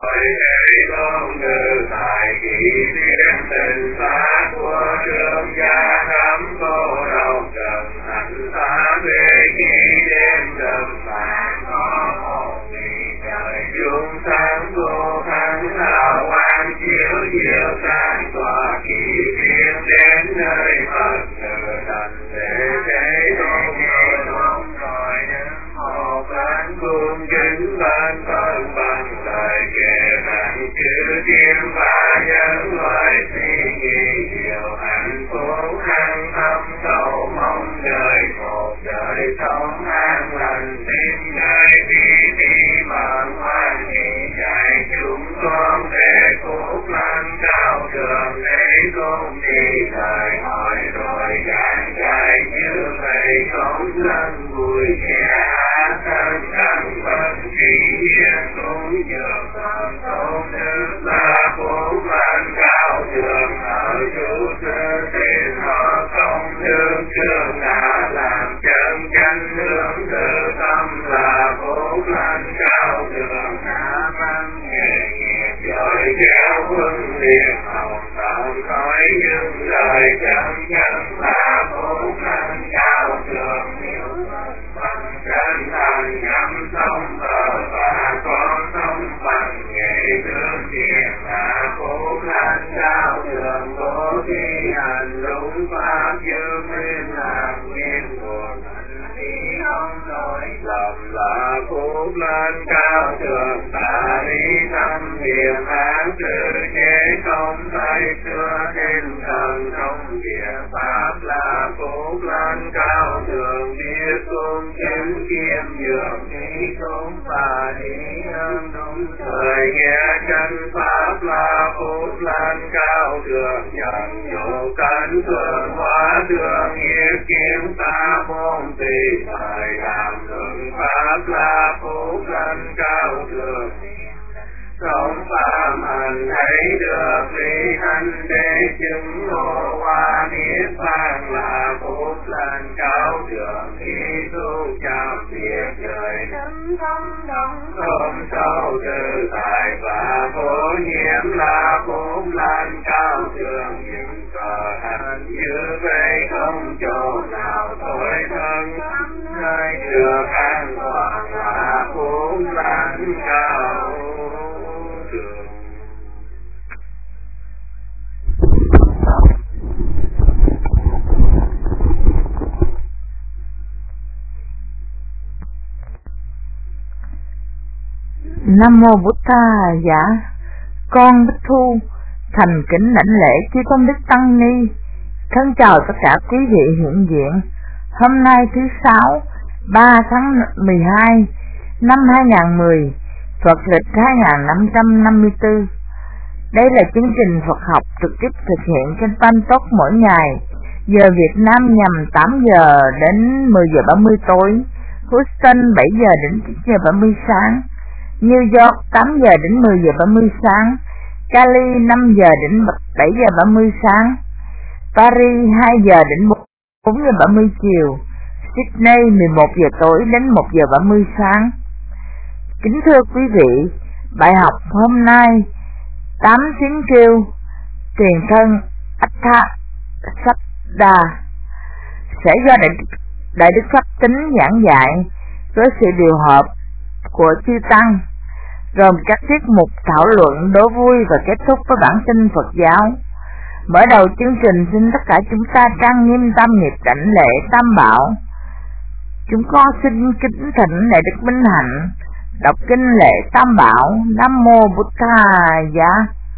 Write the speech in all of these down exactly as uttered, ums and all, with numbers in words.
hệ tôn từ tại kỷ niệm tình pháp của trường gia thắm cô đồng trần hạnh pháp về khi đêm trầm màn có một vị trời chúng sáng vô thắng hào quang chiếu diệu sáng tỏa kỷ niệm đến nơi Phật tử thành để thế tôn ngôi tôn rồi đứng một bên cung kính bên thân bằng lời kể rằng chữ tiếng và nhân loại suy nghĩ nhiều hạnh phúc hăng thâm sâu mong đời một đời sống an lành tin nơi đi đi bằng hoan hỷ dạy chúng con về phúc lành cao thượng để cùng đi thời hỏi rồi gàn gai như vậy không lần vui vẻ thân thân bất kỳ yên cũng dược thân tôn đức là phúc lành cao thượng ở chủ sư thiên họ không đương trường đã làm chân chánh hướng từ tâm là phúc lành cao thượng đã mang nghề nghiệp giỏi kéo huân liệt hồng tận khói nhưng lời chân chân là phúc lành cao thượng bằng chân thành nhắm sông bờ và con sông bằng nghề thương tiền là phúc lành cao thượng bố thí hành đúng pháp như nguyên là nguyên buồn đi không nổi lầm là phúc lành cao thượng ta đi tâm hiền án tự chế không tay xưa thiên thần không địa pháp là phúc lành cao thượng biết cung chứng kiêm dược đi cũng và đi hơn đúng thời nghe chân pháp là phúc lành cao thượng nhận dụ cánh thường hóa thường nghĩa kiếm ta môn tùy thời làm luận pháp là phúc lành cao thượng sống phạm hành thấy được lý hành để chứng ngộ qua niết bàn là phúc lành cao thượng khi tu chạm việc trời thấm thấm đóng không sâu tự tại và vô nhiễm là phúc lành cao thượng nhưng cờ hành như vậy không chỗ nào thôi thân nơi được an toàn là phúc lành cao. Nam mô Bụt Tha. Dạ, con Bích Thu thành kính lãnh lễ chư tôn đức tăng ni. Thân chào tất cả quý vị hiện diện. Hôm nay thứ sáu, ba tháng mười hai năm hai nghìn không trăm mười, Phật lịch hai nghìn năm trăm năm mươi tư. Đây là chương trình Phật học trực tiếp thực hiện trên Pantalk mỗi ngày. Giờ Việt Nam nhằm tám giờ đến mười giờ ba mươi tối, Houston bảy giờ đến chín giờ ba mươi sáng, New York tám giờ đến mười giờ ba mươi sáng, Cali năm giờ đến bảy giờ ba mươi sáng, Paris hai giờ đến bốn giờ ba mươi chiều, Sydney mười một giờ tối đến một giờ ba mươi sáng. Kính thưa quý vị, bài học hôm nay tám tiếng kêu tiền thân Atha Sabda sẽ do Đại, Đại Đức Pháp Tính giảng dạy với sự điều hợp của chư tăng, gồm các tiết mục thảo luận đố vui và kết thúc với bản tin Phật giáo. Mở đầu chương trình, xin tất cả chúng ta trang nghiêm tâm nghiệp đảnh lễ Tam Bảo. Chúng con xin kính thỉnh Đại Đức Minh Hạnh đọc kinh lễ Tam Bảo. Nam mô Bụt Tha. Dạ.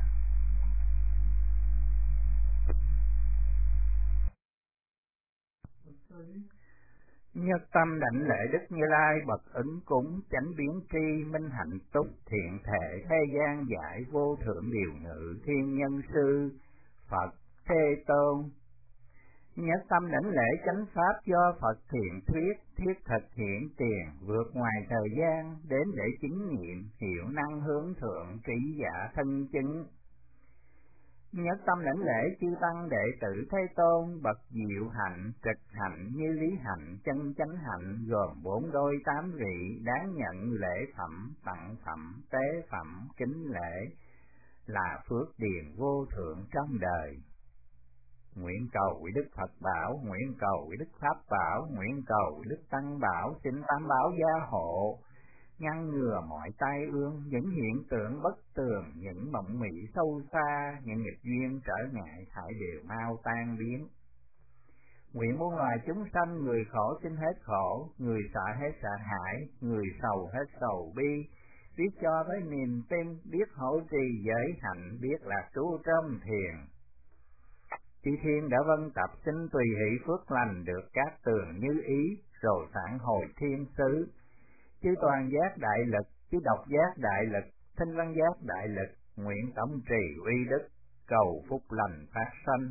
Nhất tâm đảnh lễ Đức Như Lai bậc ứng cúng chánh biến tri minh hạnh túc thiện thể thế gian giải vô thượng điều ngự thiên nhân sư Phật Thế Tôn. Nhất tâm đảnh lễ chánh pháp do Phật thiện thuyết thiết thực hiện tiền vượt ngoài thời gian đến để chứng nghiệm hiểu năng hướng thượng trí giả thân chứng. Nhất tâm lãnh lễ chư tăng đệ tử Thế Tôn, bậc diệu hạnh, trực hạnh, như lý hạnh, chân chánh hạnh, gồm bốn đôi tám vị, đáng nhận lễ phẩm, tặng phẩm, tế phẩm, kính lễ, là phước điền vô thượng trong đời. Nguyện cầu quý Đức Phật bảo, nguyện cầu quý Đức Pháp bảo, nguyện cầu quý Đức Tăng bảo, xin tam bảo gia hộ, ngăn ngừa mọi tai ương, những hiện tượng bất tường, những mộng mị sâu xa, những nghịch duyên trở ngại hại đều mau tan biến. Nguyện muôn loài chúng sanh, người khổ xin hết khổ, người sợ hết sợ hãi, người sầu hết sầu bi, biết cho với niềm tin, biết hỗ trì giới hạnh, biết là trú trong thiền. Chư thiên đã vân tập, xin tùy hỷ phước lành được các tường như ý, rồi phản hồi thiên xứ. Chư toàn giác đại lực, chư độc giác đại lực, thanh văn giác đại lực, nguyện tổng trì uy đức, cầu phúc lành phát sanh.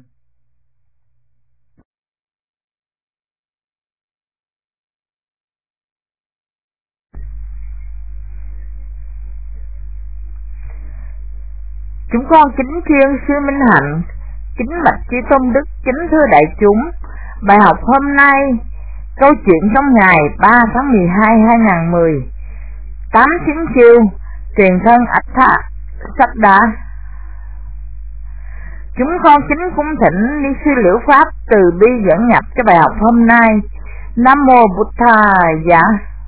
Chúng con kính chuyên sư Minh Hạnh, kính bạch chư tôn đức, kính thưa đại chúng. Bài học hôm nay, câu chuyện trong ngày ba tháng mười hai năm hai nghìn không trăm mười, tám chính chiêu, tiền thân Atha Sắp Đá. Chúng con kính cung thỉnh ni sư Liễu Pháp từ bi dẫn nhập cho bài học hôm nay. Nam mô Bụt Thaya.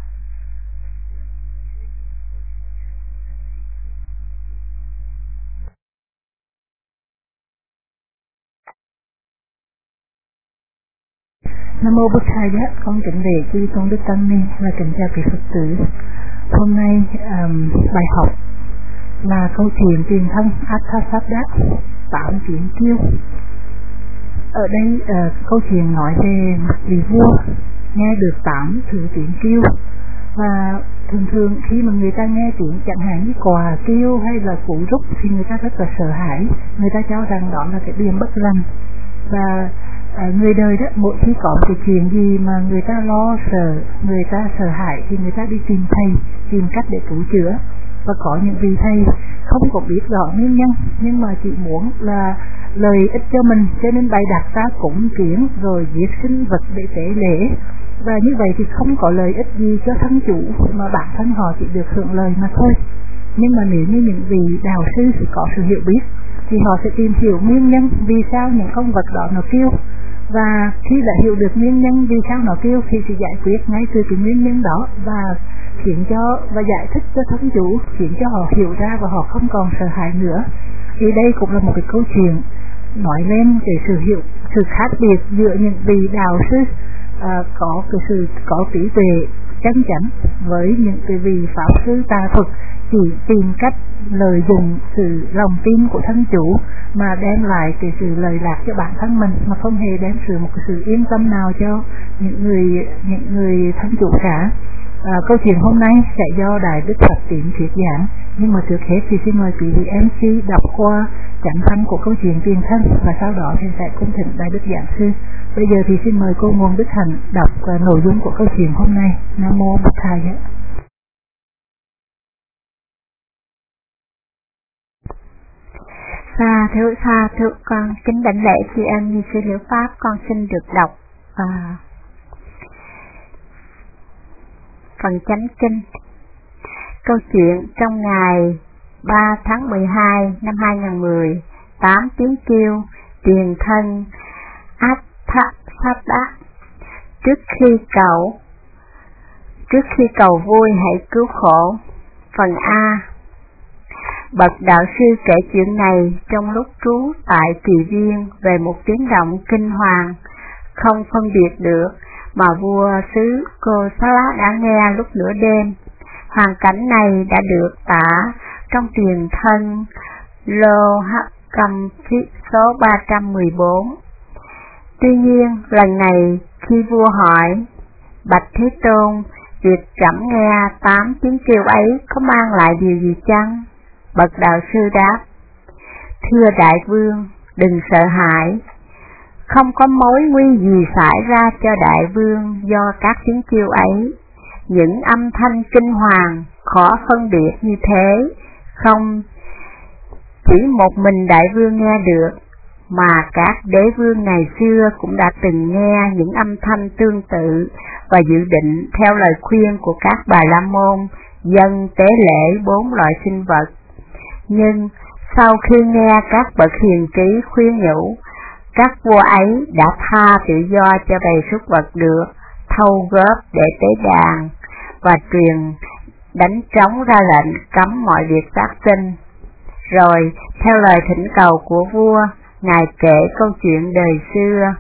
Nam mô Bụt Thaya, con kính lễ chư tôn đức tăng ni và kính chào quý Phật tử. Hôm nay um, bài học là câu chuyện tiền thân Athasatthá, tám tiếng kiêu. Ở đây uh, câu chuyện nói về một vị vua nghe được tám thứ tiếng kêu, và thường thường khi mà người ta nghe tiếng chẳng hạn như còi kêu hay là cú rúc thì người ta rất là sợ hãi, người ta cho rằng đó là cái điểm bất lành. Và à, người đời đó, mỗi khi có một cái chuyện gì mà người ta lo sợ, người ta sợ hãi thì người ta đi tìm thầy, tìm cách để cứu chữa. Và có những vị thầy không có biết rõ nguyên nhân, nhưng mà chỉ muốn là lợi ích cho mình, cho nên bày đặt ra cúng kiến rồi giết sinh vật để tế lễ. Và như vậy thì không có lợi ích gì cho thân chủ, mà bản thân họ chỉ được hưởng lợi mà thôi. Nhưng mà nếu như những vị đạo sư có sự hiểu biết thì họ sẽ tìm hiểu nguyên nhân vì sao những con vật đó nó kêu, và khi đã hiểu được nguyên nhân vì sao nó kêu thì sẽ giải quyết ngay từ cái nguyên nhân đó, và khiến cho và giải thích cho thân chủ, khiến cho họ hiểu ra và họ không còn sợ hãi nữa. Thì đây cũng là một cái câu chuyện nói lên cái sự hiểu sự khác biệt giữa những vị đạo sư à, có cái sự có trí tuệ chân chánh với những cái vị pháp sư tà thuật chỉ tìm cách lợi dụng sự lòng tin của thân chủ mà đem lại cái sự lợi lạc cho bản thân mình, mà không hề đem sự một cái sự yên tâm nào cho những người những người thân chủ cả. À, câu chuyện hôm nay sẽ do Đại Đức Phật Tiến thuyết giảng, nhưng mà trước hết thì xin mời quý vị em xê đọc qua chánh văn của câu chuyện tiền thân, và sau đó thì sẽ cung thỉnh Đại Đức Giảng sư. Bây giờ thì xin mời cô Nguồn Đức Hạnh đọc uh, nội dung của câu chuyện hôm nay. Nam mô Bụt Thaya. Sa thưa sa thưa con kính đảnh lễ tri ân ni sư Liễu Pháp. Con xin được đọc à, phần chánh kinh. Câu chuyện trong ngày ba tháng mười hai năm hai nghìn không trăm mười, tám tiếng kêu, tiền thân Athasatthá. Trước khi cầu trước khi cầu vui hãy cứu khổ. Phần A. Bậc đạo sư kể chuyện này trong lúc trú tại Kỳ Viên về một tiếng động kinh hoàng không phân biệt được mà vua xứ Kosala đã nghe lúc nửa đêm. Hoàn cảnh này đã được tả trong tiền thân Lohakampi số ba trăm mười bốn. Tuy nhiên, lần này khi vua hỏi: Bạch Thế Tôn, việc trẫm nghe tám tiếng kêu ấy có mang lại điều gì chăng? Bậc đạo sư đáp: Thưa đại vương, đừng sợ hãi. Không có mối nguy gì xảy ra cho đại vương do các tiếng kêu ấy. Những âm thanh kinh hoàng, khó phân biệt như thế, không chỉ một mình đại vương nghe được, mà các đế vương ngày xưa cũng đã từng nghe những âm thanh tương tự và dự định theo lời khuyên của các Bà La Môn dâng tế lễ bốn loại sinh vật. Nhưng sau khi nghe các bậc hiền trí khuyên nhủ, các vua ấy đã tha tự do cho bầy súc vật được thâu góp để tế đàn và truyền đánh trống ra lệnh cấm mọi việc sát sinh. Rồi theo lời thỉnh cầu của vua, Ngài kể câu chuyện đời xưa.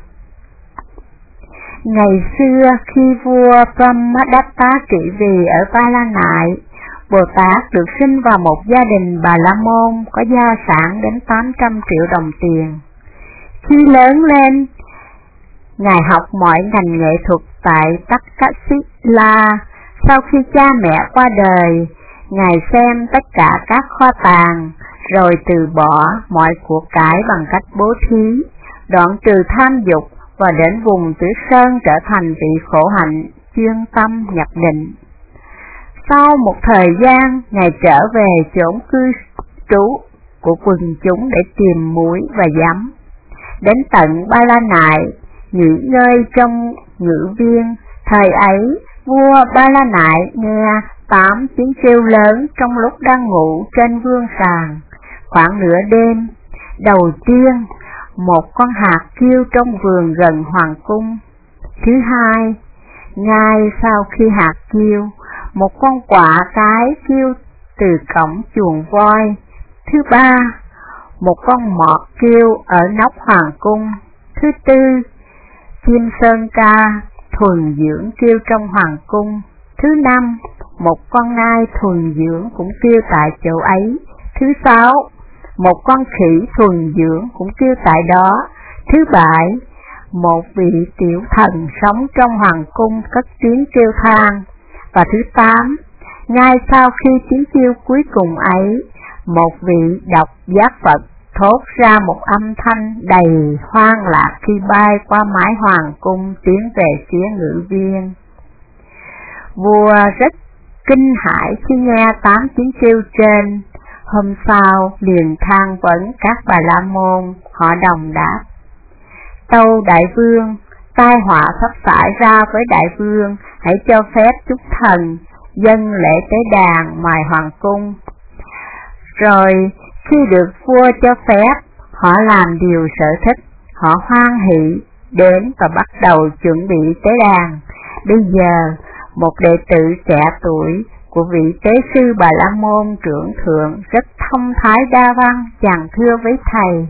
Ngày xưa khi vua Brahmadatta trị vì ở Ba La Nại, Bồ Tát được sinh vào một gia đình Bà La Môn có gia sản đến tám trăm triệu đồng tiền. Khi lớn lên, Ngài học mọi ngành nghệ thuật tại Takshashila. Sau khi cha mẹ qua đời, Ngài xem tất cả các kho tàng, rồi từ bỏ mọi của cải bằng cách bố thí, đoạn trừ tham dục và đến vùng Tuyết Sơn trở thành vị khổ hạnh chuyên tâm nhập định. Sau một thời gian, Ngài trở về chốn cư trú của quần chúng để tìm muối và giấm. Đến tận Ba La Nại, nghỉ ngơi trong ngự viên. Thời ấy, vua Ba La Nại nghe tám tiếng kêu lớn trong lúc đang ngủ trên vương sàng. Khoảng nửa đêm, đầu tiên, một con hạt kêu trong vườn gần hoàng cung. Thứ hai, ngay sau khi hạt kêu, một con quạ cái kêu từ cổng chuồng voi. Thứ ba, một con mọt kêu ở nóc hoàng cung. Thứ tư, chim sơn ca thuần dưỡng kêu trong hoàng cung. Thứ năm, một con nai thuần dưỡng cũng kêu tại chỗ ấy. Thứ sáu, một con khỉ thuần dưỡng cũng kêu tại đó. Thứ bảy, một vị tiểu thần sống trong hoàng cung cất tiếng kêu than. Và thứ tám, ngay sau khi tiếng kêu cuối cùng ấy, một vị độc giác Phật thốt ra một âm thanh đầy hoang lạc khi bay qua mái hoàng cung tiến về phía ngự viên. Vua rất kinh hãi khi nghe tám tiếng kêu trên. Hôm sau liền than vấn các Bà La Môn, họ đồng đáp: Tâu đại vương, tai họa sắp xảy ra với đại vương, hãy cho phép chúng thần dâng lễ tế đàn ngoài hoàng cung. Rồi khi được vua cho phép, họ làm điều sở thích, họ hoan hỷ đến và bắt đầu chuẩn bị tế đàn. Bây giờ, một đệ tử trẻ tuổi của vị tế sư Bà La Môn trưởng thượng rất thông thái đa văn chàng thưa với thầy: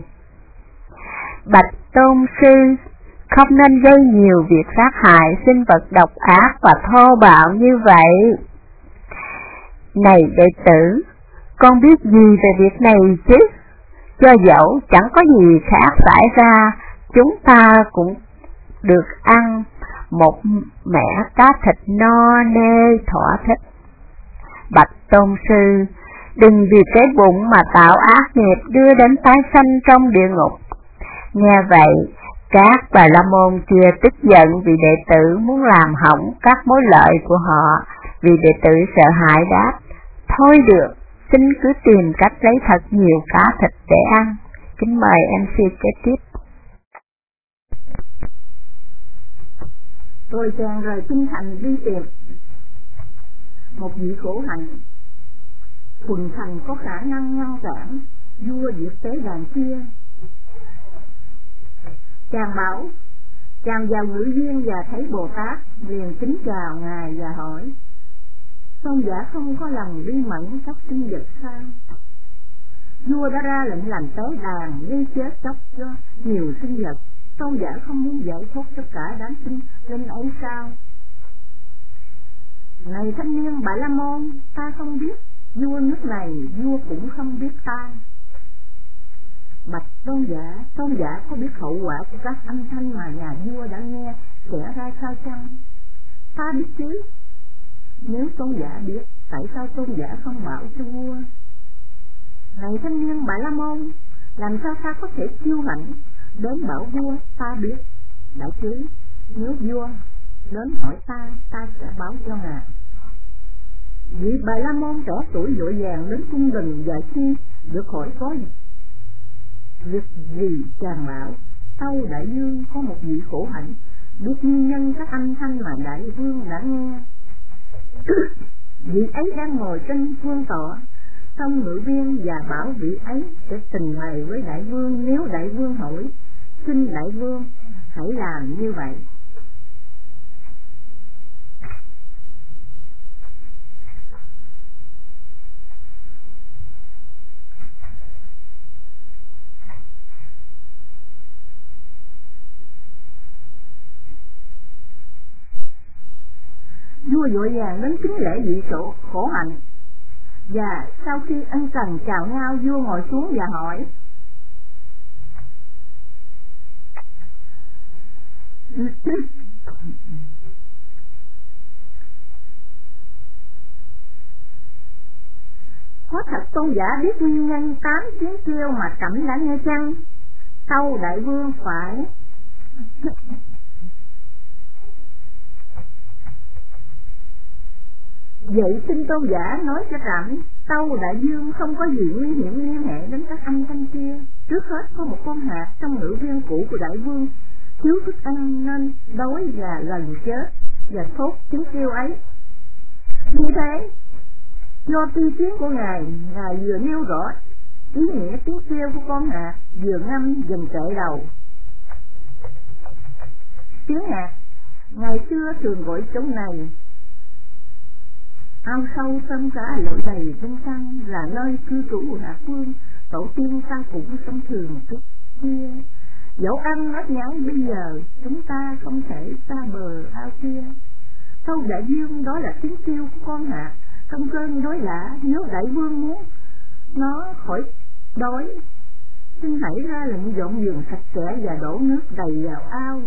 Bạch tôn sư, không nên gây nhiều việc sát hại sinh vật độc ác và thô bạo như vậy. Này đệ tử, con biết gì về việc này chứ? Cho dẫu chẳng có gì khác xảy ra, chúng ta cũng được ăn một mẻ cá thịt no nê thỏa thích. Bạch tôn sư, đừng vì cái bụng mà tạo ác nghiệp đưa đến tái sanh trong địa ngục. Nghe vậy, các Bà La Môn kia tức giận vì đệ tử muốn làm hỏng các mối lợi của họ. Vì đệ tử sợ hãi đáp: Thôi được, xin cứ tìm cách lấy thật nhiều cá thịt để ăn. Kính mời em xê kế tiếp. Rồi chàng rời kinh thành đi tìm một vị khổ hạnh. Quần thành có khả năng ngăn cản vua diệt tế đàn kia. Chàng bảo, chàng vào ngự viên và thấy Bồ Tát, liền kính chào ngài và hỏi: Tôn giả không có lòng bi mẫn các sinh vật sao? Vua đã ra lệnh làm tế đàn gây chết chóc cho nhiều sinh vật, tôn giả không muốn giải thoát cho cả đám sinh linh ấy sao? Này thanh niên Bà La Môn, ta không biết vua nước này, vua cũng không biết ta. Bạch tôn giả, tôn giả có biết hậu quả của các âm thanh mà nhà vua đã nghe sẽ ra sao chăng? Ta biết chứ. Nếu tôn giả biết, tại sao tôn giả không bảo cho vua? Này thanh niên Bà La Môn, làm sao ta có thể chiêu hãnh đến bảo vua ta biết? Đã chứ, nếu vua đến hỏi ta, ta sẽ báo cho ngài. Vị Bà La Môn trẻ tuổi vội vàng đến cung đình và chi được hỏi có Việc gì chàng bảo, tâu đại vương có một vị khổ hạnh, biết nguyên nhân các âm thanh mà đại vương đã nghe. Vị ấy đang ngồi trên vương tọa, xong ngự viên và bảo vị ấy sẽ trình bày với đại vương nếu đại vương hỏi, xin đại vương hãy làm như vậy. Vua vội vàng đến kính lễ vị chỗ khổ hạnh, và sau khi ân cần chào nhau, vua ngồi xuống và hỏi: có thật tôn giả biết nguyên nhân tám tiếng kêu mà trẫm đã nghe chăng? Tâu đại vương phải. Vậy xin tôn giả nói cho trẫm, tâu đại vương không có gì nguy hiểm liên hệ đến các âm thanh kia. Trước hết có một con hạt trong ngự viên cũ của đại vương thiếu thức ăn nên đói và gần chết và thốt tiếng kêu ấy. Như thế, do ti tiếng của ngài, ngài vừa nêu rõ ý nghĩa tiếng kêu của con hạt, vừa ngâm dần trệ đầu. Tiếng hạt ngày xưa thường gọi chỗ này ao sâu sân cá lội đầy bên sông, là nơi cư trú của Hạ Vương, tổ tiên ta cũng sống thường trước kia. Dẫu ăn nát nhái bây giờ, chúng ta không thể xa bờ ao kia. Tâu đại vương đó là tiếng kêu của con hạt trong cơn đói lạ. Nếu đại vương muốn nó khỏi đói, xin hãy ra lệnh dọn giường sạch sẽ và đổ nước đầy vào ao.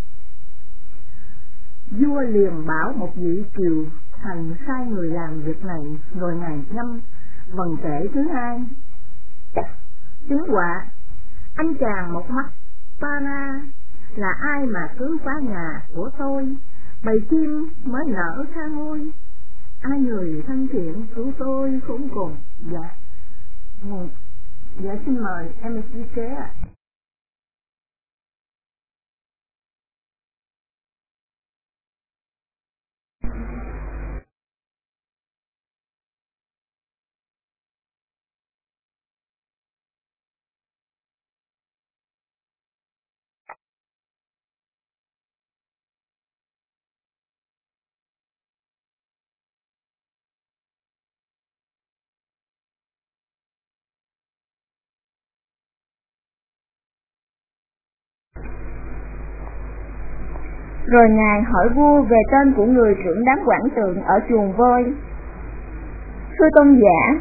Vua liền bảo một vị kiều thần sai người làm việc này, rồi ngài ngâm vần kể thứ hai. Tiếng quạ: anh chàng một mắt Para là ai mà cứ phá nhà của tôi, bầy chim mới nở tha ngôi, ai người thân thiện cứu tôi khốn cùng. Dạ, dạ xin mời em xê kế ạ. Rồi ngài hỏi vua về tên của người trưởng đám quản tượng ở chuồng voi. Thưa tôn giả,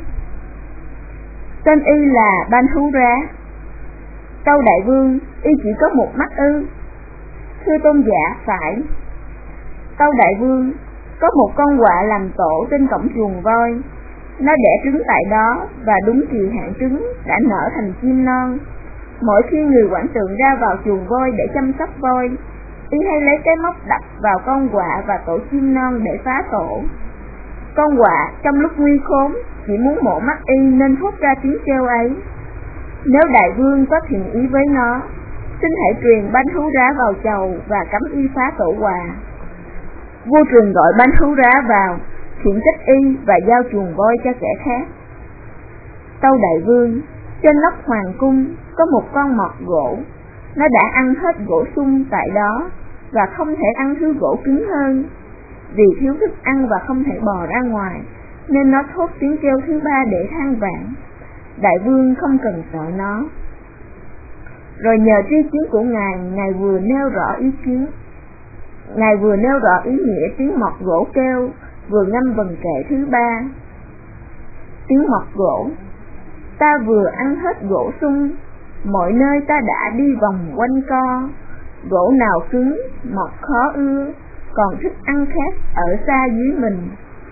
tên y là Banhura. Tâu đại vương, y chỉ có một mắt ư? Thưa tôn giả, phải. Tâu đại vương, có một con quạ làm tổ trên cổng chuồng voi. Nó đẻ trứng tại đó và đúng kỳ hạn trứng đã nở thành chim non. Mỗi khi người quản tượng ra vào chuồng voi để chăm sóc voi, y hay lấy cái móc đập vào con quạ và tổ chim non để phá tổ. Con quạ trong lúc nguy khốn chỉ muốn mổ mắt y nên thốt ra tiếng kêu ấy. Nếu đại vương có thiện ý với nó, xin hãy truyền Bánh Hú Rá vào chầu và cấm y phá tổ quạ. Vua truyền gọi Bánh Hú Rá vào, khiển trách y và giao chuồng voi cho kẻ khác. Tâu đại vương, trên nóc hoàng cung có một con mọt gỗ. Nó đã ăn hết gỗ sung tại đó và không thể ăn thứ gỗ cứng hơn. Vì thiếu thức ăn và không thể bò ra ngoài, nên nó thốt tiếng kêu thứ ba để than vãn. Đại vương không cần sợ nó. Rồi nhờ tri kiến của ngài, ngài vừa nêu rõ ý kiến. Ngài vừa nêu rõ ý nghĩa tiếng mọt gỗ kêu, vừa ngâm vần kệ thứ ba. Tiếng mọt gỗ: ta vừa ăn hết gỗ sung, mọi nơi ta đã đi vòng quanh co. Gỗ nào cứng, mọt khó ưa, còn thức ăn khác ở xa dưới mình.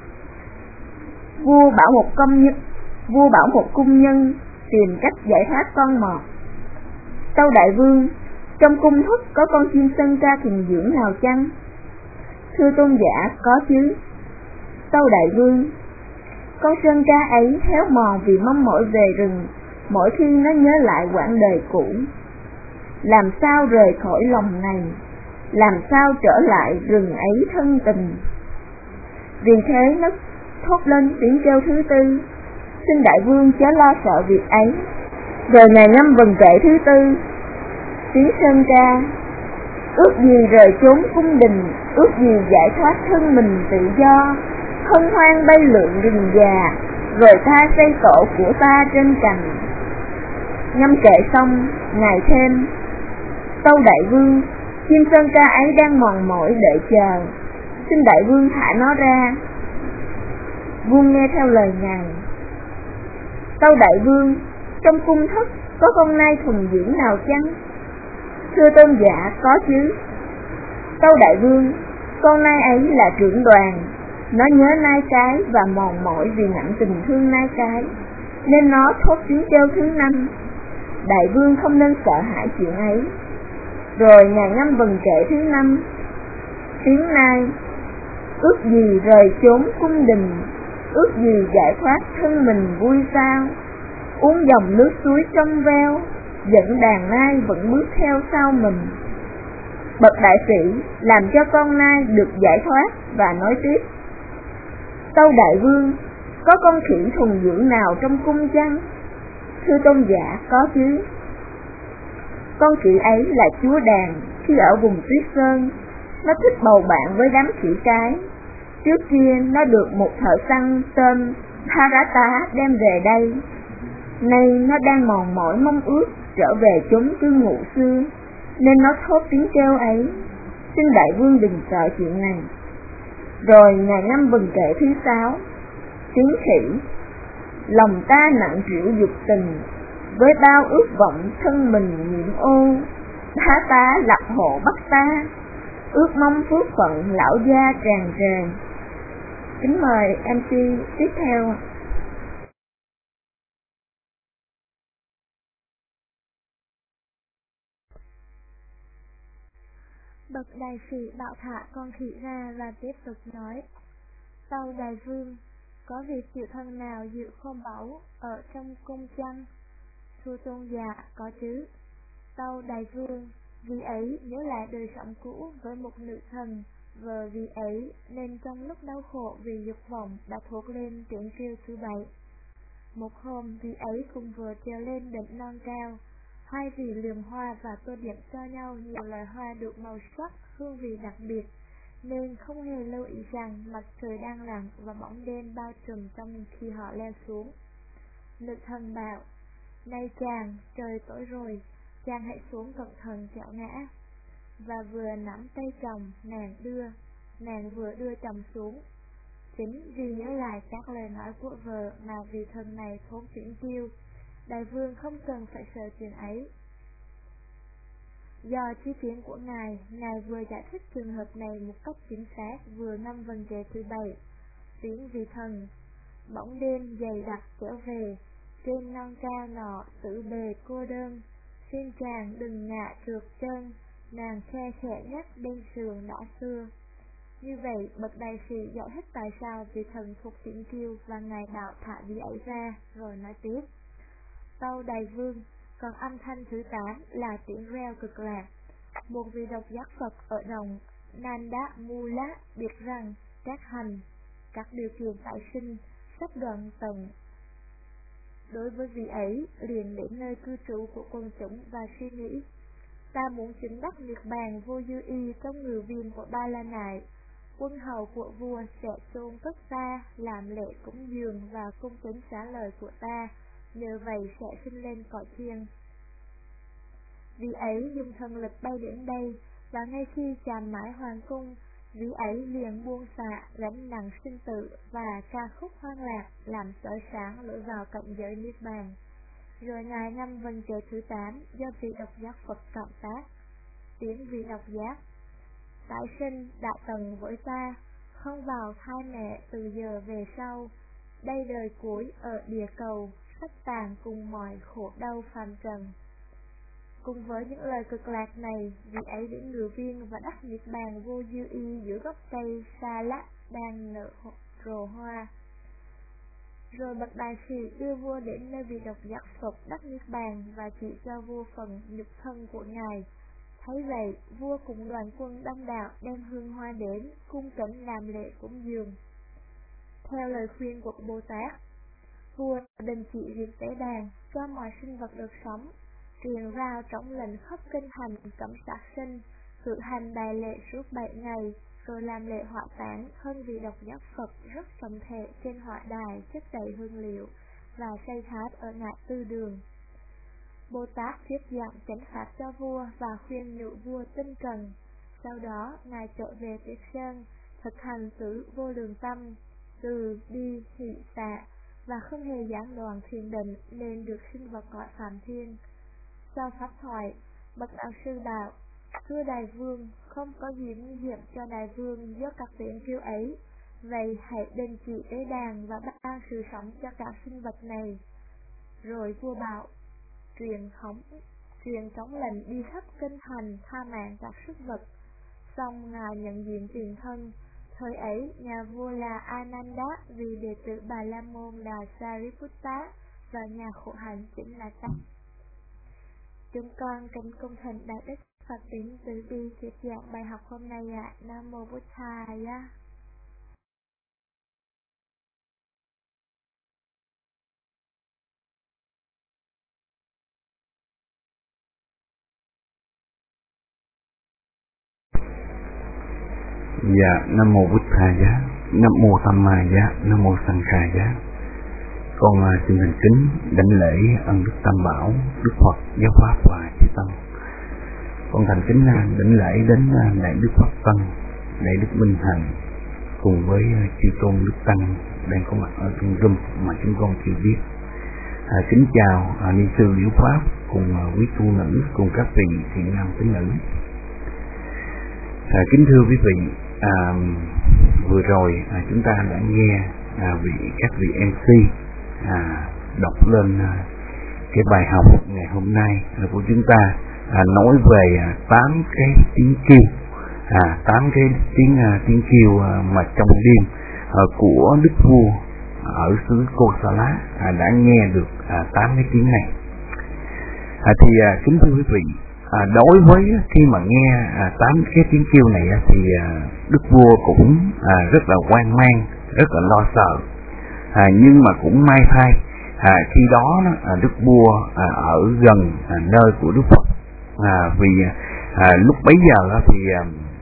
Vua bảo một công nhân, vua bảo một cung nhân tìm cách giải thoát con mọt. Tâu đại vương, trong cung thất có con chim sơn ca thuần dưỡng nào chăng? Thưa tôn giả, có chứ. Tâu đại vương, con sơn ca ấy héo mòn vì mong mỏi về rừng, mỗi khi nó nhớ lại quãng đời cũ. Làm sao rời khỏi lòng này, làm sao trở lại rừng ấy thân tình. Vì thế nó thốt lên tiếng kêu thứ tư: xin đại vương chớ lo sợ việc ấy. Rồi ngày năm vần kệ thứ tư, tiếng sơn ca: ước gì rời chốn cung đình, ước gì giải thoát thân mình tự do, hân hoan bay lượn rừng già, rồi ta xây tổ của ta trên cành. Ngâm kệ xong, ngài thêm: tâu đại vương, chim sơn ca ấy đang mòn mỏi đợi chờ, xin đại vương thả nó ra. Vua nghe theo lời ngài. Tâu đại vương, trong cung thất có con nai thuần dưỡng nào chăng? Thưa tôn giả, có chứ. Tâu đại vương, con nai ấy là trưởng đoàn, nó nhớ nai cái và mòn mỏi vì nặng tình thương nai cái, nên nó thốt tiếng kêu thứ năm. Đại vương không nên sợ hãi chuyện ấy. Rồi ngài ngâm vần kệ thứ năm, tiếng nai: ước gì rời chốn cung đình, ước gì giải thoát thân mình vui sao, uống dòng nước suối trong veo, dẫn đàn nai vẫn bước theo sau mình. Bậc đại sĩ làm cho con nai được giải thoát và nói tiếp: tâu đại vương, có con khỉ thuần dưỡng nào trong cung chăng? Thưa tôn giả, có chứ. Con khỉ ấy là chúa đàn, khi ở vùng tuyết sơn, nó thích bầu bạn với đám khỉ cái. Trước kia nó được một thợ săn tên Tharata đem về đây. Nay nó đang mòn mỏi mong ước trở về chốn cư ngụ xưa, nên nó thốt tiếng kêu ấy. Xin đại vương đừng sợ chuyện này. Rồi ngài ngâm vần kệ thứ sáu, tiếng khỉ: lòng ta nặng trĩu dục tình, với bao ước vọng thân mình nhiễm ô, bá tá lập hộ bắt ta, ước mong phước phận lão gia tràn trề. Kính mời em xê tiếp theo. Bậc đại sĩ bảo thả con khỉ ra và tiếp tục nói: tâu đại vương, có vị tiểu thần nào giữ kho báu ở trong cung chăng? Thưa tôn giả, có chứ. Tâu đại vương, vì ấy nhớ lại đời sống cũ với một nữ thần, vợ vì ấy nên trong lúc đau khổ vì dục vọng đã thốt lên tiếng kêu thứ bảy. Một hôm vì ấy cùng vừa trèo lên đỉnh non cao, hai vị lườm hoa và tô điểm cho nhau nhiều loài hoa đủ màu sắc, hương vị đặc biệt, nên không hề lưu ý rằng mặt trời đang lặn và bóng đêm bao trùm trong khi họ leo xuống. Nữ thần bảo: này chàng, trời tối rồi, chàng hãy xuống cẩn thận kẻo ngã. Và vừa nắm tay chồng, nàng đưa, nàng vừa đưa chồng xuống. Chính vì nhớ lại các lời nói của vợ mà vị thần này thốt tiếng kêu. Đại vương không cần phải sợ chuyện ấy. Do chi kiến của ngài, ngài vừa giải thích trường hợp này một cách chính xác, vừa ngâm vần kệ thứ bảy. Tiếng vị thần: bóng đêm dày đặc trở về, trên non cao nọ tử bề cô đơn, xin chàng đừng ngạ trượt chân, nàng khe khẽ nhắc bên sườn đã xưa. Như vậy, bậc đại sĩ giải thích tại sao vị thần thuộc tiếng kêu và ngài bảo thả vị ấy ra, rồi nói tiếp: tâu đại vương, còn âm thanh thứ tám là tiếng reo cực lạc. Một vị độc giác Phật ở đồng Nanda Mula biết rằng các hành, các điều kiện tại sinh sắp đoạn tận. Đối với vị ấy, liền đến nơi cư trú của quần chúng và suy nghĩ: ta muốn chứng đắc niết bàn vô dư y trong ngự viên của Ba La Nại. Quân hầu của vua sẽ chôn cất ta, làm lễ cúng dường và cung kính trả lời của ta, nhờ vậy sẽ sinh lên cõi thiên. Vị ấy dùng thần lực bay đến đây, và ngay khi chạm mái hoàng cung, vị ấy liền buông xả gánh nặng sinh tử và ca khúc hoang lạc, làm soi sáng lối vào cảnh giới niết bàn. Rồi ngài ngâm vần kệ thứ tám do vị độc giác Phật cảm tác. Tiếng vị độc giác: tái sinh đã tầng với ta, không vào thai mẹ từ giờ về sau. Đây đời cuối ở địa cầu, sách tàn cùng mọi khổ đau phàm trần. Cùng với những lời cực lạc này, vị ấy đến ngự viên và đắc niết bàn vô dư y giữa gốc cây sa lát đang nở rồ hoa. Rồi bậc đại sĩ đưa vua đến nơi vị độc giác Phật đắc niết bàn và chỉ cho vua phần nhục thân của ngài. Thấy vậy, vua cùng đoàn quân đông đảo đem hương hoa đến cung kính làm lễ cúng dường. Theo lời khuyên của Bồ Tát, vua đình chỉ việc tế đàn cho mọi sinh vật được sống, truyền rao trống lệnh khắp kinh thành cấm sát sinh, cử hành đại lễ suốt bảy ngày, rồi làm lễ hỏa táng thân vị độc giác Phật rất trọng thể trên hỏa đài chất đầy hương liệu và xây tháp ở ngã tư đường. Bồ Tát thuyết giảng chánh pháp cho vua và khuyên nhủ vua tinh cần. Sau đó ngài trở về Tuyết Sơn, thực hành tứ vô lượng tâm, từ bi hỷ xả và không hề gián đoạn thiền định nên được sinh vật cõi phạm thiên. Sau pháp thoại, bậc đạo sư đạo: thưa đại vương, không có gì nguy hiểm cho đại vương do các tiếng kêu ấy, vậy hãy đình chỉ tế đàn và ban sự sống cho các sinh vật này. Rồi vua bảo truyền thống truyền trống lệnh đi khắp kinh thành tha mạng các súc vật. Xong ngài nhận diện tiền thân. Thời ấy nhà vua là Ananda vì đệ tử Bà La Môn là Sariputta và nhà khổ hạnh chính là Tắc. Chúng con kính cung thỉnh đại đức Phật tín từ bi thuyết giảng bài học hôm nay ạ. À. Nam mô Bụt Thaya. Dạ, Nam mô Bụt Thaya, Nam mô Tham Ma Giá, Nam mô Sanh Kha Giá. Con xin thành kính đảnh lễ ân đức Tam Bảo, Đức Phật, Giáo Pháp và Chư Tăng. Con thành kính đảnh lễ đến đại đức Phật Tăng, đại đức Minh Hạnh cùng với chư tôn đức Tăng đang có mặt ở trong room mà chúng con chưa biết. À, kính chào à, ni sư Liễu Pháp cùng à, quý tu nữ cùng các vị thiện nam tín nữ. À, kính thưa quý vị, à, vừa rồi à, chúng ta đã nghe à, vị các vị em xê à, đọc lên à, cái bài học ngày hôm nay à, của chúng ta à, nói về à, tám cái tiếng kêu, à, tám cái tiếng à, tiếng kêu à, mà trong đêm à, của đức vua ở xứ Kosala à, đã nghe được à, tám cái tiếng này. À, thì à, kính thưa quý vị, à, đối với khi mà nghe à, tám cái tiếng kêu này à, thì à, đức vua cũng à, rất là hoang mang, rất là lo sợ, à, nhưng mà cũng may thay à, khi đó à, đức vua à, ở gần à, nơi của Đức Phật, à, vì à, lúc bấy giờ thì à,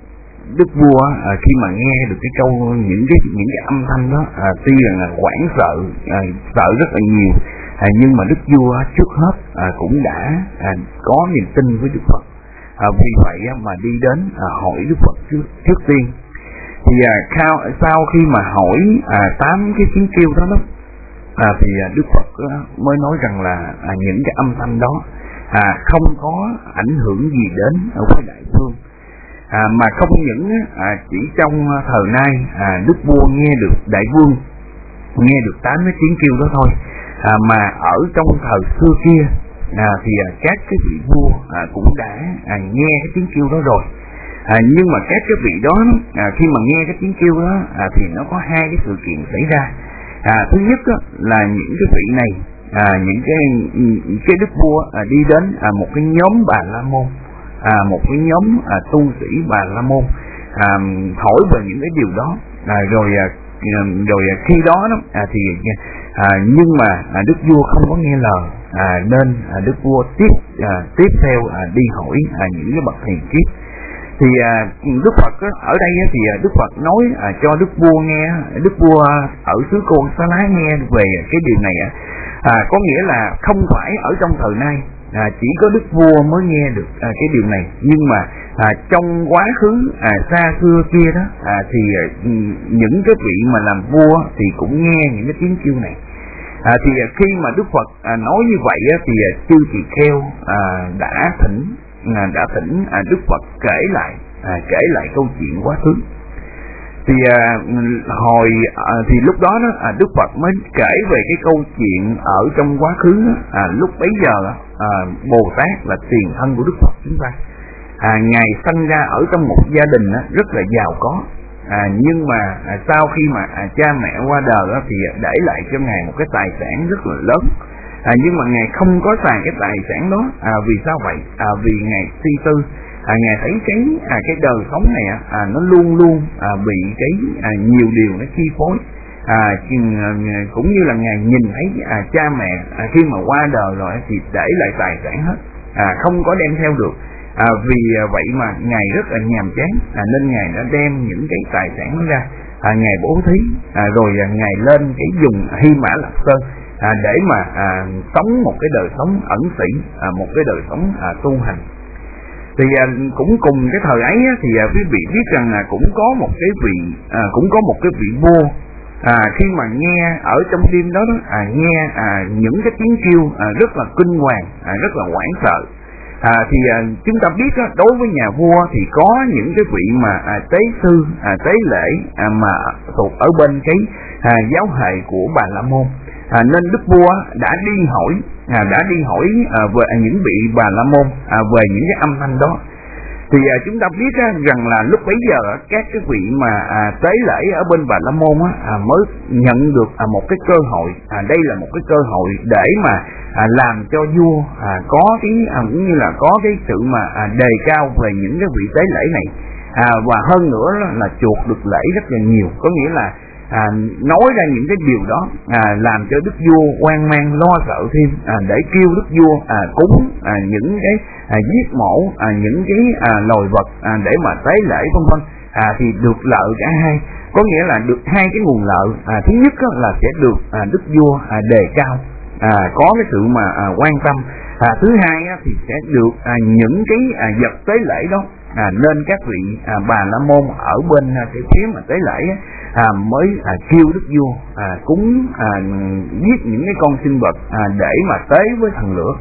đức vua à, khi mà nghe được cái câu những cái những cái âm thanh đó, à, tuy là hoảng sợ, à, sợ rất là nhiều, à, nhưng mà đức vua trước hết à, cũng đã à, có niềm tin với Đức Phật, à, vì vậy à, mà đi đến à, hỏi Đức Phật trước trước tiên. Thì à, sau, sau khi mà hỏi à, tám cái tiếng kêu đó, đó à, thì à, Đức Phật à, mới nói rằng là à, những cái âm thanh đó à, không có ảnh hưởng gì đến ở với đại vương. À, mà không những à, chỉ trong thời nay à, đức vua nghe được đại vương nghe được tám cái tiếng kêu đó thôi, à, mà ở trong thời xưa kia à, thì à, các cái vị vua à, cũng đã à, nghe cái tiếng kêu đó rồi, à, nhưng mà các cái vị đó à, khi mà nghe cái tiếng kêu đó à, thì nó có hai cái sự kiện xảy ra. À, thứ nhất á, là những cái vị này à, những cái những cái đức vua à, đi đến à, một cái nhóm Bà La Môn, à, một cái nhóm à, tu sĩ Bà La Môn, à, hỏi về những cái điều đó, à, rồi à, rồi à, khi đó, đó à, thì à, nhưng mà à, đức vua không có nghe lời, à, nên à, đức vua tiếp à, tiếp theo à, đi hỏi à, những cái bậc hiền triết. Thì à, Đức Phật á, ở đây á, thì à, Đức Phật nói à, cho đức vua nghe, đức vua ở xứ Kosala nghe về cái điều này, à, có nghĩa là không phải ở trong thời nay à, chỉ có đức vua mới nghe được à, cái điều này, nhưng mà à, trong quá khứ à, xa xưa kia đó à, thì à, những cái vị mà làm vua thì cũng nghe những cái tiếng kêu này. À, thì à, khi mà Đức Phật à, nói như vậy á, thì à, chư tỳ kheo à, đã thỉnh à, đã thỉnh à, Đức Phật kể lại à, kể lại câu chuyện quá khứ. Thì à, hồi à, thì lúc đó, đó à, Đức Phật mới kể về cái câu chuyện ở trong quá khứ đó, à, lúc bấy giờ à, Bồ Tát là tiền thân của Đức Phật chúng ta, à, ngài sinh ra ở trong một gia đình á, rất là giàu có, à, nhưng mà à, sau khi mà à, cha mẹ qua đời đó, thì để lại cho ngài một cái tài sản rất là lớn. À, nhưng mà ngài không có xài cái tài sản đó. À, vì sao vậy? À, vì ngài suy tư, à, ngài thấy cái à, cái đời sống này à, nó luôn luôn à, bị cái à, nhiều điều nó chi phối. À, cũng như là ngài nhìn thấy à, cha mẹ à, khi mà qua đời rồi thì để lại tài sản hết, à, không có đem theo được. À, vì vậy mà ngài rất là nhàm chán, à, nên ngài đã đem những cái tài sản đó ra, à, ngài bố thí, à, rồi à, ngài lên cái vùng Hy Mã Lạp Sơn, à, để mà à, sống một cái đời sống ẩn sĩ, à, một cái đời sống à, tu hành. Thì à, cũng cùng cái thời ấy á, thì à, quý vị biết rằng là cũng có một cái vị à, cũng có một cái vị vua. À, khi mà nghe ở trong đêm đó, đó à, nghe à, những cái tiếng kêu à, rất là kinh hoàng, à, rất là hoảng sợ. À, thì à, chúng ta biết đó, đối với nhà vua thì có những cái vị mà à, tế sư, à, tế lễ à, mà thuộc ở bên cái à, giáo hệ của Bà La Môn. À, nên đức vua đã đi hỏi, à, đã đi hỏi à, về những vị Bà La Môn à, về những cái âm thanh đó. Thì à, chúng ta biết á, rằng là lúc bấy giờ các cái vị mà à, tế lễ ở bên Bà La Môn á, à, mới nhận được à, một cái cơ hội. À, đây là một cái cơ hội để mà à, làm cho vua à, có cái à, cũng như là có cái sự mà à, đề cao về những cái vị tế lễ này. À, và hơn nữa là chuộc được lễ rất là nhiều, có nghĩa là à, nói ra những cái điều đó à, làm cho đức vua hoang mang lo sợ thêm, à, để kêu đức vua à, cúng à, những cái à, giết mổ à, những cái à, loài vật à, để mà tế lễ vân vân, à, thì được lợi cả hai, có nghĩa là được hai cái nguồn lợi. À, thứ nhất á, là sẽ được à, đức vua à, đề cao, à, có cái sự mà à, quan tâm. À, thứ hai á, thì sẽ được à, những cái à, vật tế lễ đó. À, nên các vị à, Bà La Môn ở bên à, cái phía mà tế lễ á, à, mới à, kêu đức vua à, cúng à, giết những cái con sinh vật à, để mà tế với thần lửa.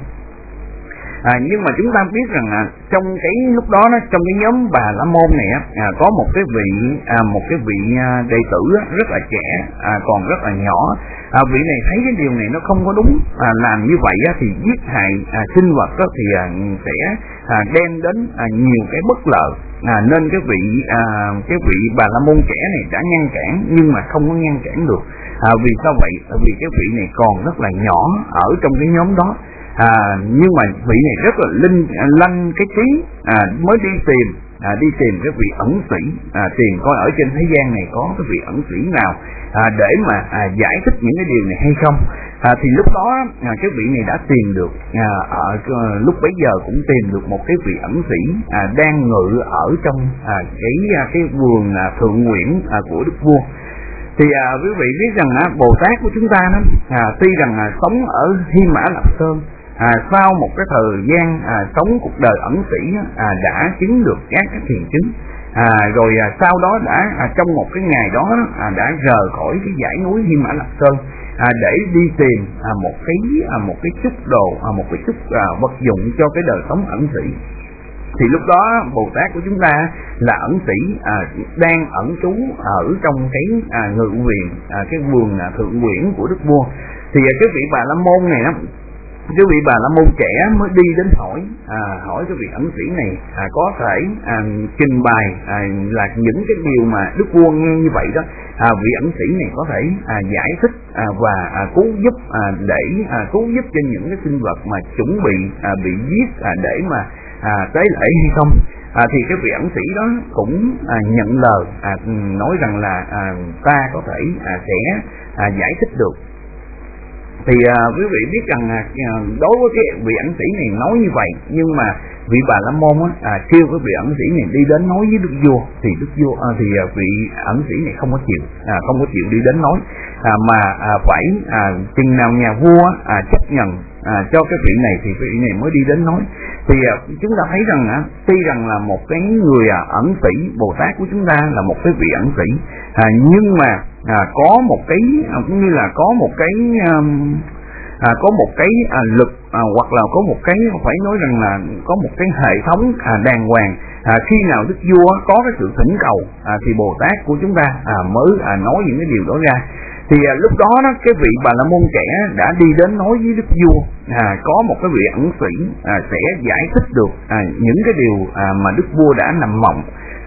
À, nhưng mà chúng ta biết rằng à, trong cái lúc đó, đó trong cái nhóm Bà La Môn này á, à, có một cái vị à, một cái vị à, đệ tử á, rất là trẻ, à, còn rất là nhỏ. À, vị này thấy cái điều này nó không có đúng, à, làm như vậy á, thì giết hại à, sinh vật đó, thì à, sẽ à, đem đến à, nhiều cái bất lợi. À, nên cái vị à, cái vị Bà La Môn trẻ này đã ngăn cản nhưng mà không có ngăn cản được. À, vì sao vậy? Vì cái vị này còn rất là nhỏ ở trong cái nhóm đó. À, nhưng mà vị này rất là linh lanh cái trí, à, mới đi tìm à, đi tìm cái vị ẩn sĩ, à, tìm coi ở trên thế gian này có cái vị ẩn sĩ nào à, để mà à, giải thích những cái điều này hay không. À, thì lúc đó à, cái vị này đã tìm được, à, ở lúc bấy giờ cũng tìm được một cái vị ẩn sĩ à, đang ngự ở trong à, cái cái vườn à, thượng nguyện à, của đức vua. Thì à, quý vị biết rằng à, Bồ Tát của chúng ta đó, à, tuy rằng à, sống ở Hy Mã Lạp Sơn, à, sau một cái thời gian à, sống cuộc đời ẩn sĩ à, đã chứng được các cái thiền chứng, à, rồi à, sau đó đã à, trong một cái ngày đó à, đã rời khỏi cái dãy núi Hy Mã Lạp Sơn à, để đi tìm à, một cái à, một cái chút đồ, à, một cái chút à, vật dụng cho cái đời sống ẩn sĩ. Thì lúc đó Bồ Tát của chúng ta là ẩn sĩ à, đang ẩn trú ở trong cái à, ngự viện, à, cái vườn à, thượng uyển của đức vua. Thì à, cái vị Bà La Môn này đó, cái vị Bà La Môn trẻ mới đi đến hỏi à, hỏi cái vị ẩn sĩ này à, có thể à, trình bày à, là những cái điều mà đức vua nghe như vậy đó, à, vị ẩn sĩ này có thể à, giải thích à, và à, cứu giúp à, để à, cứu giúp cho những cái sinh vật mà chuẩn bị à, bị giết à, để mà à, tế lễ hay không. À, thì cái vị ẩn sĩ đó cũng à, nhận lời, à, nói rằng là à, ta có thể à, sẽ à, giải thích được. Thì à, quý vị biết rằng à, đối với cái vị ẩn sĩ này nói như vậy, nhưng mà vị Bà La Môn á, à, kêu cái vị ẩn sĩ này đi đến nói với đức vua, thì đức vua à, thì à, vị ẩn sĩ này không có chịu, à, không có chịu đi đến nói, à, mà à, phải à, chừng nào nhà vua à, chấp nhận à, cho cái vị này thì vị này mới đi đến nói. Thì à, chúng ta thấy rằng à, tuy rằng là một cái người à, ẩn sĩ, Bồ Tát của chúng ta là một cái vị ẩn sĩ, à, nhưng mà à, có một cái à, cũng như là có một cái um, à, có một cái à, lực à, hoặc là có một cái phải nói rằng là có một cái hệ thống à, đàng hoàng. À, khi nào đức vua có cái sự thỉnh cầu à, thì Bồ Tát của chúng ta à, mới à, nói những cái điều đó ra. Thì à, lúc đó, đó cái vị Bà La Môn trẻ đã đi đến nói với đức vua, à, có một cái vị ẩn sĩ à, sẽ giải thích được à, những cái điều à, mà đức vua đã nằm mộng.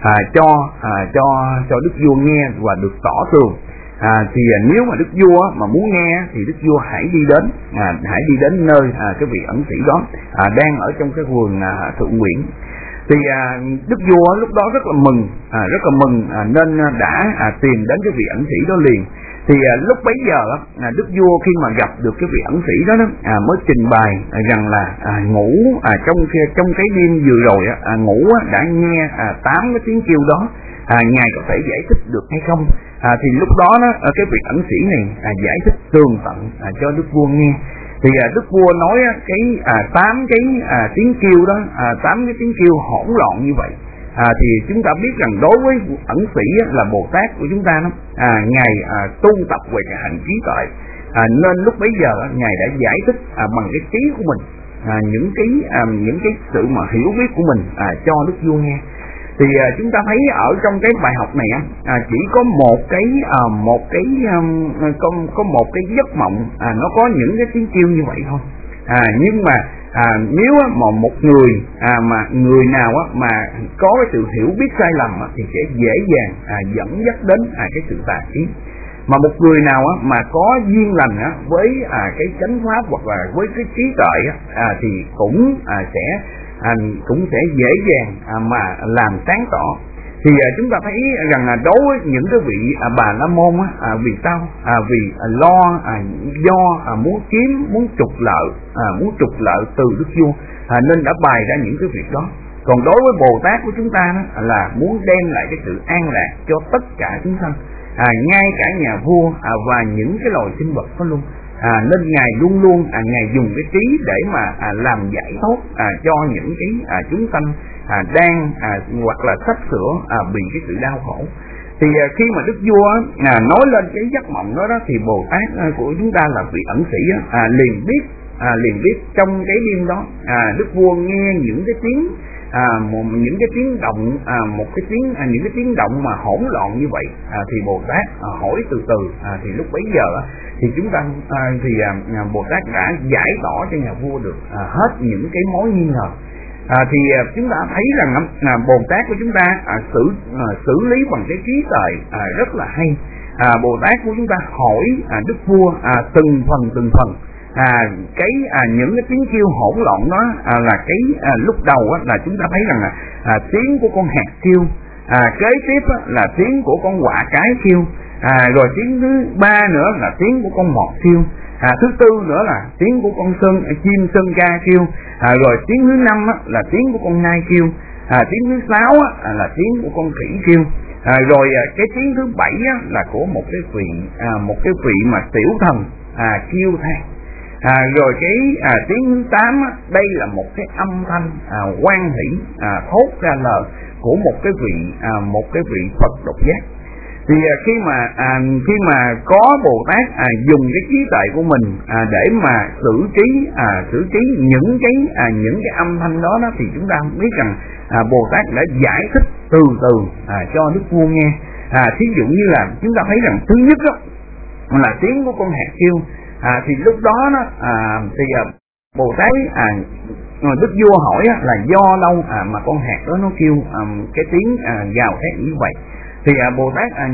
à, cho à, cho cho đức vua nghe và được tỏ tường. À, thì à, nếu mà đức vua mà muốn nghe thì đức vua hãy đi đến à, hãy đi đến nơi à, cái vị ẩn sĩ đó à, đang ở trong cái vườn à, Thượng Uyển. Thì à, đức vua lúc đó rất là mừng à, rất là mừng à, nên đã à, tìm đến cái vị ẩn sĩ đó liền. Thì à, lúc bấy giờ à, đức vua khi mà gặp được cái vị ẩn sĩ đó, đó à, mới trình bày à, rằng là à, ngũ à, trong trong cái đêm vừa rồi à, ngũ đã nghe à, tám cái tiếng kêu đó, à, ngài có thể giải thích được hay không? À, thì lúc đó đó cái vị ẩn sĩ này à, giải thích tường tận à, cho đức vua nghe. Thì à, đức vua nói cái à, tám cái à, tiếng kêu đó, à, tám cái tiếng kêu hỗn loạn như vậy. À, thì chúng ta biết rằng đối với ẩn sĩ là Bồ Tát của chúng ta đó, à, ngài à, tu tập về cái hành trí tuệ, à, nên lúc bấy giờ ngài đã giải thích à, bằng cái trí của mình à, những cái à, những cái sự mà hiểu biết của mình à, cho đức vua nghe. Thì à, chúng ta thấy ở trong cái bài học này à, chỉ có một cái à, một cái um, có, có một cái giấc mộng à, nó có những cái tiếng kêu như vậy thôi. À, nhưng mà à, nếu mà một người à, mà người nào á, mà có cái sự hiểu biết sai lầm á, thì sẽ dễ dàng à, dẫn dắt đến à, cái sự tà kiến. Mà một người nào á, mà có duyên lành á, với à, cái chánh pháp hoặc là với cái trí tuệ á, à, thì cũng à, sẽ à, cũng sẽ dễ dàng à, mà làm sáng tỏ. Thì à, chúng ta thấy rằng là đối với những cái vị à, bà la môn á, à, vì sao? À, vì à, lo à, do à, muốn chiếm, muốn trục lợi, à, muốn trục lợi từ đức vua, à, nên đã bày ra những cái việc đó. Còn đối với Bồ Tát của chúng ta đó, là muốn đem lại cái sự an lạc cho tất cả chúng sanh, à, ngay cả nhà vua à, và những cái loài sinh vật đó luôn. À, nên ngài luôn luôn à, ngài dùng cái trí để mà à, làm giải thoát à, cho những cái à, chúng sanh à, đang à, hoặc là sắp sửa à, bị cái sự đau khổ. Thì à, khi mà đức vua à, nói lên cái giấc mộng đó, đó thì Bồ Tát à, của chúng ta là vị ẩn sĩ à, liền biết à, liền biết trong cái đêm đó à, đức vua nghe những cái tiếng à, một, những cái tiếng động à, một cái tiếng à, những cái tiếng động mà hỗn loạn như vậy, à, thì Bồ Tát à, hỏi từ từ à, thì lúc bấy giờ à, thì chúng ta à, thì à, Bồ Tát đã giải tỏ cho nhà vua được à, hết những cái mối nghi ngờ. À, thì à, chúng ta thấy rằng à, Bồ Tát của chúng ta à, xử à, xử lý bằng cái trí tuệ à, rất là hay. À, Bồ Tát của chúng ta hỏi à, đức vua à, từng phần từng phần. À, cái à, những cái tiếng kêu hỗn loạn đó à, là cái à, lúc đầu á, là chúng ta thấy rằng là à, tiếng của con hạt kêu, à, kế tiếp á, là tiếng của con quạ cái kêu, à, rồi tiếng thứ ba nữa là tiếng của con mọt kêu, à, thứ tư nữa là tiếng của con sơn à, chim sơn ca kêu, à, rồi tiếng thứ năm á, là tiếng của con nai kêu, à, tiếng thứ sáu á, là tiếng của con khỉ kêu, à, rồi à, cái tiếng thứ bảy á, là của một cái vị à, một cái vị mà tiểu thần à, kêu than. À, rồi cái à, tiếng thứ tám á, đây là một cái âm thanh à, hoan hỷ à, thốt ra lời của một cái vị à, một cái vị Phật độc giác. Thì à, khi mà à, khi mà có Bồ Tát à, dùng cái trí tuệ của mình à, để mà xử trí à, xử trí những cái à, những cái âm thanh đó, đó thì chúng ta biết rằng à, Bồ Tát đã giải thích từ từ à, cho đức vua nghe. À, thí dụ như là chúng ta thấy rằng thứ nhất đó, là tiếng của con hạt kêu. À, thì lúc đó, đó à, thì à, Bồ Tát à, đức vua hỏi á, là do đâu à, mà con hạt đó nó kêu à, cái tiếng à, gào thét như vậy. Thì à, Bồ Tát à,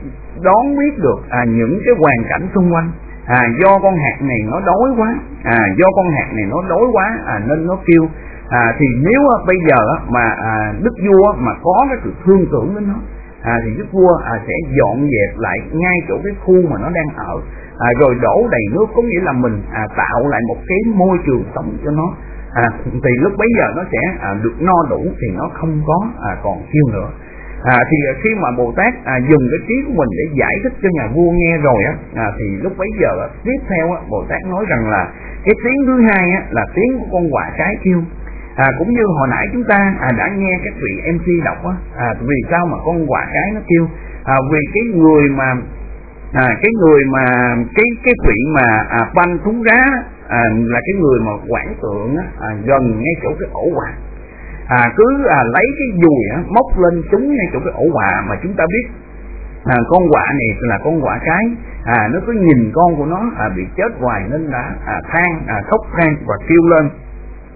đoán biết được à, những cái hoàn cảnh xung quanh. À, do con hạt này nó đói quá, à, do con hạt này nó đói quá à, nên nó kêu. À, thì nếu à, bây giờ à, mà à, đức vua mà có cái sự thương tưởng đến nó, à, thì đức vua à, sẽ dọn dẹp lại ngay chỗ cái khu mà nó đang ở. À, rồi đổ đầy nước, có nghĩa là mình à, tạo lại một cái môi trường sống cho nó. À, thì lúc bấy giờ nó sẽ à, được no đủ, thì nó không có à, còn kêu nữa. À, thì khi mà Bồ Tát à, dùng cái trí của mình để giải thích cho nhà vua nghe rồi á, à, thì lúc bấy giờ á, tiếp theo á, Bồ Tát nói rằng là cái tiếng thứ hai á, là tiếng của con quạ cái kêu. À, cũng như hồi nãy chúng ta à, đã nghe các vị em xê đọc á, à, vì sao mà con quạ cái nó kêu? À, vì cái người mà À, cái người mà cái cái vị mà à, banh thúng rá à, là cái người mà quản tượng á, à, gần ngay chỗ cái ổ quạ, à, cứ à, lấy cái dùi á, móc lên trúng ngay chỗ cái ổ quạ. Mà chúng ta biết à, con quạ này là con quạ cái, à, nó cứ nhìn con của nó à, bị chết hoài nên đã à, than à, khóc than và kêu lên.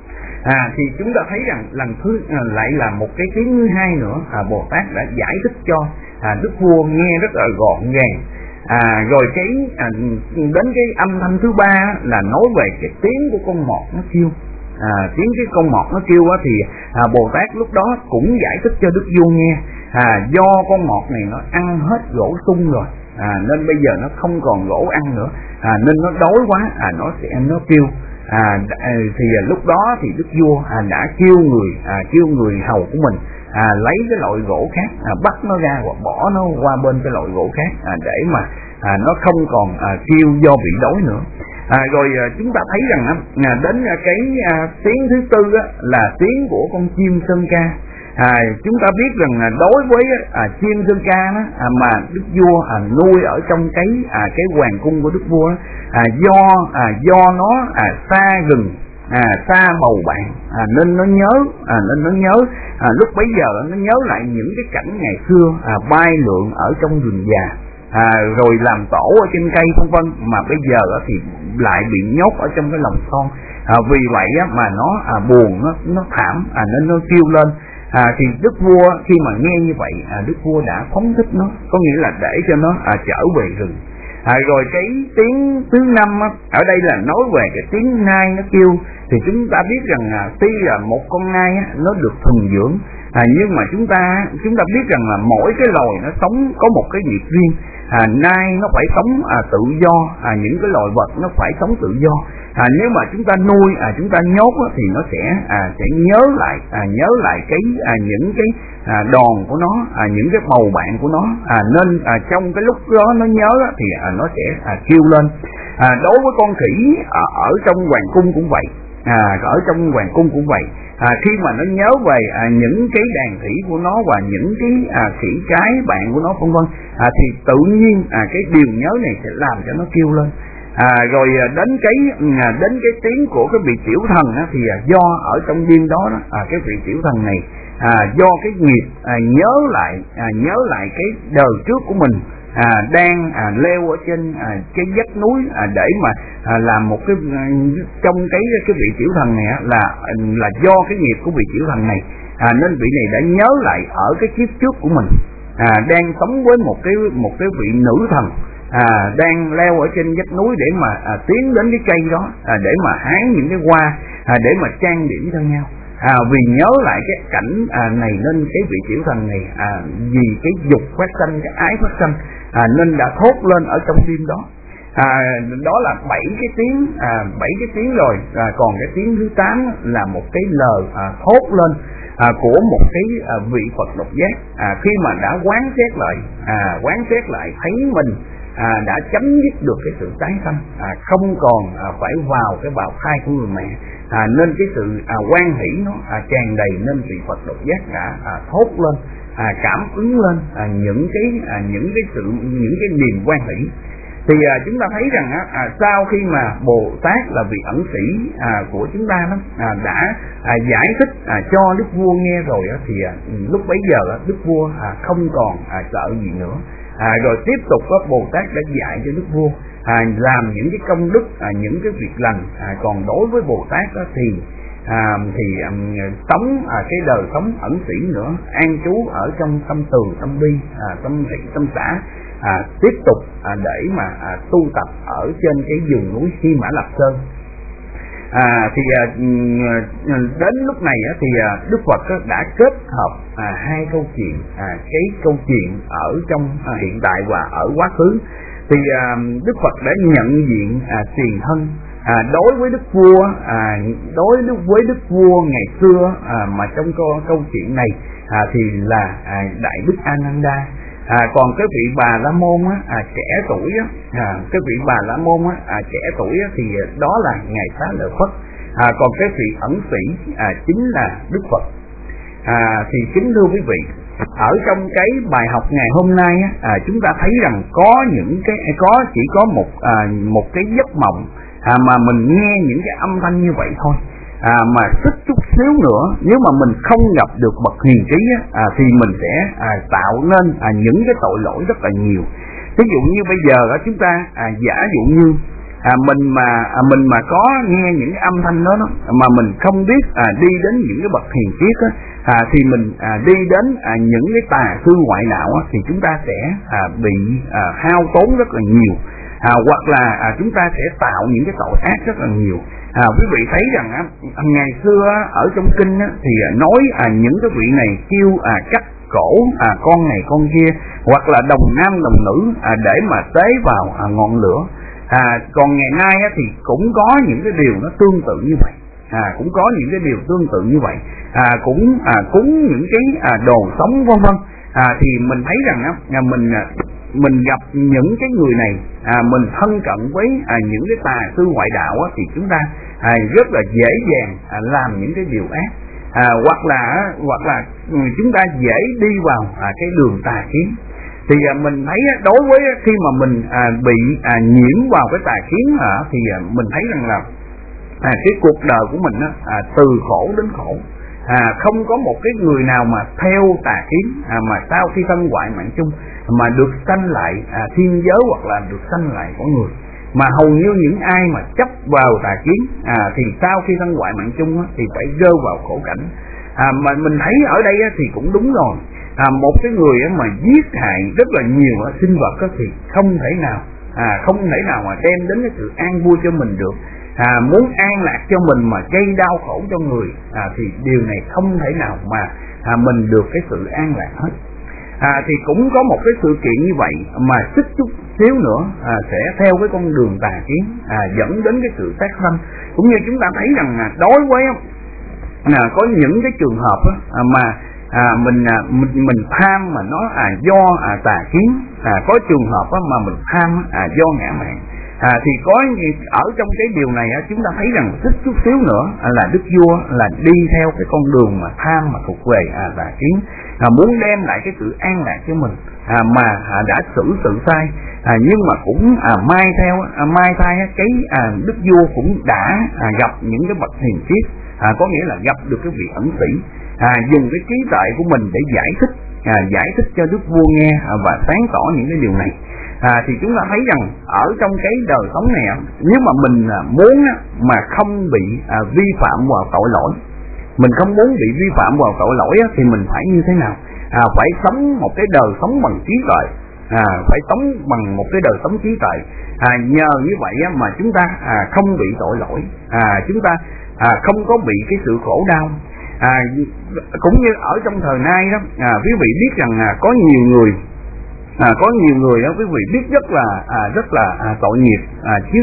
À, thì chúng ta thấy rằng lần thứ à, lại là một cái tiếng thứ hai nữa, à, Bồ Tát đã giải thích cho à, đức vua nghe rất là gọn gàng. À, rồi cái à, đến cái âm thanh thứ ba là nói về cái tiếng của con mọt nó kêu. À, tiếng cái con mọt nó kêu á, thì à, Bồ Tát lúc đó cũng giải thích cho đức vua nghe. À, do con mọt này nó ăn hết gỗ sung rồi, à, nên bây giờ nó không còn gỗ ăn nữa, à, nên nó đói quá, à, nó sẽ nó kêu. À, thì lúc đó thì đức vua à, đã kêu người à, kêu người hầu của mình à, lấy cái loại gỗ khác, à, bắt nó ra và bỏ nó qua bên cái loại gỗ khác, à, để mà à, nó không còn à, kêu do bị đói nữa. À, rồi à, chúng ta thấy rằng à, đến à, cái à, tiếng thứ tư á, là tiếng của con chim sơn ca. À, chúng ta biết rằng là đối với à, chim sơn ca đó, à, mà đức vua à, nuôi ở trong cái à, cái hoàng cung của đức vua đó, à, do à, do nó à, xa rừng, à, xa bầu bạn, à, nên nó nhớ à, nên nó nhớ à, lúc bấy giờ nó nhớ lại những cái cảnh ngày xưa à, bay lượn ở trong rừng già, à, rồi làm tổ ở trên cây vân vân, mà bây giờ á, thì lại bị nhốt ở trong cái lồng son. À, vì vậy á, mà nó à, buồn, nó nó thảm, à, nên nó kêu lên. À, thì đức vua khi mà nghe như vậy, à, đức vua đã phóng thích nó, có nghĩa là để cho nó à, trở về rừng. À, rồi cái tiếng thứ năm á, ở đây là nói về cái tiếng nai nó kêu. Thì chúng ta biết rằng à, tuy là một con nai á, nó được thuần dưỡng, à, nhưng mà chúng ta chúng ta biết rằng là mỗi cái loài nó sống có một cái nghiệp riêng. À, nai nó phải sống à, tự do, à, những cái loài vật nó phải sống tự do. À, nếu mà chúng ta nuôi, à, chúng ta nhốt á, thì nó sẽ à, sẽ nhớ lại à, nhớ lại cái à, những cái à, đòn của nó, à, những cái bầu bạn của nó, à, nên à, trong cái lúc đó nó nhớ á, thì à, nó sẽ à, kêu lên. À, đối với con khỉ ở, ở trong hoàng cung cũng vậy, à, ở trong hoàng cung cũng vậy. À, khi mà nó nhớ về à, những cái đàn khỉ của nó và những cái à, khỉ cái bạn của nó vân vân, à, thì tự nhiên à, cái điều nhớ này sẽ làm cho nó kêu lên. À, rồi đến cái à, đến cái tiếng của cái vị tiểu thần á, thì à, do ở trong đêm đó, đó à, cái vị tiểu thần này à, do cái nghiệp à, nhớ lại à, nhớ lại cái đời trước của mình à, đang à, leo ở trên à, cái vách núi à, để mà à, làm một cái à, trong cái cái vị tiểu thần này á, là là do cái nghiệp của vị tiểu thần này, à, nên vị này đã nhớ lại ở cái kiếp trước của mình, à, đang sống với một cái một cái vị nữ thần, à, đang leo ở trên vách núi để mà à, tiến đến cái cây đó, à, để mà hái những cái hoa, à, để mà trang điểm cho nhau. À, vì nhớ lại cái cảnh à, này nên cái vị tiểu thần này à, vì cái dục phát sanh, cái ái phát sanh, à, nên đã thốt lên ở trong đêm đó. À, đó là bảy cái tiếng, à, bảy cái tiếng rồi. À, còn cái tiếng thứ tám là một cái lời à, thốt lên à, của một cái à, vị Phật độc giác, à, khi mà đã quán xét lại, à, quán xét lại thấy mình à, đã chấm dứt được cái sự tái sanh, à, không còn à, phải vào cái bào thai của người mẹ, à, nên cái sự à, hoan hỷ nó à, tràn đầy, nên vị Phật độc giác đã à, thốt lên, à, cảm ứng lên à, những cái à, những cái sự những cái niềm hoan hỷ. Thì à, chúng ta thấy rằng á, à, sau khi mà Bồ Tát là vị ẩn sĩ à, của chúng ta đó, à, đã à, giải thích à, cho đức vua nghe rồi á, thì à, lúc bấy giờ á, đức vua à, không còn à, sợ gì nữa. À, rồi tiếp tục á, Bồ Tát đã dạy cho đức vua à, làm những cái công đức, à, những cái việc lành. À, còn đối với Bồ Tát á, thì à, thì um, sống à, cái đời sống ẩn sĩ nữa, an trú ở trong tâm từ, tâm bi, à, tâm thị, tâm xã. À, tiếp tục à, để mà à, tu tập ở trên cái vùng núi Hy Mã Lạp Sơn. À, thì à, đến lúc này á, thì à, Đức Phật á, đã kết hợp à, hai câu chuyện, à, cái câu chuyện ở trong à, hiện tại và ở quá khứ. Thì à, Đức Phật đã nhận diện à, tiền thân. À, đối với đức vua, à, đối với đức vua ngày xưa à, mà trong câu, câu chuyện này à, thì là à, Đại Đức Ananda. À, còn cái vị Bà La Môn á, à, trẻ tuổi á, à, cái vị Bà La Môn á, à, trẻ tuổi á, thì đó là ngài Xá Lợi Phất. À, còn cái vị ẩn sĩ à, chính là Đức Phật. À, thì kính thưa quý vị, ở trong cái bài học ngày hôm nay á, à, chúng ta thấy rằng có những cái có chỉ có một à, một cái giấc mộng à, mà mình nghe những cái âm thanh như vậy thôi. À, mà sức chút xíu nữa, nếu mà mình không gặp được bậc hiền trí á, à, thì mình sẽ à, tạo nên à, những cái tội lỗi rất là nhiều. Ví dụ như bây giờ á, chúng ta à, giả dụ như à, mình mà à, mình mà có nghe những cái âm thanh đó, đó mà mình không biết à, đi đến những cái bậc hiền triết á, à, thì mình à, đi đến à, những cái tà sư ngoại đạo á, thì chúng ta sẽ à, bị à, hao tốn rất là nhiều, à, hoặc là à, chúng ta sẽ tạo những cái tội ác rất là nhiều. À, quý vị thấy rằng á, ngày xưa á, ở trong kinh á, thì à, nói à, những cái vị này kêu à, cắt cổ à, con này con kia, hoặc là đồng nam đồng nữ à, để mà tế vào à, ngọn lửa. À, còn ngày nay á, thì cũng có những cái điều nó tương tự như vậy, à, cũng có những cái điều tương tự như vậy, à, cũng à, cúng những cái à, đồ sống vân vân. À, thì mình thấy rằng á, à, mình à, mình gặp những cái người này, à, mình thân cận với à, những cái tà sư ngoại đạo á, thì chúng ta à, rất là dễ dàng à, làm những cái điều ác, à, hoặc là hoặc là chúng ta dễ đi vào à, cái đường tà kiến. Thì à, mình thấy á, đối với khi mà mình à, bị à, nhiễm vào cái tà kiến à, thì à, mình thấy rằng là à, cái cuộc đời của mình á, à, từ khổ đến khổ. À, không có một cái người nào mà theo tà kiến à, mà sau khi thân ngoại mạng chung mà được sanh lại à, thiên giới hoặc là được sanh lại con người. Mà hầu như những ai mà chấp vào tà kiến à, thì sau khi thân ngoại mạng chung á, thì phải rơi vào khổ cảnh. À, mà mình thấy ở đây á, thì cũng đúng rồi. À, một cái người á, mà giết hại rất là nhiều á, sinh vật á, thì không thể nào à, không thể nào mà đem đến cái sự an vui cho mình được. À, muốn an lạc cho mình mà gây đau khổ cho người à, thì điều này không thể nào mà à, mình được cái sự an lạc hết. À, thì cũng có một cái sự kiện như vậy mà xích chút xíu nữa à, sẽ theo cái con đường tà kiến à, dẫn đến cái sự sát sanh. Cũng như chúng ta thấy rằng à, đối với à, có những cái trường hợp á, à, mà à, mình, à, mình mình tham mà nó à, do à, tà kiến, à, có trường hợp á, mà mình tham à, do ngã mạn. À, thì có ở trong cái điều này á, chúng ta thấy rằng thích chút xíu nữa à, là đức vua là đi theo cái con đường mà tham mà thuộc về à, tà kiến, à, muốn đem lại cái sự an lạc cho mình à, mà à, đã xử sự sai, à, nhưng mà cũng à, mai theo à, mai thay á, cái à, đức vua cũng đã à, gặp những cái bậc hiền triết, à, có nghĩa là gặp được cái vị ẩn sĩ, à, dùng cái trí tuệ của mình để giải thích à, giải thích cho đức vua nghe à, và sáng tỏ những cái điều này. À, thì chúng ta thấy rằng ở trong cái đời sống này, nếu mà mình à, muốn á, mà không bị à, vi phạm vào tội lỗi, mình không muốn bị vi phạm vào tội lỗi á, thì mình phải như thế nào? À, phải sống một cái đời sống bằng trí tuệ, à, phải sống bằng một cái đời sống trí tuệ. À, nhờ như vậy á, mà chúng ta à, không bị tội lỗi, à, chúng ta à, không có bị cái sự khổ đau. À, cũng như ở trong thời nay đó, à, quý vị biết rằng à, có nhiều người À, có nhiều người đó quý vị biết rất là à, rất là à, tội nghiệp, à, chứ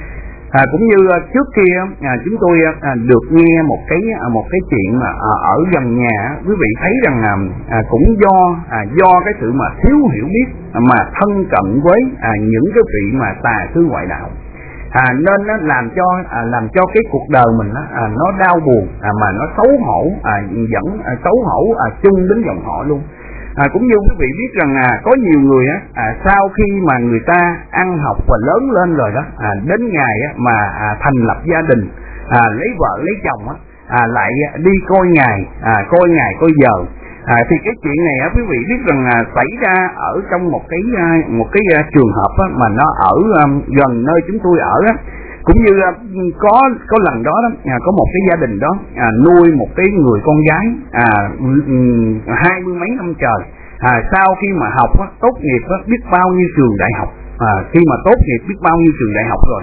à, cũng như à, trước kia à, chúng tôi à, được nghe một cái à, một cái chuyện mà à, ở gần nhà quý vị thấy rằng à, à, cũng do à, do cái sự mà thiếu hiểu biết à, mà thân cận với à, những cái vị mà tà sư ngoại đạo, à, nên nó làm cho à, làm cho cái cuộc đời mình à, nó đau buồn, à, mà nó xấu hổ, à, dẫn à, xấu hổ à, chung đến dòng họ luôn. À, cũng như quý vị biết rằng à, có nhiều người á, à, sau khi mà người ta ăn học và lớn lên rồi đó, à, đến ngày á, mà à, thành lập gia đình, à, lấy vợ lấy chồng á, à, lại đi coi ngày, à, coi ngày coi giờ. À, thì cái chuyện này á, quý vị biết rằng à, xảy ra ở trong một cái à, một cái à, trường hợp á, mà nó ở à, gần nơi chúng tôi ở á. Cũng như à, có có lần đó, đó à, có một cái gia đình đó à, nuôi một cái người con gái à, hai mươi mấy năm trời, à, sau khi mà học á, tốt nghiệp á, biết bao nhiêu trường đại học, à, khi mà tốt nghiệp biết bao nhiêu trường đại học rồi,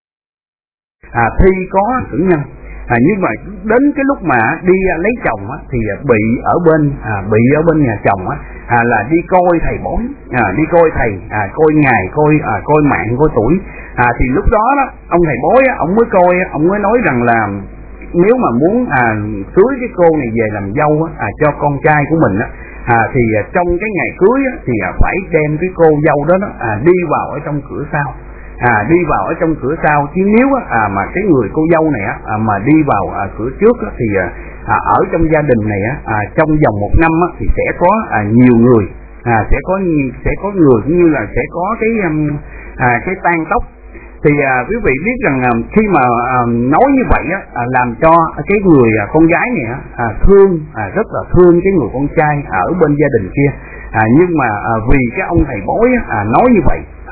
à, thi có cử nhân, à, nhưng mà đến cái lúc mà đi à, lấy chồng á, thì à, bị ở bên à, bị ở bên nhà chồng á, à, là đi coi thầy bói, à, đi coi thầy, à, coi ngày, coi à, coi mạng, coi tuổi. À, thì lúc đó đó ông thầy bói á, ông mới coi, ông mới nói rằng là nếu mà muốn à, cưới cái cô này về làm dâu á, à, cho con trai của mình á, à, thì à, trong cái ngày cưới á, thì à, phải đem cái cô dâu đó, đó à, đi vào ở trong cửa sau, à, đi vào ở trong cửa sau, chứ nếu á, à, mà cái người cô dâu này á, à, mà đi vào à, cửa trước á, thì à, à, ở trong gia đình này á, à, trong vòng một năm á, thì sẽ có à, nhiều người, à, sẽ có sẽ có người cũng như là sẽ có cái um, à, cái tan tóc. Thì à, quý vị biết rằng à, khi mà à, nói như vậy á, à, làm cho cái người à, con gái này á, à, thương à, rất là thương cái người con trai ở bên gia đình kia, à, nhưng mà à, vì cái ông thầy bói á, à, nói như vậy,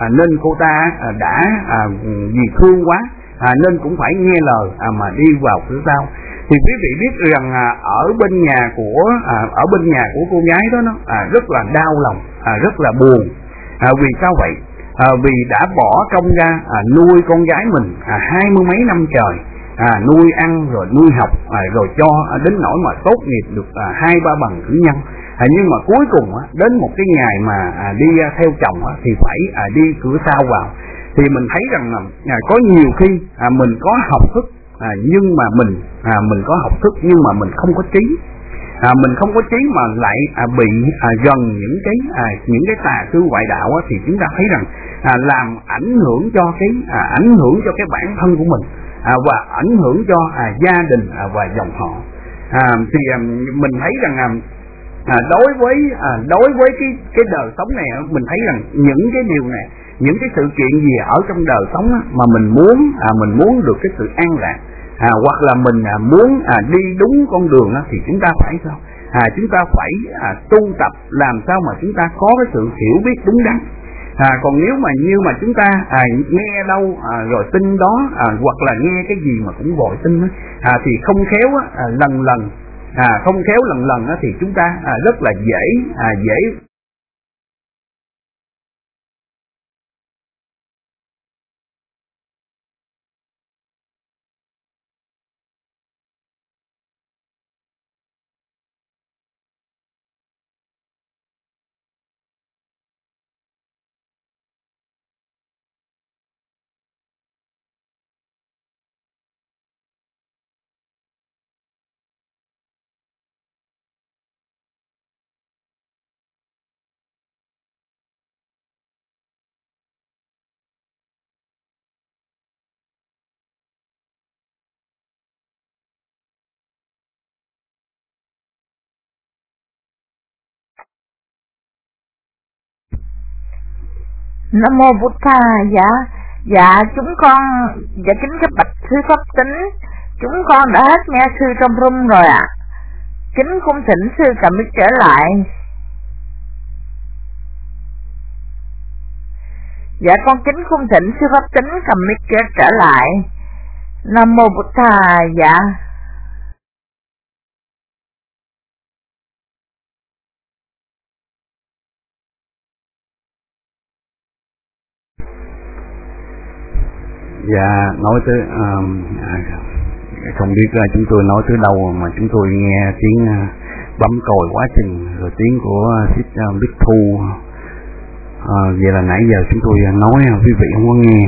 à, nên cô ta à, đã à, vì thương quá à, nên cũng phải nghe lời à, mà đi vào cửa sau. Thì quý vị biết rằng à, ở bên nhà của à, ở bên nhà của cô gái đó nó à, rất là đau lòng, à, rất là buồn. À, vì sao vậy? À, vì đã bỏ công ra à, nuôi con gái mình à, hai mươi mấy năm trời, à, nuôi ăn rồi nuôi học à, rồi cho à, đến nỗi mà tốt nghiệp được à, hai ba bằng cử nhân. À, nhưng mà cuối cùng á, đến một cái ngày mà à, đi à, theo chồng á, thì phải à, đi cửa sau vào. Thì mình thấy rằng là à, có nhiều khi à, mình có học thức à, nhưng mà mình à, mình có học thức nhưng mà mình không có trí. À, mình không có trí mà lại à, bị à, gần những cái à, những cái tà sư ngoại đạo á, thì chúng ta thấy rằng à, làm ảnh hưởng cho cái à, ảnh hưởng cho cái bản thân của mình à, và ảnh hưởng cho à, gia đình à, và dòng họ. À, thì à, mình thấy rằng à, à, đối với à, đối với cái cái đời sống này mình thấy rằng những cái điều này, những cái sự kiện gì ở trong đời sống á, mà mình muốn à, mình muốn được cái sự an lạc à, hoặc là mình à, muốn à, đi đúng con đường á, thì chúng ta phải sao? À, chúng ta phải à, tu tập làm sao mà chúng ta có cái sự hiểu biết đúng đắn. À, còn nếu mà như mà chúng ta à, nghe đâu à, rồi tin đó à, hoặc là nghe cái gì mà cũng vội tin á, à, thì không khéo á, à, lần lần à, không khéo lần lần á, thì chúng ta à, rất là dễ à, dễ Nam mô Bụt Tha. Dạ, dạ chúng con dạ kính các bạch sư pháp tính, chúng con đã hết nghe sư trong room rồi ạ. À. Kính cung thỉnh sư cầm mic trở lại. Dạ con kính cung thỉnh sư pháp tính cầm mic trở lại. Nam mô Bụt Tha. Dạ. Dạ, nói tới um, à, không biết uh, chúng tôi nói tới đâu mà chúng tôi nghe tiếng uh, bấm còi quá chừng, rồi tiếng của uh, Sít uh, Bích Thu. Uh, vậy là nãy giờ chúng tôi uh, nói uh, quý vị không có nghe.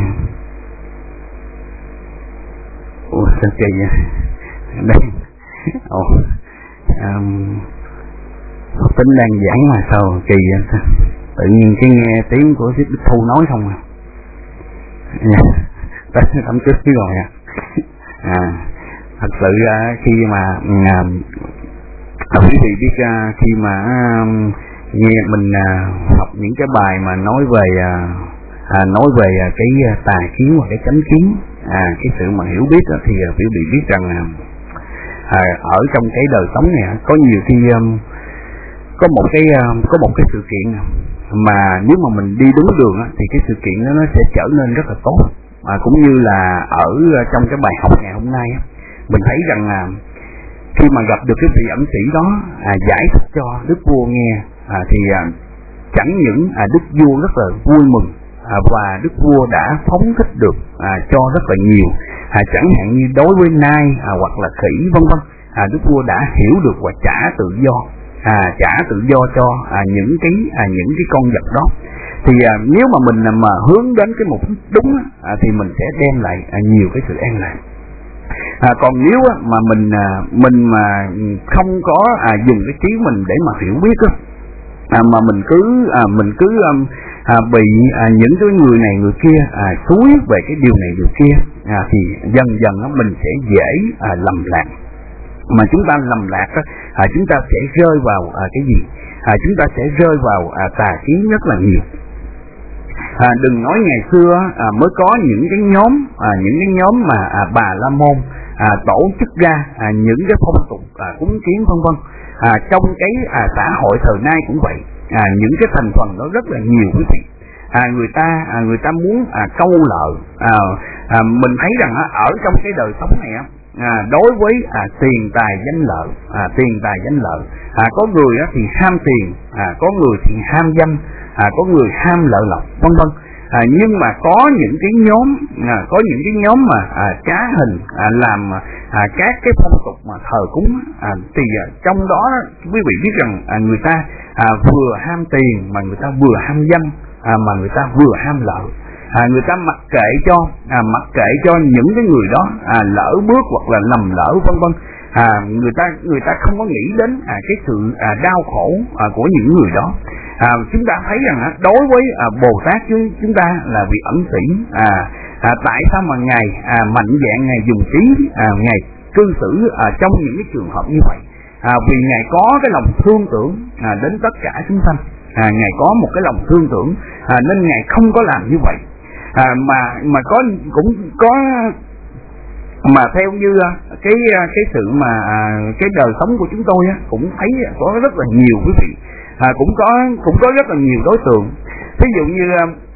Ủa sao kỳ vậy? Đây. Ồ. Um, tính đang giảng mà sao kỳ vậy? Tự nhiên cái nghe tiếng của Sít Bích Thu nói không à. Yeah. Đám trước chứ rồi à. À thật sự uh, khi mà uh, quý vị biết uh, khi mà uh, nghe mình uh, học những cái bài mà nói về uh, uh, nói về uh, cái uh, tà kiến và cái chánh kiến, à cái sự mà hiểu biết uh, thì uh, quý vị biết rằng uh, uh, ở trong cái đời sống này uh, có nhiều khi um, có một cái uh, có một cái sự kiện mà nếu mà mình đi đúng đường uh, thì cái sự kiện đó nó sẽ trở nên rất là tốt. À, cũng như là ở trong cái bài học ngày hôm nay mình thấy rằng là khi mà gặp được cái vị ẩn sĩ đó à, giải thích cho đức vua nghe à, thì à, chẳng những à, đức vua rất là vui mừng à, và đức vua đã phóng thích được à, cho rất là nhiều à, chẳng hạn như đối với nai à, hoặc là khỉ vân vân à, đức vua đã hiểu được và trả tự do à, trả tự do cho à, những cái à, những cái con vật đó. Thì à, nếu mà mình mà hướng đến cái mục đích đúng à, thì mình sẽ đem lại à, nhiều cái sự an lạc. À, còn nếu á, mà mình à, mình mà không có à, dùng cái trí mình để mà hiểu biết á, à, mà mình cứ à, mình cứ à, bị à, những cái người này người kia à, xúi về cái điều này điều kia à, thì dần dần á, mình sẽ dễ à, lầm lạc. Mà chúng ta lầm lạc á, à, chúng ta sẽ rơi vào à, cái gì? À, chúng ta sẽ rơi vào à, tà kiến rất là nhiều. À, đừng nói ngày xưa à, mới có những cái nhóm à, những cái nhóm mà à, bà la môn à, tổ chức ra à, những cái phong tục à, cúng kiến vân vân à, trong cái à, xã hội thời nay cũng vậy. À, những cái thành phần đó rất là nhiều quý vị. à, người ta à, người ta muốn à, câu lợi. à, à, mình thấy rằng à, ở trong cái đời sống này á, à, đối với à, tiền tài danh lợi, à, tiền tài danh lợi, à, có người á, thì ham tiền, à, có người thì ham danh, à, có người ham lợi lộc, vân vân. À, nhưng mà có những cái nhóm à, có những cái nhóm mà à, trá hình à, làm à, các cái phong tục mà thờ cúng à, thì à, trong đó quý vị biết rằng à, người ta à, vừa ham tiền mà người ta vừa ham danh, à, mà người ta vừa ham lợi. À, người ta mặc kệ cho à, mặc kệ cho những cái người đó à, lỡ bước hoặc là lầm lỡ vân vân. À, người ta người ta không có nghĩ đến à, cái sự à, đau khổ à, của những người đó. À, chúng ta thấy rằng à, đối với à, Bồ Tát chứ chúng ta là vị ẩn sĩ, à, à, tại sao mà ngài à, mạnh dạn ngài dùng trí à, ngài cư xử à, trong những cái trường hợp như vậy? À, vì ngài có cái lòng thương tưởng à, đến tất cả chúng sanh, à, ngài có một cái lòng thương tưởng à, nên ngài không có làm như vậy. À, mà mà có cũng có mà theo như cái cái sự mà cái đời sống của chúng tôi á, cũng thấy có rất là nhiều quý vị, à, cũng có cũng có rất là nhiều đối tượng. Ví dụ như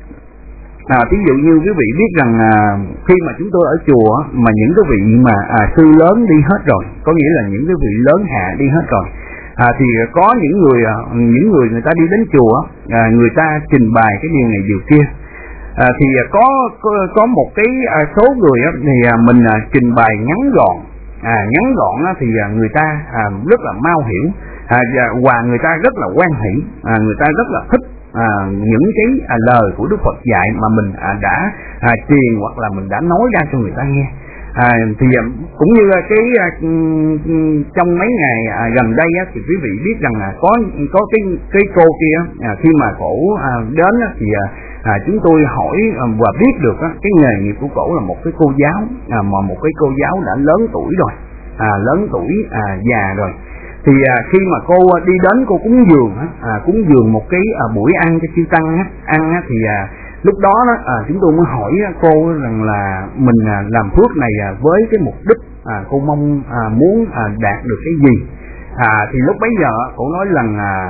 à, ví dụ như quý vị biết rằng à, khi mà chúng tôi ở chùa mà những cái vị mà à, sư lớn đi hết rồi, có nghĩa là những cái vị lớn hạ đi hết rồi, à, thì có những người những người người ta đi đến chùa, à, người ta trình bày cái điều này điều kia. À, thì có, có có một cái à, số người á, thì à, mình à, trình bày ngắn gọn, à, ngắn gọn á, thì à, người ta à, rất là mau hiểu, à, và người ta rất là quan hỷ, à, người ta rất là thích à, những cái à, lời của Đức Phật dạy mà mình à, đã à, truyền hoặc là mình đã nói ra cho người ta nghe. À, thì à, cũng như cái à, trong mấy ngày à, gần đây á, thì quý vị biết rằng là có có cái cái cô kia à, khi mà cổ à, đến á, thì à, À, chúng tôi hỏi à, và biết được á, cái nghề nghiệp của cổ là một cái cô giáo, à, mà một cái cô giáo đã lớn tuổi rồi, à, lớn tuổi à, già rồi. Thì à, khi mà cô đi đến cô cúng dường á, à, cúng dường một cái à, buổi ăn cho chư tăng á, ăn á, thì à, lúc đó, đó à, chúng tôi mới hỏi cô rằng là mình à, làm phước này à, với cái mục đích à, cô mong à, muốn à, đạt được cái gì. À, thì lúc bấy giờ cô nói rằng à,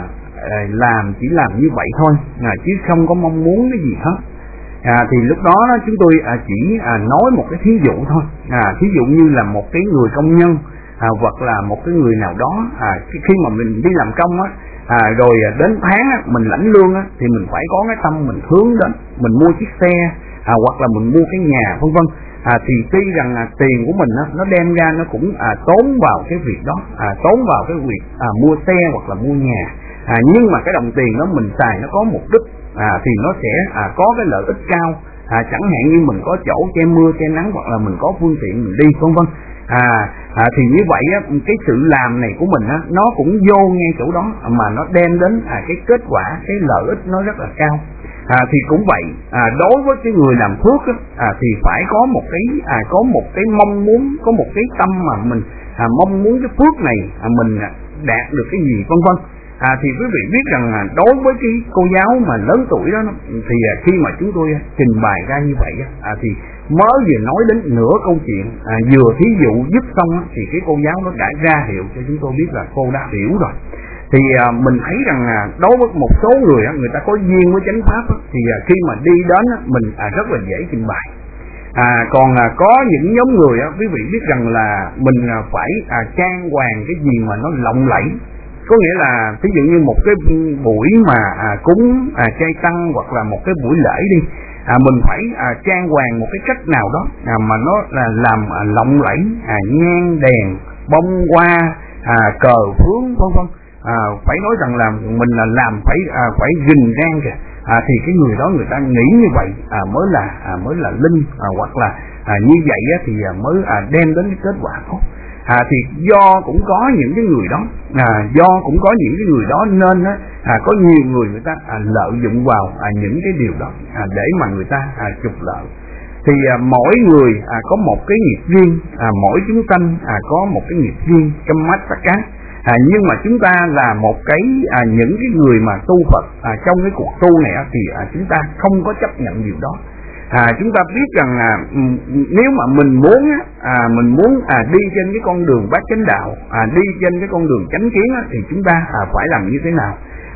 làm chỉ làm như vậy thôi, à, chứ không có mong muốn cái gì hết. À, thì lúc đó, đó chúng tôi à, chỉ à, nói một cái thí dụ thôi, à, thí dụ như là một cái người công nhân à, hoặc là một cái người nào đó, à, khi mà mình đi làm công á, à, rồi đến tháng á, mình lãnh lương á, thì mình phải có cái tâm mình hướng đến mình mua chiếc xe, à, hoặc là mình mua cái nhà vân vân. À, thì tuy rằng à, tiền của mình á, nó đem ra nó cũng à, tốn vào cái việc đó, à, tốn vào cái việc à, mua xe hoặc là mua nhà. À, nhưng mà cái đồng tiền đó mình xài nó có mục đích, à, thì nó sẽ à, có cái lợi ích cao, à, chẳng hạn như mình có chỗ che mưa che nắng hoặc là mình có phương tiện mình đi vân vân. À, à, thì như vậy á, cái sự làm này của mình á, nó cũng vô ngay chỗ đó mà nó đem đến à, cái kết quả, cái lợi ích nó rất là cao. À, thì cũng vậy, à, đối với cái người làm phước á, à, thì phải có một cái à, có một cái mong muốn, có một cái tâm mà mình à, mong muốn cái phước này à, mình à, đạt được cái gì vân vân. À, thì quý vị biết rằng là đối với cái cô giáo mà lớn tuổi đó, thì à, khi mà chúng tôi trình bày ra như vậy à, thì mới vừa nói đến nửa câu chuyện, à, vừa thí dụ dứt xong á, thì cái cô giáo nó đã ra hiệu cho chúng tôi biết là cô đã hiểu rồi. Thì à, mình thấy rằng là đối với một số người á, người ta có duyên với chánh pháp á, thì à, khi mà đi đến á, mình à, rất là dễ trình bày. À, còn à, có những nhóm người á, quý vị biết rằng là mình à, phải à, trang hoàng cái gì mà nó lộng lẫy. Có nghĩa là ví dụ như một cái buổi mà à, cúng à, chay tăng hoặc là một cái buổi lễ đi, à, mình phải à, trang hoàng một cái cách nào đó à, mà nó là làm à, lộng lẫy, à, nhang đèn, bông hoa, à, cờ phướng vân vân. À, phải nói rằng là mình là làm phải à, phải rình rang kìa. À, thì cái người đó người ta nghĩ như vậy à, mới là à, mới là linh, à, hoặc là à, như vậy á, thì à, mới à, đem đến cái kết quả tốt. À, thì do cũng có những cái người đó, à, do cũng có những cái người đó nên á, à, có nhiều người người ta à, lợi dụng vào à, những cái điều đó à, để mà người ta à, trục lợi. Thì à, mỗi người à, có một cái nghiệp riêng, à, mỗi chúng sanh à, có một cái nghiệp riêng trong mắt tất cả. À, nhưng mà chúng ta là một cái à, những cái người mà tu Phật à, trong cái cuộc tu này á, thì à, chúng ta không có chấp nhận điều đó. À, chúng ta biết rằng là nếu mà mình muốn à, mình muốn à, đi trên cái con đường bát chánh đạo, à, đi trên cái con đường chánh kiến á, thì chúng ta à, phải làm như thế nào?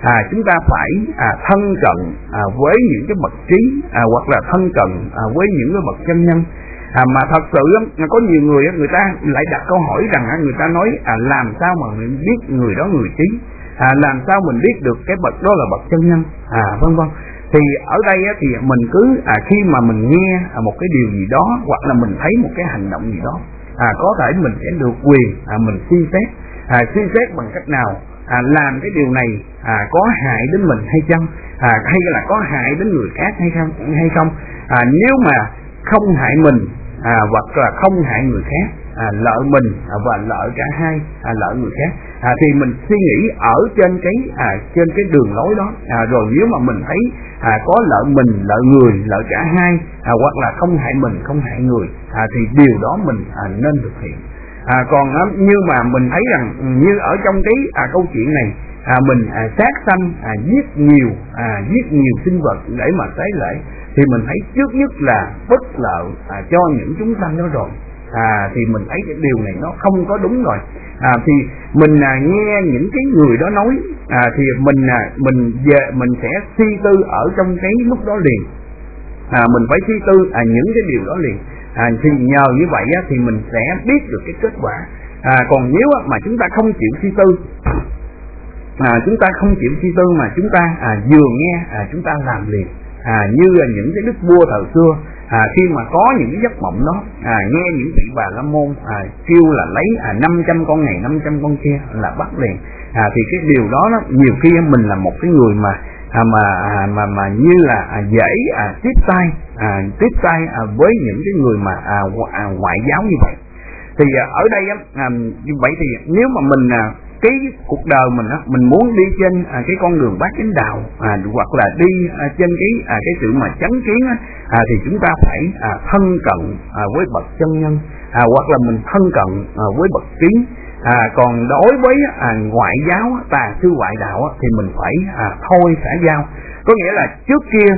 à, chúng ta phải à, thân cận à, với những cái bậc trí, à, hoặc là thân cận à, với những cái bậc chân nhân. À, mà thật sự có nhiều người người ta lại đặt câu hỏi rằng người ta nói à, làm sao mà mình biết người đó người trí, à, làm sao mình biết được cái bậc đó là bậc chân nhân, à, vân vân. Thì ở đây thì mình cứ à, khi mà mình nghe một cái điều gì đó hoặc là mình thấy một cái hành động gì đó, à, có thể mình sẽ được quyền à, mình suy xét, à, suy xét bằng cách nào, à, làm cái điều này à, có hại đến mình hay chăng, à, hay là có hại đến người khác hay không hay không. À, nếu mà không hại mình à, hoặc là không hại người khác, à, lợi mình à, và lợi cả hai, à, lợi người khác, à, thì mình suy nghĩ ở trên cái à, trên cái đường lối đó, à, rồi nếu mà mình thấy à, có lợi mình, lợi người, lợi cả hai, à, hoặc là không hại mình, không hại người, à, thì điều đó mình à, nên thực hiện. À, còn à, như mà mình thấy rằng như ở trong cái à, câu chuyện này, à, mình à, sát sanh, à, giết nhiều à, giết nhiều sinh vật để mà tế lễ, thì mình thấy trước nhất là bất lợi à, cho những chúng sanh đó rồi. À, thì mình thấy cái điều này nó không có đúng rồi. À, thì mình à, nghe những cái người đó nói, à, thì mình à, mình về mình sẽ suy tư ở trong cái lúc đó liền. À, mình phải suy tư à, những cái điều đó liền. À, thì nhờ như vậy á, thì mình sẽ biết được cái kết quả. À, còn nếu á, mà chúng ta không chịu suy tư, à, chúng ta không chịu suy tư mà chúng ta à, vừa nghe à, chúng ta làm liền. À, như là những cái đức vua thời xưa, à, khi mà có những cái giấc mộng đó, à, nghe những vị Bà La Môn à, kêu là lấy à, năm trăm con này năm trăm con kia là bắt liền. À, thì cái điều đó, đó nhiều khi mình là một cái người mà à, mà à, mà mà như là à, dễ à, tiếp tay à, tiếp tay à, với những cái người mà à, à, ngoại giáo như vậy. Thì à, ở đây à, như vậy thì nếu mà mình à, cái cuộc đời mình á, mình muốn đi trên à, cái con đường bát chánh đạo, à, hoặc là đi à, trên cái à, cái sự mà chánh kiến á, à, thì chúng ta phải à, thân cận à, với bậc chân nhân, à, hoặc là mình thân cận à, với bậc trí. À, còn đối với à, ngoại giáo, tà sư ngoại đạo á, thì mình phải à, thôi xã giao. Có nghĩa là trước kia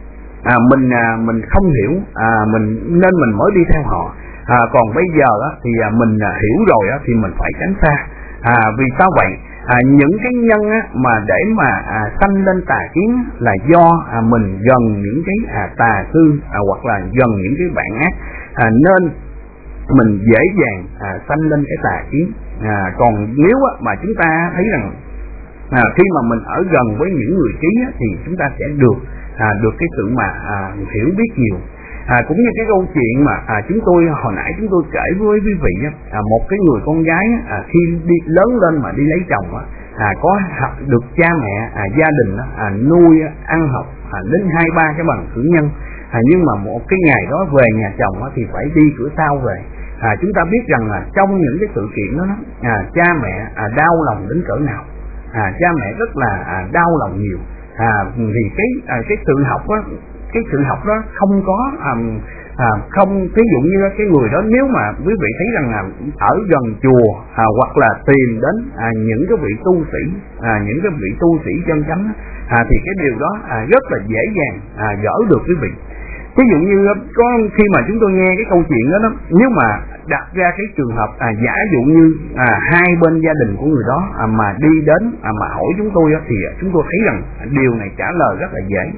à, mình à, mình không hiểu, à, mình nên mình mới đi theo họ. À, còn bây giờ á, thì à, mình à, hiểu rồi á, thì mình phải tránh xa. À, vì sao vậy? À, những cái nhân á, mà để mà à, sanh lên tà kiến là do à, mình gần những cái à, tà sư, à, hoặc là gần những cái bạn ác, à, nên mình dễ dàng à, sanh lên cái tà kiến. À, còn nếu á, mà chúng ta thấy rằng à, khi mà mình ở gần với những người trí á, thì chúng ta sẽ được à, được cái sự mà à, hiểu biết nhiều. À, cũng như cái câu chuyện mà à, chúng tôi hồi nãy chúng tôi kể với quý vị á, à, một cái người con gái á, à, khi đi lớn lên mà đi lấy chồng á, à, có học được cha mẹ à, gia đình á, à, nuôi á, ăn học à, đến hai ba cái bằng cử nhân, à, nhưng mà một cái ngày đó về nhà chồng á, thì phải đi cửa sau về. À, chúng ta biết rằng là trong những cái sự kiện đó, đó à, cha mẹ à, đau lòng đến cỡ nào, à, cha mẹ rất là à, đau lòng nhiều. À, vì cái à, cái sự học á, cái sự học đó không có à, à, không, ví dụ như cái người đó, nếu mà quý vị thấy rằng là ở gần chùa à, hoặc là tìm đến à, những cái vị tu sĩ, à, những cái vị tu sĩ chân chánh, à, thì cái điều đó à, rất là dễ dàng à, gỡ được quý vị. Ví dụ như có khi mà chúng tôi nghe cái câu chuyện đó, đó nếu mà đặt ra cái trường hợp à, giả dụ như à, hai bên gia đình của người đó à, mà đi đến à, mà hỏi chúng tôi á, thì chúng tôi thấy rằng điều này trả lời rất là dễ.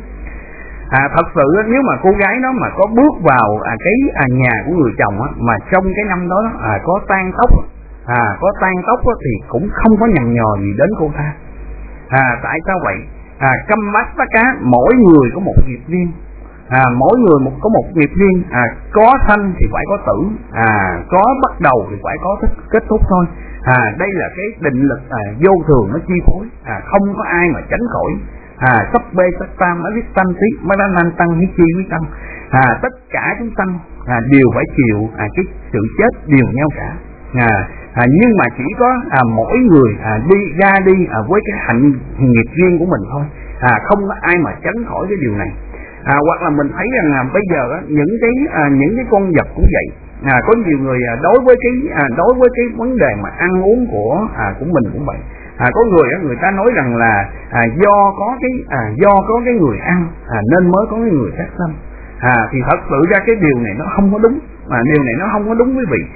À, thật sự nếu mà cô gái đó mà có bước vào à, cái à, nhà của người chồng á, mà trong cái năm đó à, có tang tóc à, có tang tóc á, thì cũng không có nhằn nhò gì đến cô ta. À, tại sao vậy? À, câm mắt tất cá, mỗi người có một nghiệp duyên. À, mỗi người một có một nghiệp duyên, à, có sanh thì phải có tử, à, có bắt đầu thì phải có kết thúc thôi. À, đây là cái định lực à, vô thường nó chi phối, à, không có ai mà tránh khỏi. À, sắp bê sắp tam mới biết tăng tí mới đã năng tăng hay chi mới tăng. À, tất cả chúng sanh à, đều phải chịu à, cái sự chết đều nhau cả. À, à, nhưng mà chỉ có à, mỗi người à, đi ra đi à, với cái hạnh nghiệp duyên của mình thôi. À, không có ai mà tránh khỏi cái điều này. À, hoặc là mình thấy rằng à, bây giờ á, những cái à, những cái con vật cũng vậy. À, có nhiều người à, đối với cái à, đối với cái vấn đề mà ăn uống của à, của mình cũng vậy. À, có người á, người ta nói rằng là à, do có cái à, do có cái người ăn à, nên mới có cái người sát sanh. À, thì thật sự ra cái điều này nó không có đúng. À, điều này nó không có đúng quý vị.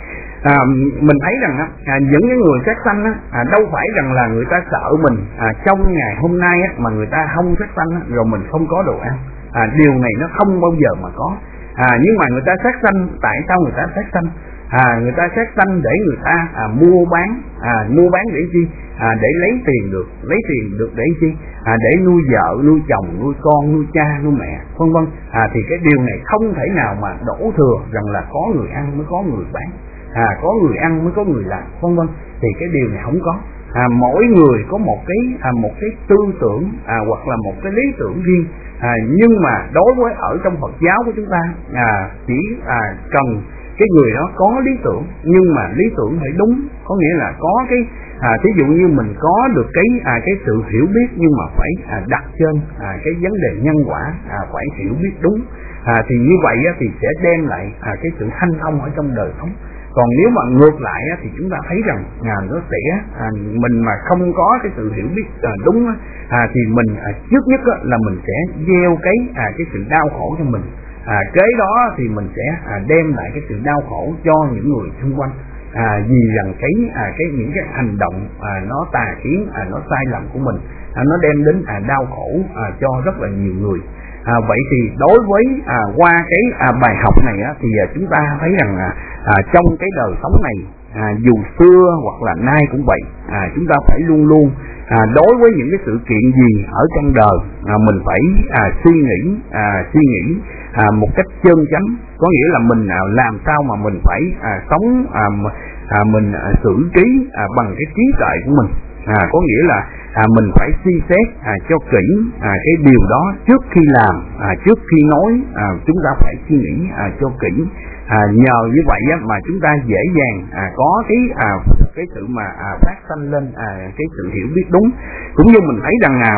À, mình thấy rằng á, à, những cái người sát sanh á, à, đâu phải rằng là người ta sợ mình à, trong ngày hôm nay á, mà người ta không sát sanh á, rồi mình không có đồ ăn. À, điều này nó không bao giờ mà có. À, nhưng mà người ta sát sanh, tại sao người ta sát sanh? À, người ta sát sanh để người ta à, mua bán, à, mua bán để chi? À, để lấy tiền được, lấy tiền được để chi? À, để nuôi vợ, nuôi chồng, nuôi con, nuôi cha, nuôi mẹ, vân vân. À, thì cái điều này không thể nào mà đổ thừa rằng là có người ăn mới có người bán. À, có người ăn mới có người làm, vân vân. Thì cái điều này không có. À, mỗi người có một cái à, một cái tư tưởng à, hoặc là một cái lý tưởng riêng. À, nhưng mà đối với ở trong Phật giáo của chúng ta à, chỉ à, cần cái người đó có lý tưởng, nhưng mà lý tưởng phải đúng, có nghĩa là có cái à, thí dụ như mình có được cái à, cái sự hiểu biết, nhưng mà phải à, đặt trên à, cái vấn đề nhân quả, à, phải hiểu biết đúng. À, thì như vậy á, thì sẽ đem lại à, cái sự hanh thông ở trong đời sống. Còn nếu mà ngược lại á, thì chúng ta thấy rằng à, nó sẽ à, mình mà không có cái sự hiểu biết à, đúng á, à, thì mình à, trước nhất á, là mình sẽ gieo cái à, cái sự đau khổ cho mình. À, kế đó thì mình sẽ à, đem lại cái sự đau khổ cho những người xung quanh. À, vì rằng cái à, cái những cái hành động à, nó tà kiến, à, nó sai lầm của mình, à, nó đem đến à, đau khổ à, cho rất là nhiều người. À, vậy thì đối với à, qua cái à, bài học này á, thì à, chúng ta thấy rằng à, à, trong cái đời sống này, à, dù xưa hoặc là nay cũng vậy, à, chúng ta phải luôn luôn à, đối với những cái sự kiện gì ở trong đời, à, mình phải à, suy nghĩ à, suy nghĩ à, một cách chân chánh, có nghĩa là mình à, làm sao mà mình phải à, sống à, à, mình à, xử trí à, bằng cái trí tuệ của mình. À, có nghĩa là à, mình phải suy xét à, cho kỹ à, cái điều đó trước khi làm, à, trước khi nói, à, chúng ta phải suy nghĩ à, cho kỹ. À, nhờ như vậy á, mà chúng ta dễ dàng à, có cái à, cái sự mà à, phát sanh lên à, cái sự hiểu biết đúng. Cũng như mình thấy rằng à,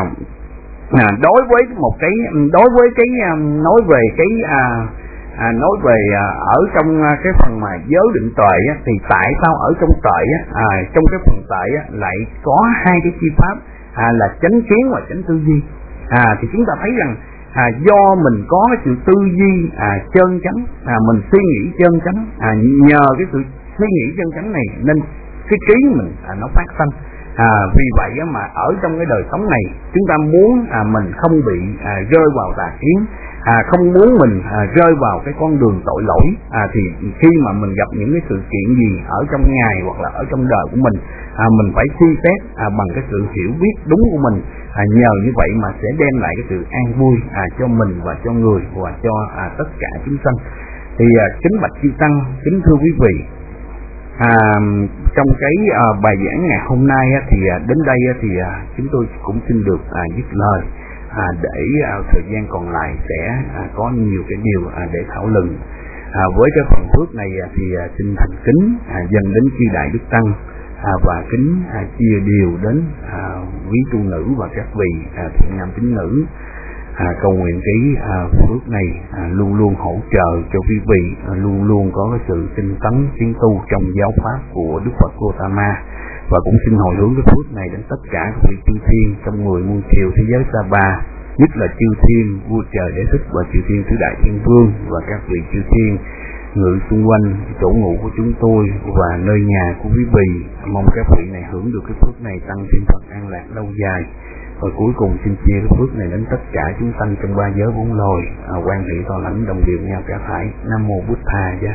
à, đối với một cái đối với cái à, nói về cái à, À, nói về à, ở trong à, cái phần mà giới định tuệ á, thì tại sao ở trong tuệ á, à, trong cái phần tuệ á, lại có hai cái chi pháp à, là chánh kiến và chánh tư duy. À, thì chúng ta thấy rằng à, do mình có cái sự tư duy à, chân chánh, à, mình suy nghĩ chân chánh, à, nhờ cái sự suy nghĩ chân chánh này nên cái trí mình à, nó phát sanh. À, vì vậy á, mà ở trong cái đời sống này chúng ta muốn à, mình không bị à, rơi vào tà kiến, à, không muốn mình à, rơi vào cái con đường tội lỗi, à, thì khi mà mình gặp những cái sự kiện gì ở trong ngày hoặc là ở trong đời của mình, à, mình phải suy xét à, bằng cái sự hiểu biết đúng của mình. À, nhờ như vậy mà sẽ đem lại cái sự an vui à, cho mình và cho người và cho à, tất cả chúng sanh. Thì à, kính bạch chư tăng, kính thưa quý vị, À, trong cái à, bài giảng ngày hôm nay á, thì à, đến đây á, thì à, chúng tôi cũng xin được à, dứt lời à, để à, thời gian còn lại sẽ à, có nhiều cái điều à, để thảo luận. À, với cái phần phước này à, thì à, xin thành kính à, dâng đến chư đại đức tăng à, và kính à, chia điều đến à, quý tu nữ và các vị à, thiện nam tín nữ. À, cầu nguyện cái à, phước này à, luôn luôn hỗ trợ cho quý vị à, luôn luôn có cái sự tinh tấn tiến tu trong giáo pháp của Đức Phật Gautama, và cũng xin hồi hướng cái phước này đến tất cả các vị chư thiên trong mười muôn triều thế giới Sa Ba, nhất là chư thiên vua trời Đế Thích và chư thiên tứ đại thiên vương và các vị chư thiên ngự xung quanh chỗ ngủ của chúng tôi và nơi nhà của quý vị. Mong các vị này hưởng được cái phước này tăng thêm Phật an lạc lâu dài. Và cuối cùng xin chia cái phước này đến tất cả chúng sanh trong ba giới bốn loài, à, quan hệ to lãnh đồng điều nhau cả phải. Nam mô Bụt Tha Giá.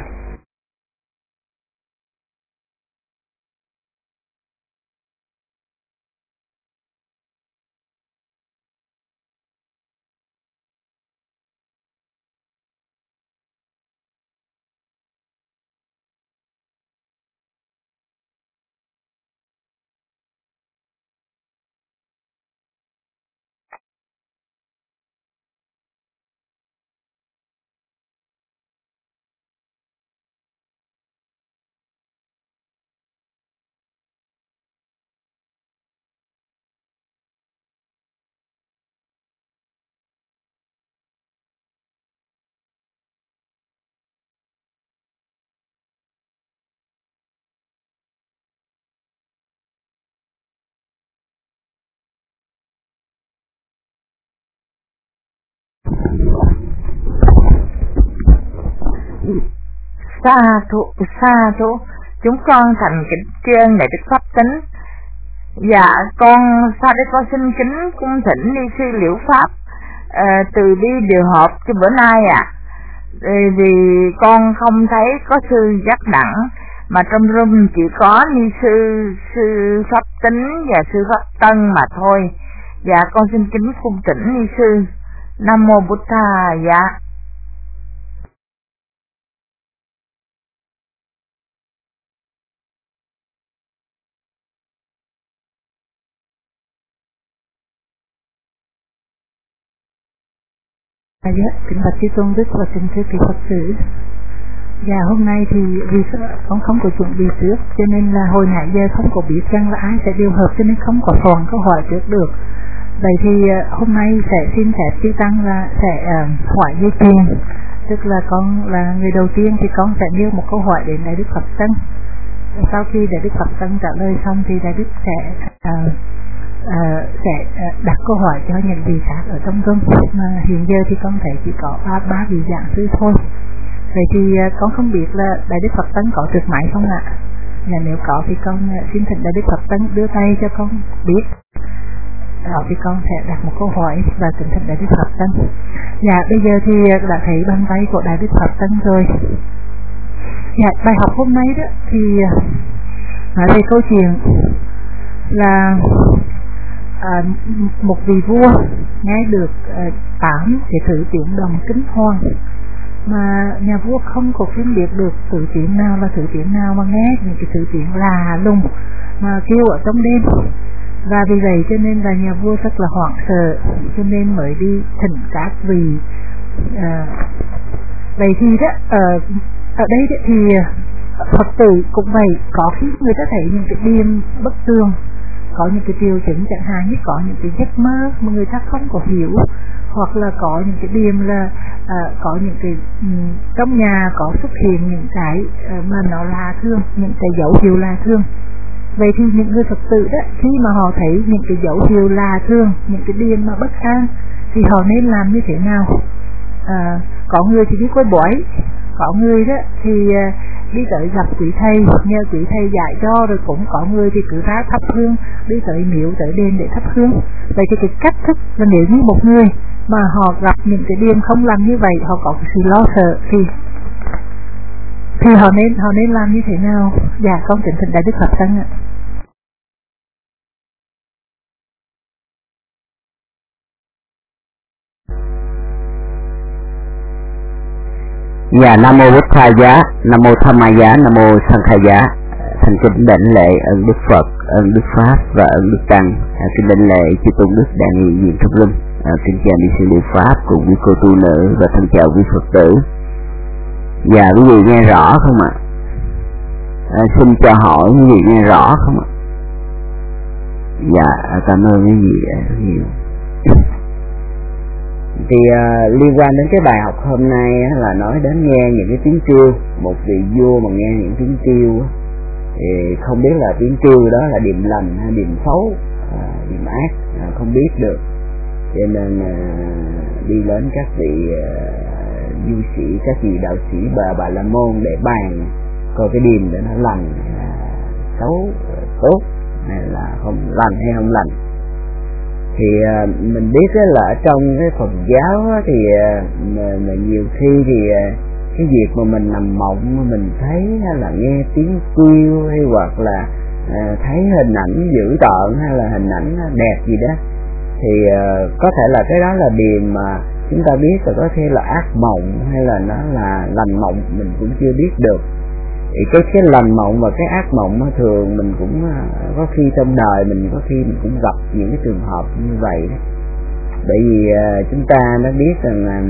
Sa thụ, sa thụ, Chúng con thành kính tri ân đại đức Pháp Tánh. Dạ, con sau đây con xin kính cung thỉnh ni sư Liễu Pháp à, từ bi điều họp cho bữa nay ạ. À. Vì con không thấy có sư Giác Đẳng, mà trong room chỉ có ni sư sư Pháp Tính và sư Pháp Tân mà thôi. Dạ, con xin kính cung thỉnh ni sư. Nam mô Bụt Tha. Dạ. À, dạ, kính bạch chư tôn đức và kính thưa quý Phật tử. Và hôm nay thì vì con không có chuẩn bị trước, cho nên là hồi nãy giờ không có biết rằng là ai sẽ điều hợp, cho nên không có soạn câu hỏi trước được. Vậy thì hôm nay sẽ xin phép chư tăng là sẽ uh, hỏi dây chuyền, tức là con là người đầu tiên thì con sẽ nêu một câu hỏi đến đại đức Phật Tân. Sau khi đại đức Phật Tân trả lời xong thì đại đức sẽ uh, uh, sẽ uh, đặt câu hỏi cho những vị khác ở trong room. Mà hiện giờ thì con thấy chỉ có ba ba vị giảng sư thôi. Vậy thì uh, con không biết là đại đức Phật Tân có trực máy không ạ? Và nếu có thì con uh, xin thỉnh đại đức Phật Tân đưa tay cho con biết. Đó thì con sẽ đặt một câu hỏi và kính thỉnh đại đức Phật Tân. Dạ, bây giờ thì đã thấy bàn tay của đại đức Phật Tân rồi. Dạ, bài học hôm nay đó thì nói về câu chuyện là à, một vị vua nghe được à, tám cái thứ tiếng đồng kinh hoàng, mà nhà vua không có phân biệt được thứ tiếng nào là thứ tiếng nào, mà nghe những cái thứ tiếng lạ lùng mà kêu ở trong đêm. Và vì vậy cho nên là nhà vua rất là hoảng sợ, cho nên mới đi thỉnh các vị. À, vậy thì đó ở, ở đây đó thì Phật tử cũng vậy, có khi người ta thấy những cái điểm bất thường, có những cái triệu chứng chẳng hạn như có những cái giấc mơ mà người ta không có hiểu, hoặc là có những cái điểm là à, có những cái um, trong nhà có xuất hiện những cái uh, mà nó lạ thường, những cái dấu hiệu lạ thường. Vậy thì những người Phật tử đó, khi mà họ thấy những cái dấu hiệu lạ thường, những cái điểm mà bất an, thì họ nên làm như thế nào? À, có người thì đi coi bói, có người đó thì uh, đi tới gặp quý thầy, nhờ quý thầy dạy cho, rồi cũng có người thì cứ ra thắp hương, đi tới miếu tới đền để thắp hương. Vậy thì cái cách thức là nếu như một người mà họ gặp những cái điểm không làm như vậy, họ có sự lo sợ thì thì họ nên họ nên làm như thế nào? Dạ, con kính thỉnh đại đức Phật Tân ạ. Dạ, Nam mô Bụt Tha Giá, Nam mô Tham Ma Giá, Nam mô Sanh Kha Giá. Thành kính đảnh lễ ơn Đức Phật, ơn Đức Pháp và ơn Đức Tăng. Kính đảnh lễ chư tôn đức đại nghị diện trong linh. Kính chào ni sư Liễu Pháp cùng quý cô tu nữ và thân chào quý Phật tử. Dạ, quý vị nghe rõ không ạ? À, xin cho hỏi quý vị nghe rõ không ạ? Dạ, cảm ơn quý vị rất nhiều. Thì uh, liên quan đến cái bài học hôm nay á, là nói đến nghe những cái tiếng kêu. Một vị vua mà nghe những tiếng kêu á, thì không biết là tiếng kêu đó là điềm lành hay điềm xấu, à, điềm ác, à, không biết được. Cho nên uh, đi đến các vị uh, du sĩ, các vị đạo sĩ bà bà la môn để bàn coi cái điềm để nó lành hay là xấu, tốt hay là không lành hay không lành. Thì uh, mình biết là ở trong cái Phật giáo á, thì uh, mà, mà nhiều khi thì uh, cái việc mà mình nằm mộng mà mình thấy hay là nghe tiếng kêu hay hoặc là uh, thấy hình ảnh dữ tợn hay là hình ảnh đẹp gì đó, thì uh, có thể là cái đó là điều mà chúng ta biết, là có thể là ác mộng hay là nó là lành mộng, mình cũng chưa biết được. Thì cái cái lành mộng và cái ác mộng thường mình cũng có khi trong đời mình có khi mình cũng gặp những cái trường hợp như vậy đó. Bởi vì uh, chúng ta đã biết rằng là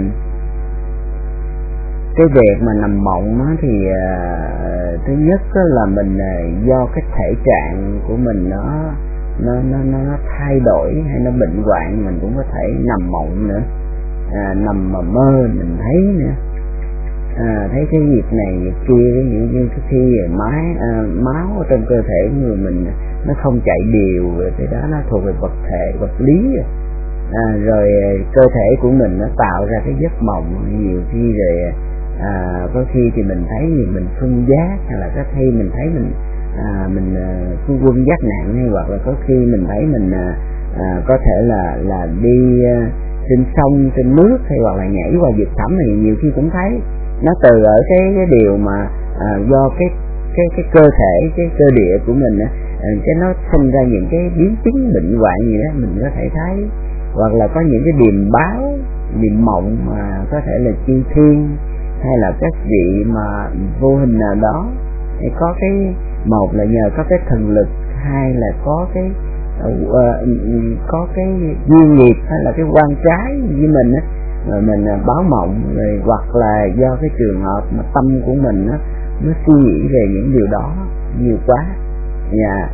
cái việc mà nằm mộng á, thì uh, thứ nhất là mình uh, do cái thể trạng của mình nó nó nó nó thay đổi hay nó bệnh hoạn, mình cũng có thể nằm mộng nữa, à, nằm mà mơ mình thấy nữa. À, thấy cái việc này việc kia, những như cái khi máu à, máu ở trong cơ thể người mình nó không chạy đều, cái đó nó thuộc về vật thể vật lý. À, rồi cơ thể của mình nó tạo ra cái giấc mộng, nhiều khi rồi à, có khi thì mình thấy thì mình phân giác, hay là có khi mình thấy mình à, mình phu quân giác nạn, hay hoặc là có khi mình thấy mình à, à, có thể là là đi à, trên sông trên nước, hay hoặc là nhảy qua vực thẳm, thì nhiều khi cũng thấy nó từ ở cái, cái điều mà à, do cái cái cái cơ thể, cái cơ địa của mình á, cái nó sinh ra những cái biến chứng bệnh hoạn gì đó mình có thể thấy, hoặc là có những cái điềm báo, điềm mộng mà có thể là chư thiên hay là các vị mà vô hình nào đó, hay có cái một là nhờ có cái thần lực, hai là có cái uh, có cái duyên nghiệp hay là cái quan trái với mình á, rồi mình uh, báo mộng, rồi hoặc là do cái trường hợp mà tâm của mình á nó suy nghĩ về những điều đó nhiều quá, nhà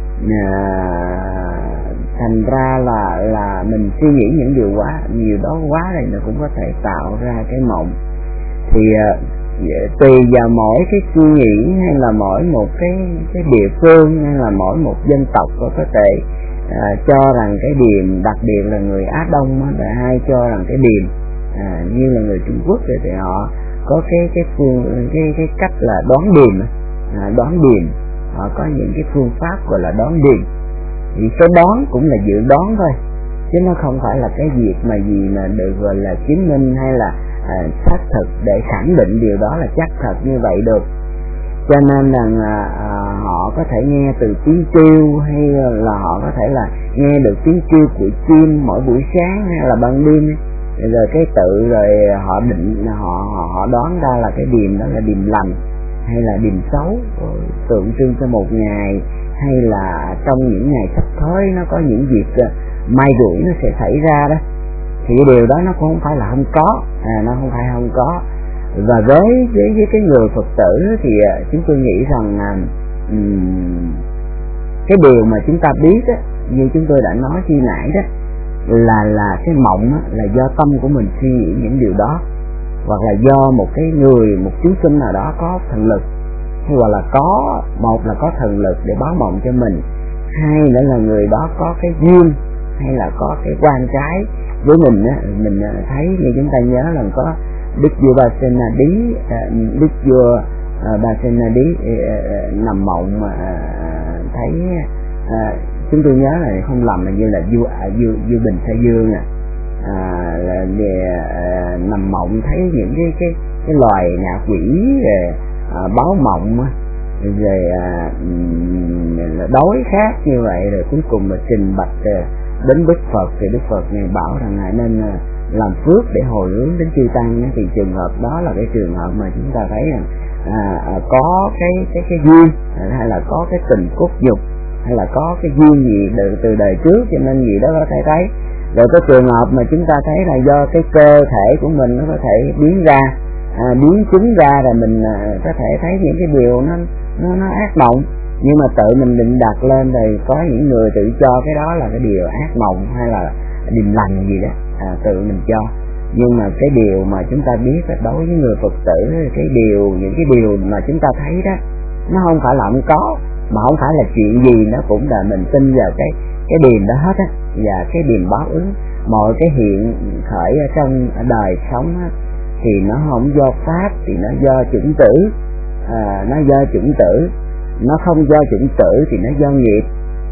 yeah. thành ra là là mình suy nghĩ những điều quá nhiều đó quá này, nó cũng có thể tạo ra cái mộng. Thì uh, tùy vào mỗi cái suy nghĩ, hay là mỗi một cái cái địa phương, hay là mỗi một dân tộc có thể uh, cho rằng cái điềm, đặc biệt là người Á Đông á, hay cho rằng cái điềm à, như là người Trung Quốc thì, thì họ có cái cái phương cái cái cách là đoán điềm, à, đoán điềm, họ có những cái phương pháp gọi là đoán điềm. Thì cái đoán cũng là dự đoán thôi, chứ nó không phải là cái việc mà gì mà được gọi là chứng minh hay là à, xác thực để khẳng định điều đó là chắc thật như vậy được. Cho nên là à, họ có thể nghe từ tiếng kêu, hay là họ có thể là nghe được tiếng kêu của chim mỗi buổi sáng hay là ban đêm, rồi cái tự rồi họ định họ họ đoán ra là cái điềm đó là điềm lành hay là điềm xấu, tượng trưng cho một ngày, hay là trong những ngày sắp tới nó có những việc uh, may rủi nó sẽ xảy ra đó. Thì cái điều đó nó cũng không phải là không có, à, nó không phải không có. Và với với, với cái người Phật tử thì uh, chúng tôi nghĩ rằng uh, um, cái điều mà chúng ta biết đó, như chúng tôi đã nói khi nãy đó, là là cái mộng á, là do tâm của mình suy nghĩ những điều đó, hoặc là do một cái người, một chúng sinh nào đó có thần lực, hay hoặc là có một là có thần lực để báo mộng cho mình, hai nữa là người đó có cái duyên hay là có cái quan trái với mình á. Mình thấy như chúng ta nhớ là có Đức vua Ba Sen Na Đí, Đức vua Ba Sen Na Đí nằm mộng mà thấy, chúng tôi nhớ là không lầm là như là vua vua, vua Bình Sa Dương à, à là về, à, nằm mộng thấy những cái cái cái loài ngạ quỷ à, báo mộng rồi à, đói khát như vậy, rồi cuối cùng mà trình bạch à, đến Đức Phật, thì Đức Phật này bảo rằng ngài nên à, làm phước để hồi hướng đến chư tăng. Thì trường hợp đó là cái trường hợp mà chúng ta thấy rằng à, à, có cái cái cái duyên, hay là có cái tình cốt nhục, hay là có cái duyên gì từ, từ đời trước, cho nên gì đó có thể thấy. Rồi cái trường hợp mà chúng ta thấy là do cái cơ thể của mình nó có thể biến ra, à, biến chứng ra, rồi mình à, có thể thấy những cái điều nó nó, nó ác mộng, nhưng mà tự mình định đặt lên, rồi có những người tự cho cái đó là cái điều ác mộng hay là điềm lành gì đó, à, tự mình cho. Nhưng mà cái điều mà chúng ta biết là đối với người Phật tử, cái điều những cái điều mà chúng ta thấy đó, nó không phải là không có, mà không phải là chuyện gì nó cũng là mình tin vào cái cái điềm đó hết á, và cái điềm báo ứng. Mọi cái hiện khởi ở trong đời sống á, thì nó không do pháp, thì nó do chủng tử, à, nó do chủng tử, nó không do chủng tử thì nó do nghiệp,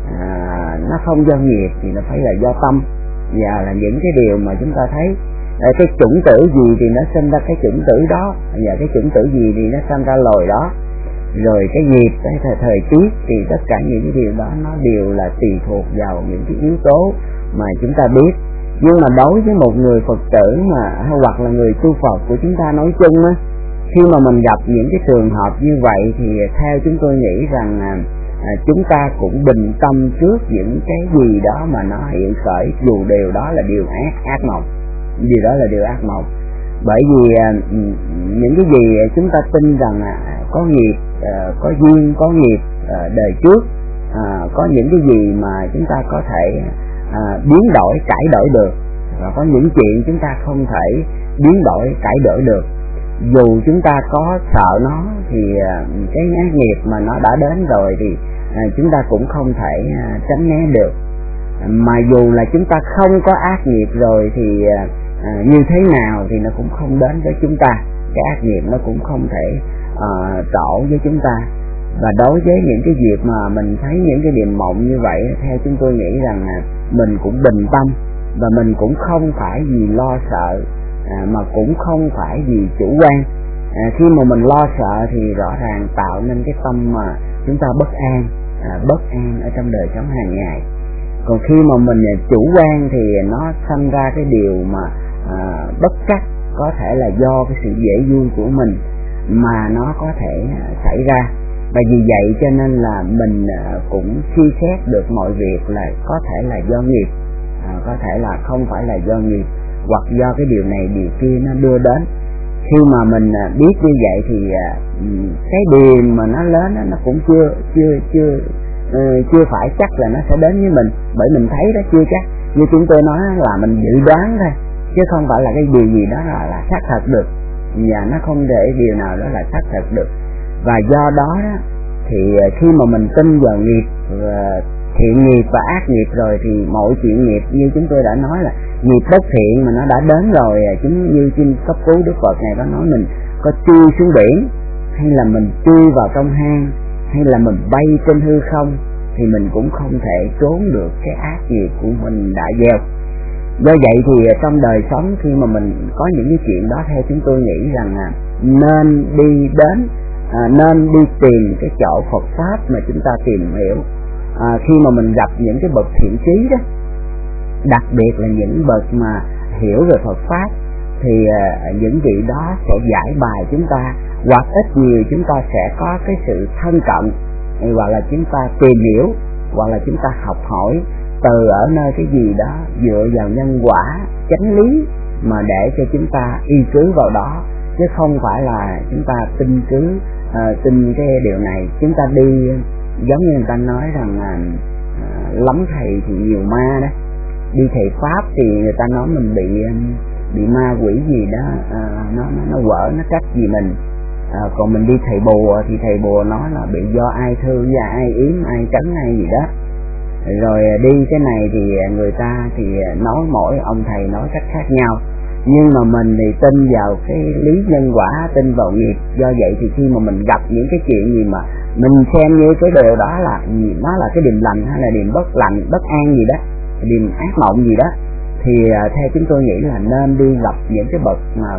à, nó không do nghiệp thì nó phải là do tâm. Và là những cái điều mà chúng ta thấy, à, cái chủng tử gì thì nó sinh ra cái chủng tử đó, và cái chủng tử gì thì nó sinh ra loài đó. Rồi cái nghiệp, cái thời, thời tiết, thì tất cả những cái điều đó nó đều là tùy thuộc vào những cái yếu tố mà chúng ta biết. Nhưng mà đối với một người Phật tử mà hoặc là người tu Phật của chúng ta nói chung á, khi mà mình gặp những cái trường hợp như vậy thì theo chúng tôi nghĩ rằng à, à, chúng ta cũng bình tâm trước những cái gì đó mà nó hiện khởi, dù điều đó là điều ác ác mộng, điều đó là điều ác mộng. Bởi vì à, những cái gì chúng ta tin rằng à, có nghiệp, à, có duyên, có nghiệp à, đời trước, à, có những cái gì mà chúng ta có thể à, biến đổi, cải đổi được, và có những chuyện chúng ta không thể biến đổi, cải đổi được. Dù chúng ta có sợ nó thì à, cái ác nghiệp mà nó đã đến rồi thì à, chúng ta cũng không thể à, tránh né được. Mà dù là chúng ta không có ác nghiệp rồi thì à, à, như thế nào thì nó cũng không đến với chúng ta. cái ác nghiệp nó cũng không thể uh, trổ với chúng ta. Và đối với những cái việc mà mình thấy những cái điềm mộng như vậy, theo chúng tôi nghĩ rằng là mình cũng bình tâm, và mình cũng không phải vì lo sợ, à, mà cũng không phải vì chủ quan. À, khi mà mình lo sợ thì rõ ràng tạo nên cái tâm mà chúng ta bất an, à, bất an ở trong đời sống hàng ngày. Còn khi mà mình chủ quan thì nó sinh ra cái điều mà à, bất trắc, có thể là do cái sự dễ vui của mình mà nó có thể à, xảy ra. Và vì vậy cho nên là mình à, cũng suy xét được mọi việc là có thể là do nghiệp, à, có thể là không phải là do nghiệp, hoặc do cái điều này điều kia nó đưa đến. Khi mà mình à, biết như vậy thì à, cái điềm mà nó lớn đó, nó cũng chưa chưa chưa uh, chưa phải chắc là nó sẽ đến với mình, bởi mình thấy đó chưa chắc. Như chúng tôi nói là mình dự đoán thôi, chứ không phải là cái điều gì đó là, là xác thật được, và nó không để điều nào đó là xác thật được. Và do đó, đó thì khi mà mình tin vào nghiệp, và thiện nghiệp và ác nghiệp rồi, thì mọi chuyện nghiệp như chúng tôi đã nói là nghiệp bất thiện mà nó đã đến rồi, chính như trên cấp cứu Đức Phật này có nói mình có chui xuống biển, hay là mình chui vào trong hang, hay là mình bay trên hư không, thì mình cũng không thể trốn được cái ác nghiệp của mình đã gieo. Do vậy thì trong đời sống khi mà mình có những cái chuyện đó, theo chúng tôi nghĩ rằng là nên đi đến à, nên đi tìm cái chỗ Phật pháp mà chúng ta tìm hiểu. À, khi mà mình gặp những cái bậc thiện trí đó, đặc biệt là những bậc mà hiểu về Phật pháp, thì à, những vị đó sẽ giải bài chúng ta, hoặc ít nhiều chúng ta sẽ có cái sự thân cận, hoặc là chúng ta tìm hiểu, hoặc là chúng ta học hỏi từ ở nơi cái gì đó dựa vào nhân quả chánh lý mà để cho chúng ta y cứ vào đó, chứ không phải là chúng ta tin cứ uh, tin cái điều này. Chúng ta đi giống như người ta nói rằng là uh, lắm thầy thì nhiều ma đó, đi thầy pháp thì người ta nói mình bị bị ma quỷ gì đó, uh, nó nó nó quở nó trách gì mình. Uh, còn mình đi thầy bùa thì thầy bùa nói là bị do ai thương, và ai yếm, ai trấn, ai gì đó. Rồi đi cái này thì người ta thì nói mỗi ông thầy nói cách khác nhau, nhưng mà mình thì tin vào cái lý nhân quả, tin vào nghiệp. Do vậy thì khi mà mình gặp những cái chuyện gì mà mình xem như cái điều đó là nó là cái điềm lành hay là điềm bất lành, bất an gì đó, điềm ác mộng gì đó, thì theo chúng tôi nghĩ là nên đi gặp những cái bậc mà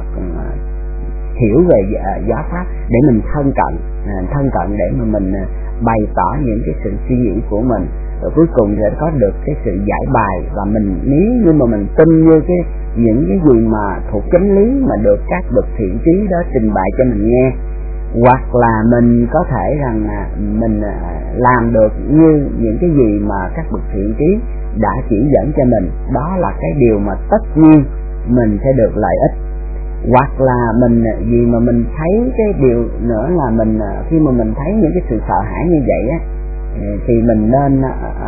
hiểu về giáo pháp để mình thân cận, thân cận để mà mình bày tỏ những cái sự suy nghĩ của mình, rồi cuối cùng sẽ có được cái sự giải bài. Và mình nếu như mà mình tin như cái những cái gì mà thuộc chánh lý mà được các bậc thiện trí đó trình bày cho mình nghe, hoặc là mình có thể rằng mình làm được như những cái gì mà các bậc thiện trí đã chỉ dẫn cho mình, đó là cái điều mà tất nhiên mình sẽ được lợi ích. Hoặc là mình vì mà mình thấy cái điều nữa là mình khi mà mình thấy những cái sự sợ hãi như vậy á, thì mình nên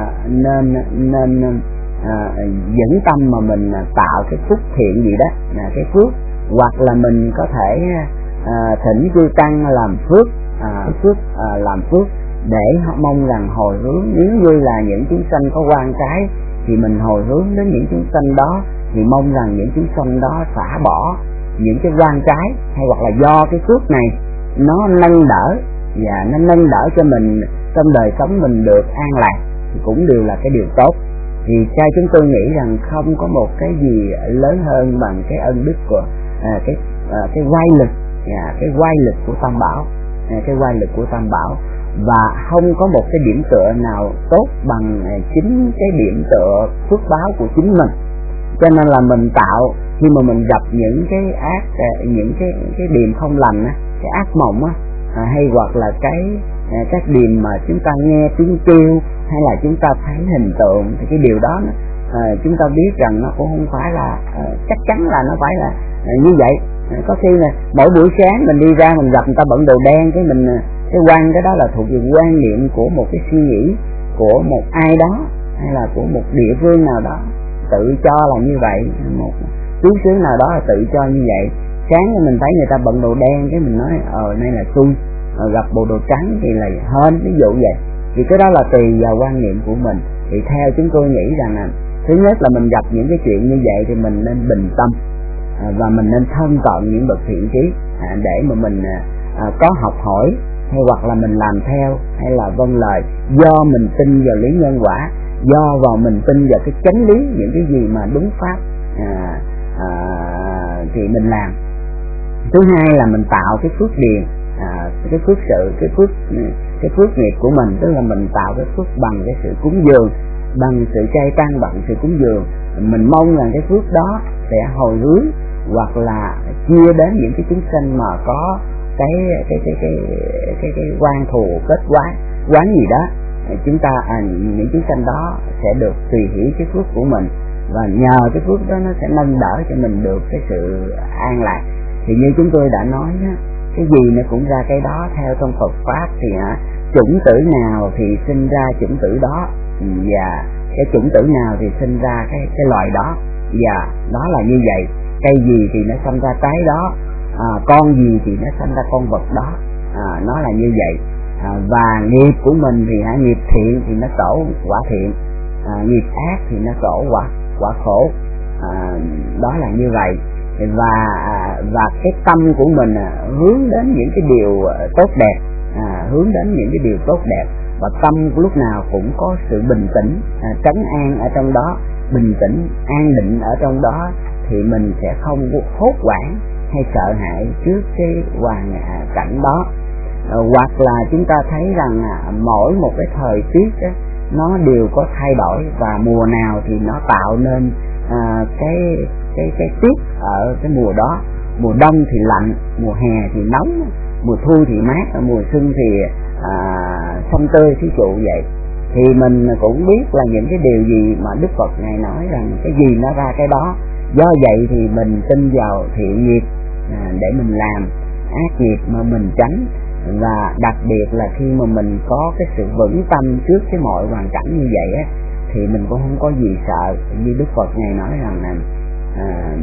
nên nên à, dẫn tâm mà mình tạo cái phước thiện gì đó, là cái phước. Hoặc là mình có thể à, thỉnh chư tăng làm phước, à, phước à, làm phước để mong rằng hồi hướng, nếu như là những chúng sanh có oan trái thì mình hồi hướng đến những chúng sanh đó, thì mong rằng những chúng sanh đó xả bỏ những cái oan trái, hay hoặc là do cái phước này nó nâng đỡ, và nó nâng đỡ cho mình trong đời sống mình được an lạc, thì cũng đều là cái điều tốt. Thì theo chúng tôi nghĩ rằng không có một cái gì lớn hơn bằng cái ân đức của à, cái à, cái quay lực, à, cái quay lực của Tam Bảo, à, cái quay lực của Tam Bảo, và không có một cái điểm tựa nào tốt bằng à, chính cái điểm tựa phước báo của chính mình. Cho nên là mình tạo, khi mà mình gặp những cái ác, những cái cái điềm không lành á, cái ác mộng á, à, hay hoặc là cái à, các điềm mà chúng ta nghe tiếng kêu, hay là chúng ta thấy hình tượng, thì cái điều đó à, chúng ta biết rằng nó cũng không phải là à, chắc chắn là nó phải là à, như vậy. À, có khi là mỗi buổi sáng mình đi ra mình gặp người ta bận đồ đen, cái mình cái quan cái đó là thuộc về quan niệm của một cái suy nghĩ của một ai đó, hay là của một địa phương nào đó tự cho là như vậy, một chú xứ nào đó là tự cho như vậy. Sáng mình thấy người ta bận đồ đen, cái mình nói ờ nay là xui, ờ, gặp bộ đồ trắng thì là hên, ví dụ vậy. Thì cái đó là tùy vào quan niệm của mình. Thì theo chúng tôi nghĩ rằng là thứ nhất là mình gặp những cái chuyện như vậy thì mình nên bình tâm, à, và mình nên thân cận những bậc thiện trí, à, để mà mình à, có học hỏi hay hoặc là mình làm theo hay là vâng lời, do mình tin vào lý nhân quả, do vào mình tin vào cái chánh lý, những cái gì mà đúng pháp à, à, thì mình làm. Thứ hai là mình tạo cái phước điền, à, cái phước sự, cái phước cái phước nghiệp của mình, tức là mình tạo cái phước bằng cái sự cúng dường, bằng sự chay tăng, bằng sự cúng dường. Mình mong rằng cái phước đó sẽ hồi hướng hoặc là chia đến những cái chúng sanh mà có cái cái cái cái cái cái, cái quan thù kết quán quán gì đó, chúng ta à, những chúng sanh đó sẽ được tùy hỷ cái phước của mình, và nhờ cái phước đó nó sẽ nâng đỡ cho mình được cái sự an lạc. Thì như chúng tôi đã nói á, cái gì nó cũng ra cái đó. Theo trong Phật pháp thì à, chủng tử nào thì sinh ra chủng tử đó, và cái chủng tử nào thì sinh ra cái cái loài đó, và đó là như vậy. Cây gì thì nó sinh ra trái đó, à, con gì thì nó sinh ra con vật đó, à, nó là như vậy. À, và nghiệp của mình thì hả, nghiệp thiện thì nó tổ quả thiện, à, nghiệp ác thì nó tổ quả quả khổ, à, đó là như vậy. Và và cái tâm của mình à, hướng đến những cái điều tốt đẹp, à, hướng đến những cái điều tốt đẹp, và tâm lúc nào cũng có sự bình tĩnh, à, trấn an ở trong đó, bình tĩnh an định ở trong đó, thì mình sẽ không hốt hoảng hay sợ hãi trước cái hoàn cảnh đó. À, hoặc là chúng ta thấy rằng à, mỗi một cái thời tiết á, nó đều có thay đổi, và mùa nào thì nó tạo nên à, cái cái cái tiết ở cái mùa đó. Mùa đông thì lạnh, mùa hè thì nóng, mùa thu thì mát, mùa xuân thì à, xanh tươi, thí dụ vậy. Thì mình cũng biết là những cái điều gì mà Đức Phật Ngài nói rằng cái gì nó ra cái đó. Do vậy thì mình tin vào thiện nghiệp à, để mình làm, ác nghiệp mà mình tránh. Và đặc biệt là khi mà mình có cái sự vững tâm trước cái mọi hoàn cảnh như vậy á, thì mình cũng không có gì sợ. Như Đức Phật Ngài nói rằng là à,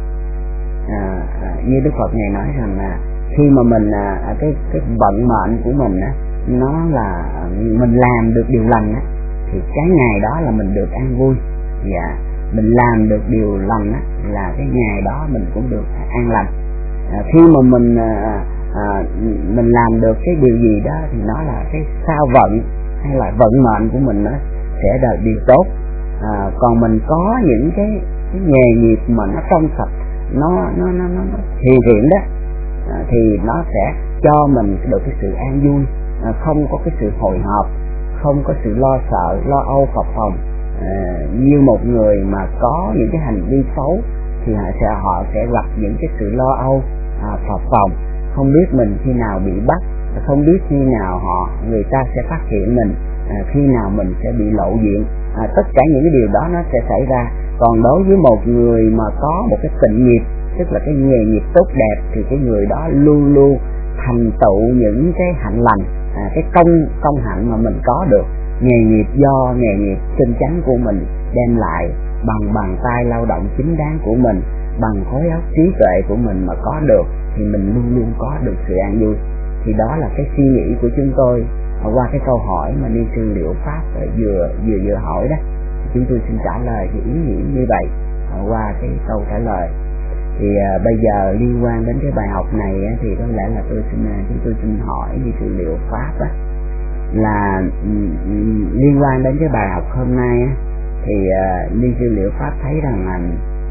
à, à, như Đức Phật Ngài nói rằng là khi mà mình à, cái cái vận mệnh của mình á, nó là mình làm được điều lành á, thì cái ngày đó là mình được an vui. Dạ, mình làm được điều lành á, là cái ngày đó mình cũng được an lành. À, khi mà mình à, à, mình làm được cái điều gì đó thì nó là cái sao vận hay là vận mệnh của mình nó sẽ là điều tốt. À, còn mình có những cái, cái nghề nghiệp mà nó trong sạch, nó nó nó nó, nó hiền thiện đó, à, thì nó sẽ cho mình được cái sự an vui, à, không có cái sự hồi hộp, không có sự lo sợ, lo âu phập phồng. À, như một người mà có những cái hành vi xấu thì họ sẽ họ sẽ gặp những cái sự lo âu, à, phập phồng, không biết mình khi nào bị bắt, không biết khi nào họ người ta sẽ phát hiện mình, à, khi nào mình sẽ bị lộ diện. À, tất cả những cái điều đó nó sẽ xảy ra. Còn đối với một người mà có một cái tịnh nghiệp, tức là cái nghề nghiệp tốt đẹp, thì cái người đó luôn luôn thành tựu những cái hạnh lành, à, cái công công hạnh mà mình có được. Nghề nghiệp do nghề nghiệp chân chánh của mình đem lại, bằng bàn tay lao động chính đáng của mình, bằng khối óc trí tuệ của mình mà có được, thì mình luôn luôn có được sự an vui. Thì đó là cái suy nghĩ của chúng tôi qua cái câu hỏi mà Ni Sư Liệu Pháp vừa vừa vừa hỏi đó. Chúng tôi xin trả lời cái ý nghĩa như vậy qua cái câu trả lời. Thì à, bây giờ liên quan đến cái bài học này á, thì có lẽ là tôi xin chúng tôi xin hỏi Ni Sư Liệu Pháp á, là um, liên quan đến cái bài học hôm nay á, thì uh, Ni Sư Liệu Pháp thấy rằng là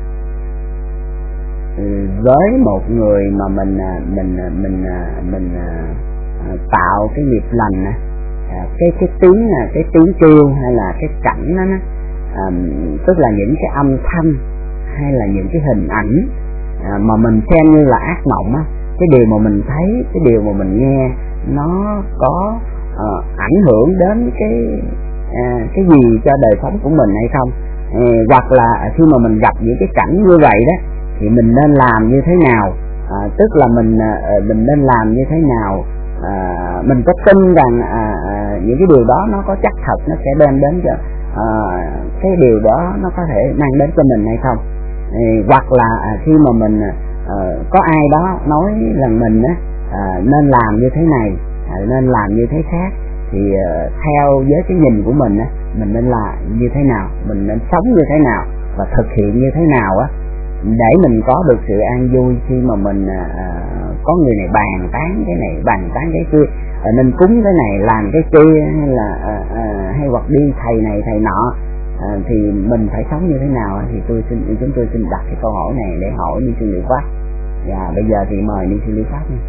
với một người mà mình mình mình mình tạo cái nghiệp lành, cái cái tiếng cái tiếng kêu hay là cái cảnh đó, à, tức là những cái âm thanh hay là những cái hình ảnh à, mà mình xem như là ác mộng á, cái điều mà mình thấy, cái điều mà mình nghe nó có à, ảnh hưởng đến cái à, cái gì cho đời sống của mình hay không, à, hoặc là khi mà mình gặp những cái cảnh như vậy đó thì mình nên làm như thế nào, à, tức là mình à, mình nên làm như thế nào, à, mình có tin rằng à, à, những cái điều đó nó có chắc thật nó sẽ đem đến cho à, cái điều đó nó có thể mang đến cho mình hay không, à, hoặc là à, khi mà mình à, có ai đó nói rằng mình á, à, nên làm như thế này, à, nên làm như thế khác, thì à, theo với cái nhìn của mình á, mình nên làm như thế nào, mình nên sống như thế nào và thực hiện như thế nào á, để mình có được sự an vui khi mà mình à, có người này bàn tán cái này, bàn tán cái kia, à, nên cúng cái này làm cái kia, hay là à, à, hay hoặc đi thầy này thầy nọ, à, thì mình phải sống như thế nào? Thì tôi xin chúng tôi xin đặt cái câu hỏi này để hỏi Ni Sư Liệu Pháp. Và bây giờ thì mời Ni Sư Liệu Pháp nha.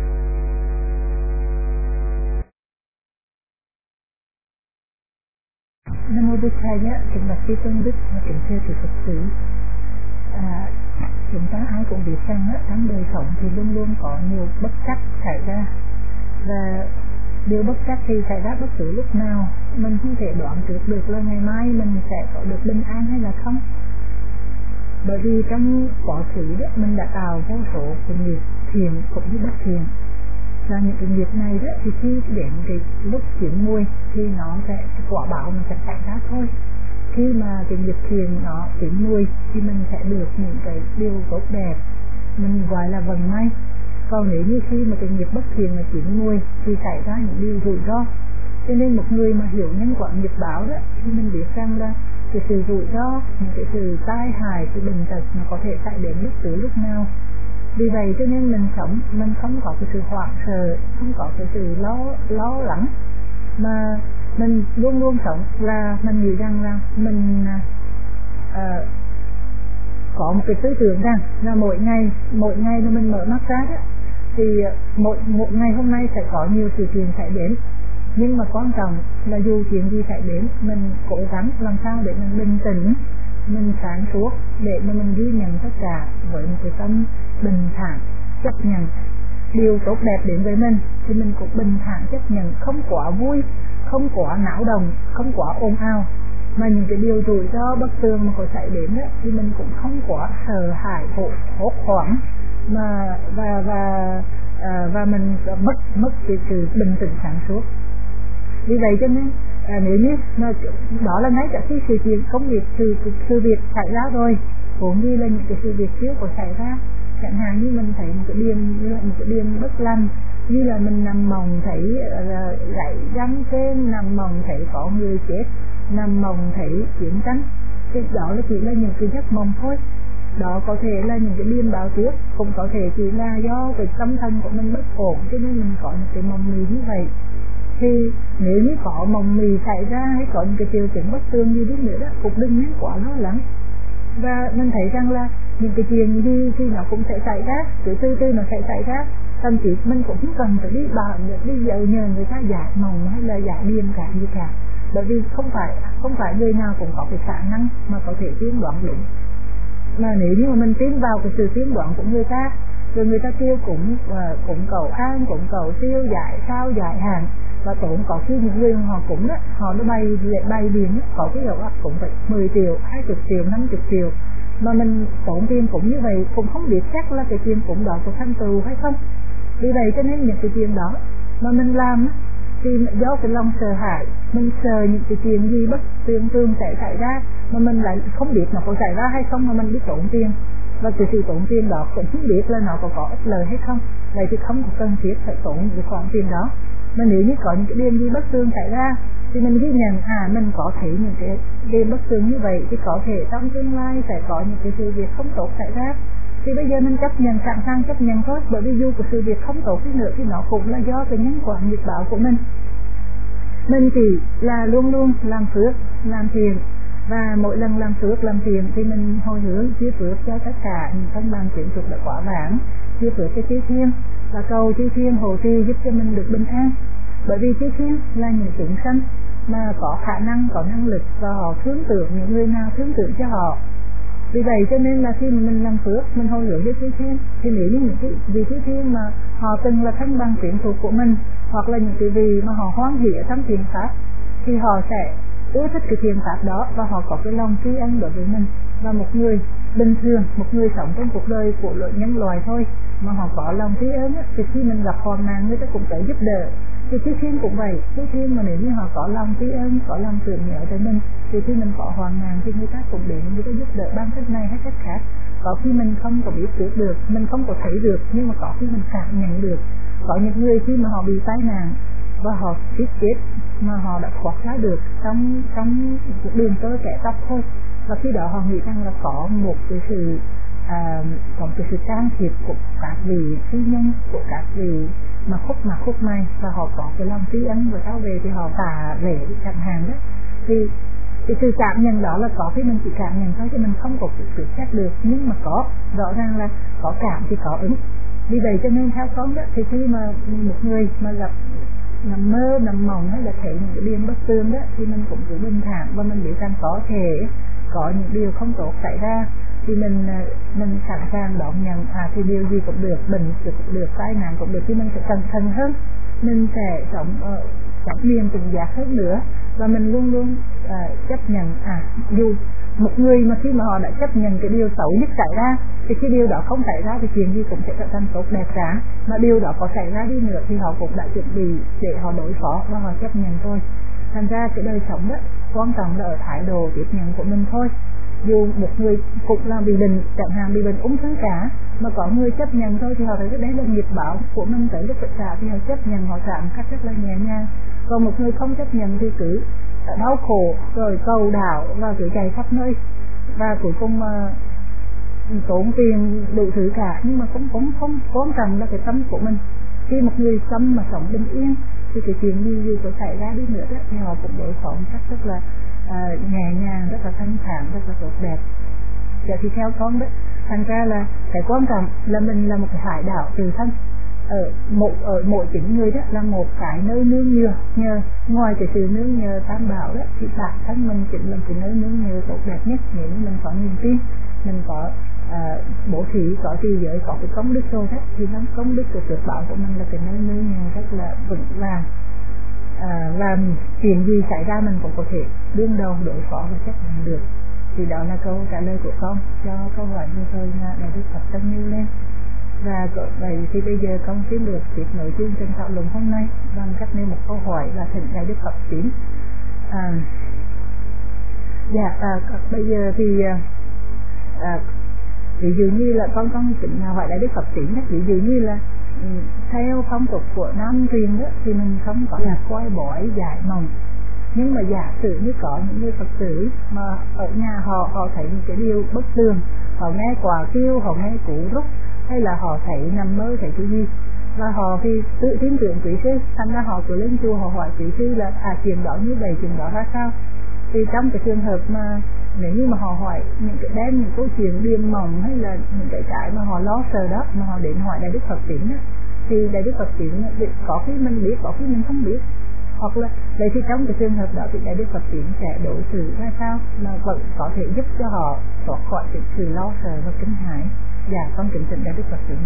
Nam mô Bụt Thầy á, kính bạch chư tôn đức và kính thưa quý Phật tử. À, chúng ta ai cũng biết rằng á, trong đời sống thì luôn luôn có nhiều bất trắc xảy ra, và điều bất trắc thì xảy ra bất cứ lúc nào, mình không thể đoán trước được là ngày mai mình sẽ có được bình an hay là không. Bởi vì trong quá khứ đó mình đã tạo vô số cái nghiệp thiện cũng như bất thiện, và những cái nghiệp này đó thì khi đến cái lúc chuyển mùi thì nó sẽ, cái quả báo nó sẽ xảy ra thôi. Khi mà cái nghiệp thiện nó chuyển mùi thì mình sẽ được những cái điều tốt đẹp, mình gọi là vận may. Còn nếu như khi mà cái nghiệp bất thiện là chuyển mùi thì xảy ra những điều rủi ro. Cho nên một người mà hiểu nhân quả nghiệp báo đó thì mình biết rằng là cái sự rủi ro, những cái sự tai hại, cái bệnh tật nó có thể xảy đến bất cứ lúc nào. Vì vậy cho nên mình sống, mình không có cái sự hoảng sợ, không có cái sự lo lo lắng, mà mình luôn luôn sống là mình nghĩ rằng là mình uh, có một cái tư tưởng rằng là mỗi ngày mỗi ngày mà mình mở mắt ra đó, thì mỗi một ngày hôm nay sẽ có nhiều sự kiện xảy đến, nhưng mà quan trọng là dù chuyện gì xảy đến mình cố gắng làm sao để mình bình tĩnh, mình sáng suốt, để mà mình ghi nhận tất cả với một cái tâm bình thản, chấp nhận điều tốt đẹp đến với mình thì mình cũng bình thản chấp nhận, không quá vui, không quá não động, không quá ồn ào, mà những cái điều rủi ro bất tường mà có xảy đến đó, thì mình cũng không quá sợ hãi, hốt hốt hoảng mà và và à, và mình mất mất cái sự bình tĩnh sáng suốt. Vì vậy cho nên à, nếu như mà đó là ngay cả khi sự việc công việc sự sự việc xảy ra rồi, cũng như là những cái sự việc trước có xảy ra, chẳng hạn như mình thấy một cái điềm một cái điềm bất lành, như là mình nằm mộng thấy uh, gãy răng trên, nằm mộng thấy có người chết, nằm mộng thấy chiến tranh, thì đó là chỉ là những cái giấc mộng thôi. Đó có thể là những cái điềm báo trước, cũng có thể chỉ là do cái tâm thần của mình bất ổn cho nên mình có những cái mộng mị như vậy. Thì nếu như có mộng mị xảy ra hay có những cái triệu chứng bất thường gì đi nữa đó, cũng đừng nên quá lo lắng. Và mình thấy rằng là những cái chuyện gì thì nó cũng sẽ xảy ra, cứ từ từ nó sẽ xảy ra. Thậm chí mình cũng không cần phải đi bàn đi giờ nhờ người ta giải mộng hay là giải điềm cả gì cả, bởi vì không phải không phải người nào cũng có cái khả năng mà có thể tiên đoán đúng. Mà nếu như mà mình tin vào cái sự tiên đoán của người ta, rồi người ta kêu cũng uh, cũng cầu an, cũng cầu tiêu giải sao giải hạn, và cũng có khi những người họ cũng đó, họ nó bay bay biển có cái đầu óc cũng phải mười triệu, hai mươi triệu, năm mươi triệu, mà mình tổn tiền cũng như vậy, cũng không biết chắc là cái tiền cũng đó có thanh tựu hay không. Vì vậy cho nên những cái chuyện đó mà mình làm thì do cái lòng sợ hãi, mình sợ những cái chuyện gì bất tương tương sẽ xảy ra mà mình lại không biết nó có xảy ra hay không, mà mình biết tốn tiền, và cái sự tốn tiền đó cũng không biết là nó có có ích lời hay không. Vậy thì không có cần thiết phải tốn cái khoản tiền đó. Mà nếu như có những cái điềm gì bất tương xảy ra thì mình ghi nhận à mình có thể những cái điềm bất tương như vậy thì có thể trong tương lai sẽ có những cái sự việc không tốt xảy ra, thì bây giờ mình chấp nhận, sẵn sàng chấp nhận thôi. Bởi vì dù cái sự việc không tốt đi nữa thì nó cũng là do cái nhân quả nghiệp báo của mình. Mình chỉ là luôn luôn làm phước, làm thiện, và mỗi lần làm phước, làm thiện thì mình hồi hướng chia phước cho tất cả những thân bằng chuyển tục đã quả vãng, chia phước cho chư thiên, và cầu chư thiên hộ trì giúp cho mình được bình an. Bởi vì chư thiên là những chúng sanh mà có khả năng, có năng lực, và họ thương tưởng những người nào thương tưởng cho họ. Vì vậy cho nên là khi mà mình làm phước, mình hồi hướng với chư thiên, thì nếu như những cái vị chư thiên mà họ từng là thân bằng quyến thuộc của mình, hoặc là những cái vị mà họ hoan hỷ ở trong thiện pháp, thì họ sẽ ưa thích cái thiện pháp đó, và họ có cái lòng tri ân đối với mình. Và một người bình thường, một người sống trong cuộc đời của nhân loại thôi, mà họ có lòng tri ân, thì khi mình gặp hoạn nạn người ta cũng tới giúp đỡ. Thì chư thiên cũng vậy, chư thiên mà nếu như họ có lòng tri ân, có lòng tưởng nhớ tới mình, thì khi mình có hoạn nạn thì người ta cũng đến người ta giúp đỡ bằng cách này hay cách khác. Có khi mình không có biết trước được, mình không có thấy được, nhưng mà có khi mình cảm nhận được. Có những người khi mà họ bị tai nạn và họ suýt chết mà họ đã thoát ra được trong trong đường tơ kẻ tóc thôi, và khi đó họ nghĩ rằng là có một cái sự à, có cái sự can thiệp của các vị phu nhân, của các vị mà khúc mà khúc may, và họ có cái lòng tri ân và sau về thì họ tạ lễ chẳng hạn đó. Thì cái sự cảm nhận đó là có khi mình chỉ cảm nhận thôi chứ mình không có quyết xét được, nhưng mà có rõ ràng là có cảm thì có ứng. Vì vậy cho nên theo con đó, thì khi mà một người mà gặp nằm mơ, nằm mộng hay là thấy những cái điều bất thường đó, thì mình cũng cứ bình thản và mình biết rằng có thể có những điều không tốt xảy ra, thì mình mình sẵn sàng đón nhận à thì điều gì cũng được, bệnh cũng được, tai nạn cũng được, thì mình sẽ cẩn thận hơn, mình sẽ sống uh, sống niềm tự giác hơn nữa, và mình luôn luôn uh, chấp nhận à dù một người mà khi mà họ đã chấp nhận cái điều xấu nhất xảy ra thì khi điều đó không xảy ra thì chuyện gì cũng sẽ trở thành tốt đẹp cả, mà điều đó có xảy ra đi nữa thì họ cũng đã chuẩn bị để họ đối phó và họ chấp nhận thôi. Thành ra cái đời sống đó quan trọng là ở thái độ tiếp nhận của mình thôi. Dù một người cũng là bị bệnh, chẳng hạn bị bệnh ung thư cả, mà có người chấp nhận thôi thì họ thấy cái đấy là nghiệp báo của mình tới lúc phải trả, thì họ chấp nhận, họ trả một cách rất là nhẹ nhàng. Còn một người không chấp nhận thì cứ đau khổ rồi cầu đảo và cứ chạy khắp nơi, và cuối cùng uh, tốn tiền đủ thứ cả, nhưng mà cũng cũng không quan trọng là cái tâm của mình. Khi một người tâm mà sống bình yên thì cái chuyện gì gì có xảy ra đi nữa đó, thì họ cũng đối phó một cách rất là uh, nhẹ nhàng, rất là thanh thản, rất là tốt đẹp. Vậy thì theo con đó, thành ra là cái quan trọng là mình là một cái hải đảo tự thân. Ở một ở mỗi chính người đó là một cái nơi nương nhờ, nhờ ngoài cái sự nương nhờ tam bảo đó, thì bản thân mình chính là cái nơi nương nhờ tốt đẹp nhất. Nếu như mình có niềm tin, mình có uh, bố thí, có trì giới, có cái công đức rồi đó, thì nó công đức của phước báo của mình là cái nơi nương nhờ rất là vững vàng. À, và chuyện gì xảy ra mình cũng có thể đương đầu đối phó và chấp nhận được. Thì đó là câu trả lời của con cho câu hỏi vừa rồi mà Đại Đức Phật Tăng Như lên. Và vậy thì bây giờ con xin được tiếp nối chương trình thảo luận hôm nay bằng cách nêu một câu hỏi và thỉnh Đại Đức Phật Tín. À, dạ, à, bây giờ thì à, ví dụ như là con con thỉnh hỏi Đại Đức Phật Tín, ví dụ như là theo phong tục của Nam truyền đó thì mình không có là coi bói giải mộng, nhưng mà giả sử như có những người Phật tử mà ở nhà họ họ thấy những cái điều bất thường, họ nghe quả kêu, họ nghe cú rút, hay là họ thấy nằm mơ thấy cái gì, và họ thì tự tin tưởng quý sư, thành ra họ cứ lên chùa họ hỏi quý sư là à chuyện đó như vậy, chuyện đó ra sao. Thì trong cái trường hợp mà nếu như mà họ hỏi những cái đem những câu chuyện điềm mộng hay là những cái cái mà họ lo sợ đó, mà họ đến hỏi Đại Đức Phật Tín đó, thì Đại Đức Phật Tín có khi mình biết, có khi mình không biết. Hoặc là vậy thì trong cái trường hợp đó thì Đại Đức Phật Tín sẽ đối xử ra sao mà vẫn có thể giúp cho họ thoát khỏi cái sự lo sợ và kinh hãi. Dạ, con kính thỉnh Đại Đức Phật Tín.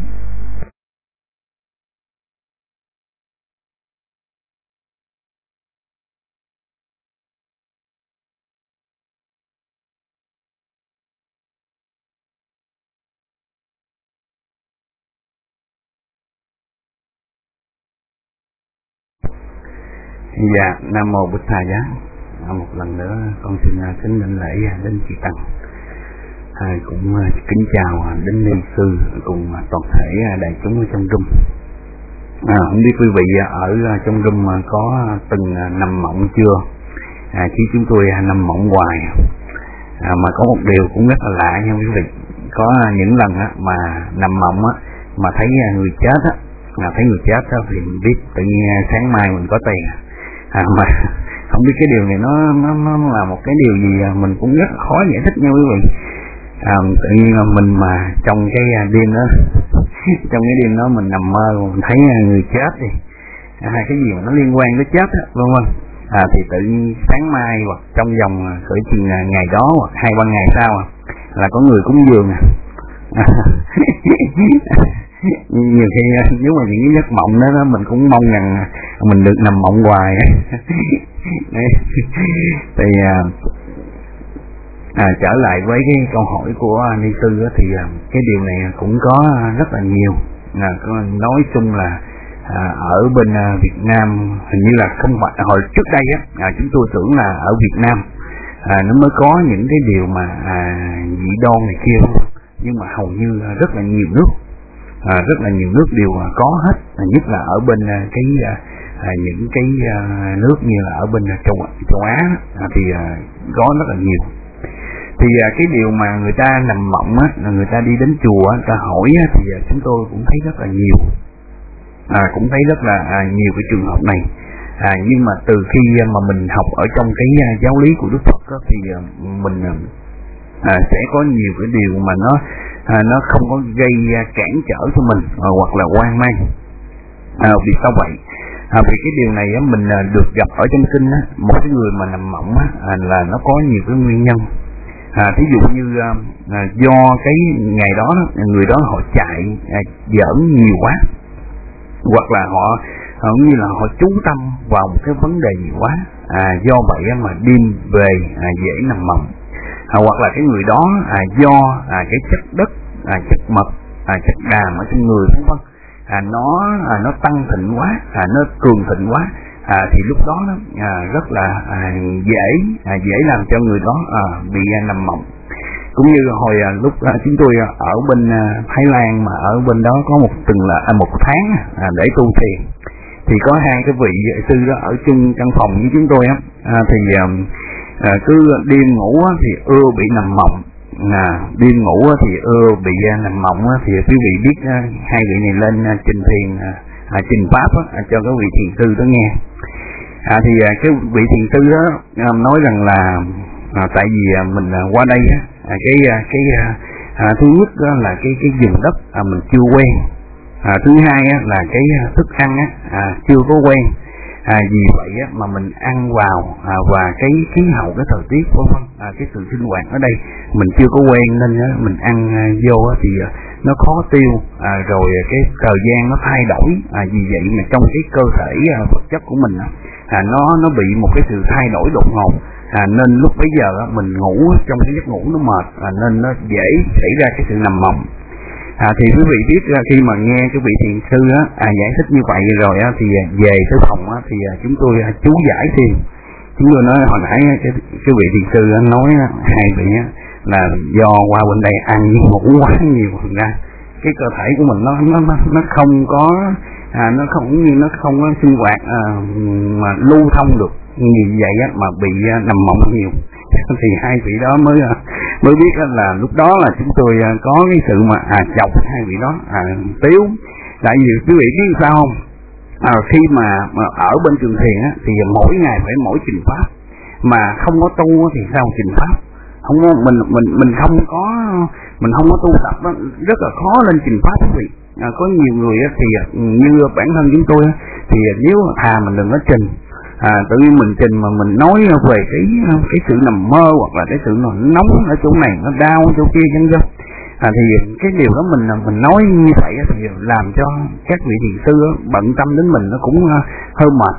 Dạ, Nam Mô Bụt Thà Giá. À, một lần nữa con xin kính đảnh lễ đến chị Tăng, à, cũng kính chào đến ni sư cùng toàn thể đại chúng ở trong room. À, không biết quý vị ở trong room có từng nằm mộng chưa? À, chứ chúng tôi nằm mộng hoài. À, mà có một điều cũng rất là lạ nha quý vị, có những lần á, mà nằm mộng á, mà thấy người chết á, mà thấy người chết á, thì mình biết tự nhiên sáng mai mình có tiền. À, mà không biết cái điều này nó nó nó là một cái điều gì mình cũng rất khó giải thích nha quý vị. À, tự nhiên mình mà trong cái đêm đó trong cái đêm đó mình nằm mơ mình thấy người chết thì à, cái gì mà nó liên quan tới chết á, vân vân, à, thì tự nhiên sáng mai hoặc trong vòng cỡ chừng ngày đó hoặc hai ba ngày sau à, là có người cúng dường à. Nhiều khi nếu mà những cái giấc mộng đó, đó mình cũng mong rằng mình được nằm mộng hoài. Thì à, trở lại với cái câu hỏi của ni sư đó, thì cái điều này cũng có rất là nhiều. À, nói chung là à, ở bên à, Việt Nam hình như là không phải hồi trước đây á, à, chúng tôi tưởng là ở Việt Nam à, nó mới có những cái điều mà à, dị đoan này kia, nhưng mà hầu như rất là nhiều nước, à, rất là nhiều nước đều có hết, nhất là ở bên cái à, những cái à, nước như là ở bên châu châu Á à, thì à, có rất là nhiều. Thì à, cái điều mà người ta nằm mộng á, là người ta đi đến chùa á, người ta hỏi á, thì à, chúng tôi cũng thấy rất là nhiều, à, cũng thấy rất là à, nhiều cái trường hợp này. À, nhưng mà từ khi mà mình học ở trong cái à, giáo lý của Đức Phật á, thì à, mình à, sẽ có nhiều cái điều mà nó à, nó không có gây à, cản trở cho mình à, hoặc là hoang mang. À, vì sao vậy? À, vì cái điều này á, mình à, được gặp ở trong kinh á, một cái người mà nằm mộng á, à, là nó có nhiều cái nguyên nhân. À, thí dụ như à, à, do cái ngày đó, người đó họ chạy à, giỡn nhiều quá, hoặc là họ cũng như là họ chú tâm vào một cái vấn đề nhiều quá, à, do vậy mà đêm về à, dễ nằm mộng. À, hoặc là cái người đó à, do à, cái chất đất, à, chất mật, à, chất đàm ở trong người vân vân, à, nó à, nó tăng thịnh quá, à, nó cường thịnh quá, à, thì lúc đó à, rất là à, dễ à, dễ làm cho người đó à, bị à, nằm mộng. Cũng như hồi à, lúc à, chúng tôi ở bên à, Thái Lan, mà ở bên đó có một từng là à, một tháng à, để tu thiền, thì có hai cái vị sư đó ở chung căn phòng với chúng tôi á, à, thì à, à, cứ đêm ngủ á, thì ưa bị nằm mộng, à, đêm ngủ á, thì ưa bị à, nằm mộng á, thì quý vị biết à, hai vị này lên à, trình thiền à, à, trình pháp á, à, cho các vị thiền sư đó nghe. À, thì à, cái vị thiền sư đó à, nói rằng là à, tại vì à, mình à, qua đây á, à, cái à, cái à, à, thứ nhất đó là cái cái vùng đất à, mình chưa quen, à, thứ hai á, là cái thức ăn á, à, chưa có quen, à, vì vậy á, mà mình ăn vào à, và cái khí hậu, cái thời tiết vân vân, à, cái sự sinh hoạt ở đây mình chưa có quen, nên á, mình ăn à, vô á, thì à, nó khó tiêu, à, rồi cái thời gian nó thay đổi, à, vì vậy mà trong cái cơ thể à, vật chất của mình á, à, nó nó bị một cái sự thay đổi đột ngột, à, nên lúc bấy giờ á, mình ngủ trong cái giấc ngủ nó mệt, à, nên nó dễ xảy ra cái sự nằm mộng. À, thì quý vị biết khi mà nghe cái vị thiền sư á, à, giải thích như vậy rồi á, thì về tới phòng á, thì chúng tôi chú giải thiền. Chúng tôi nói hồi nãy cái, cái vị thiền sư á, nói hai vị á, là do qua bên đây ăn ngủ quá nhiều, thành ra cái cơ thể của mình nó nó nó không có à, nó không như nó không có sinh hoạt à, mà lưu thông được, như vậy á, mà bị nằm mộng nhiều. Thì hai vị đó mới mới biết là lúc đó là chúng tôi có cái sự mà à chọc hai vị đó à tiếu. Tại vì quý vị biết sao không, à, khi mà, mà ở bên trường thiền á, thì mỗi ngày phải mỗi trình pháp, mà không có tu thì sao trình pháp, không có, mình mình mình không có mình không có tu tập á, rất là khó lên trình pháp quý vị. À, có nhiều người á, thì như bản thân chúng tôi á, thì nếu thà mình đừng có trình. À, tự nhiên mình trình mà mình nói về cái cái sự nằm mơ, hoặc là cái sự nóng ở chỗ này, nó đau chỗ kia vân vân, à, thì cái điều đó mình mình nói như vậy thì làm cho các vị thiền sư bận tâm đến mình, nó cũng hơi mệt.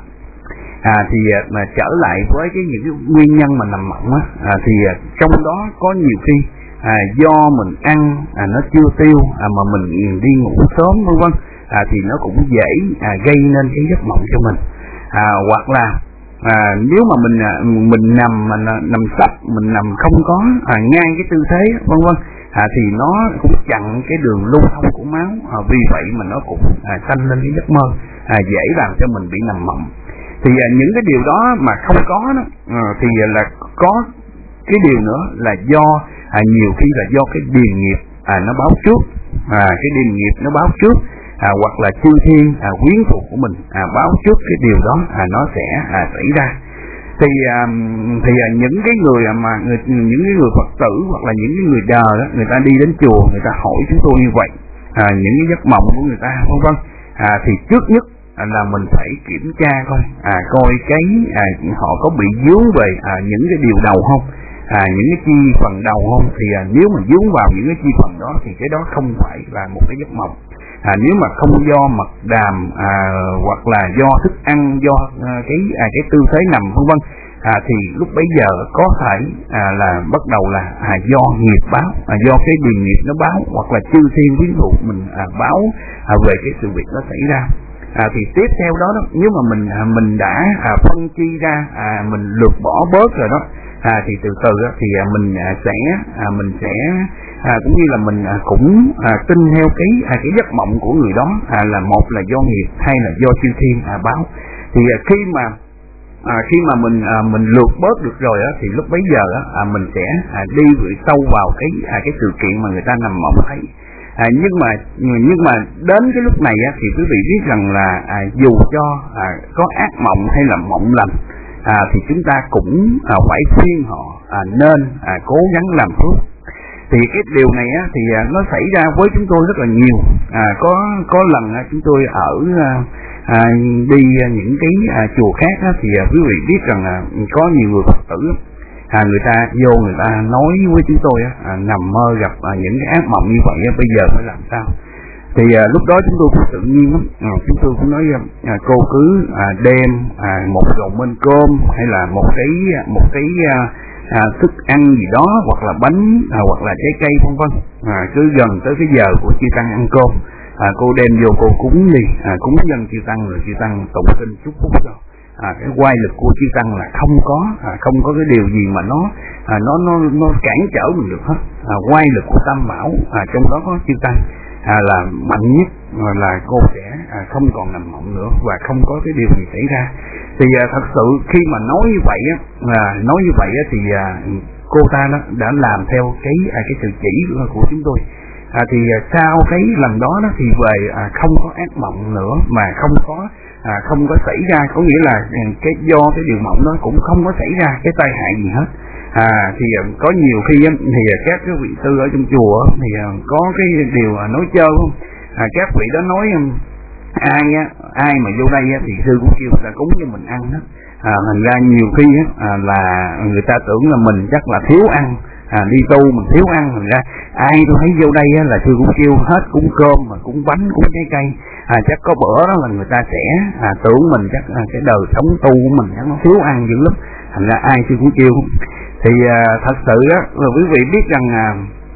À, thì mà trở lại với cái những cái nguyên nhân mà nằm mộng á, à, thì trong đó có nhiều khi à, do mình ăn à, nó chưa tiêu, à, mà mình đi ngủ sớm vân vân, à, thì nó cũng dễ à, gây nên cái giấc mộng cho mình. À, hoặc là à, nếu mà mình mình nằm mình nằm sấp, mình nằm không có à, ngang cái tư thế vân vân, à, thì nó cũng chặn cái đường lưu thông của máu, à, vì vậy mà nó cũng à, sanh lên cái giấc mơ, à, dễ làm cho mình bị nằm mộng. Thì à, những cái điều đó mà không có đó, à, thì là có cái điều nữa là do à, nhiều khi là do cái điền nghiệp à, nó báo trước, à, cái điền nghiệp nó báo trước. À, hoặc là chư thiên à, quyến thuộc của mình à, báo trước cái điều đó à, nó sẽ à, xảy ra. Thì à, thì à, những cái người mà người, những cái người Phật tử hoặc là những cái người đời đó, người ta đi đến chùa, người ta hỏi chúng tôi như vậy, à, những cái giấc mộng của người ta vân vân, à, thì trước nhất à, là mình phải kiểm tra coi à, coi cái à, họ có bị dướng về à, những cái điều đầu không, à, những cái chi phần đầu không. Thì à, nếu mà dướng vào những cái chi phần đó thì cái đó không phải là một cái giấc mộng. À, nếu mà không do mật đàm à, hoặc là do thức ăn, do à, cái à, cái tư thế nằm vân vân, à, thì lúc bấy giờ có thể à, là bắt đầu là à, do nghiệp báo, à, do cái điền nghiệp nó báo, hoặc là chư thiên quyến thuộc mình à, báo à, về cái sự việc nó xảy ra. À, thì tiếp theo đó, đó nếu mà mình à, mình đã à, phân chi ra, à, mình lược bỏ bớt rồi đó, à, thì từ từ đó, thì à, mình à, sẽ à, mình sẽ à, cũng như là mình à, cũng à, tin theo cái à, cái giấc mộng của người đó, à, là một là do nghiệp, hay là do chư thiên à, báo. Thì à, khi mà à, khi mà mình à, mình lược bớt được rồi á, thì lúc bấy giờ á, à, mình sẽ à, đi sâu vào cái à, cái sự kiện mà người ta nằm mộng thấy. À, nhưng mà nhưng mà đến cái lúc này á, thì quý vị biết rằng là à, dù cho à, có ác mộng hay là mộng lành, à, thì chúng ta cũng à, phải khuyên họ à, nên à, cố gắng làm phước. Thì cái điều này á, thì à, nó xảy ra với chúng tôi rất là nhiều. À, có có lần à, chúng tôi ở à, à, đi à, những cái à, chùa khác á, thì à, quý vị biết rằng à, có nhiều người Phật tử à, người ta vô người ta nói với chúng tôi á, à, nằm mơ gặp à, những cái ác mộng như vậy á, bây giờ phải làm sao? Thì à, lúc đó chúng tôi cũng tự nhiên lắm, à, chúng tôi cũng nói à, cô cứ à, đem à, một gầu mên cơm hay là một cái một cái à, à, thức ăn gì đó, hoặc là bánh à, hoặc là trái cây vân vân, à, cứ gần tới cái giờ của chư tăng ăn cơm, à, cô đem vô cô cúng đi, à, cúng dân chư tăng rồi chư tăng tụng kinh chúc phúc cho. À, cái quay lực của chư tăng là không có à, không có cái điều gì mà nó à, nó nó nó cản trở mình được hết. À, quay lực của Tam Bảo à, trong đó có chư tăng à, là mạnh nhất, à, là cô sẽ à, không còn nằm mộng nữa và không có cái điều gì xảy ra. Thì à, thật sự khi mà nói như vậy á, à, nói như vậy á, thì à, cô ta đó đã làm theo cái à, cái sự chỉ của chúng tôi. À, thì à, sau cái lần đó đó thì về à, không có ác mộng nữa, mà không có à, không có xảy ra, có nghĩa là cái do cái điều mộng đó cũng không có xảy ra cái tai hại gì hết. À, thì có nhiều khi thì các cái vị sư ở trong chùa thì có cái điều nói chơi không, à, các vị đó nói ai ai mà vô đây thì sư cũng kêu người ta cúng cho mình ăn đó. À, thành ra nhiều khi à, là người ta tưởng là mình chắc là thiếu ăn, à, đi tu mình thiếu ăn, thành ra ai tôi thấy vô đây là sư cũng kêu hết cúng cơm mà cúng bánh cúng trái cây. À, chắc có bữa đó là người ta sẽ à, tưởng mình chắc à, cái đời sống tu của mình chắc nó thiếu ăn dữ lắm, thành ra ai sư cũng kêu. Thì à, thật sự á, là quý vị biết rằng à,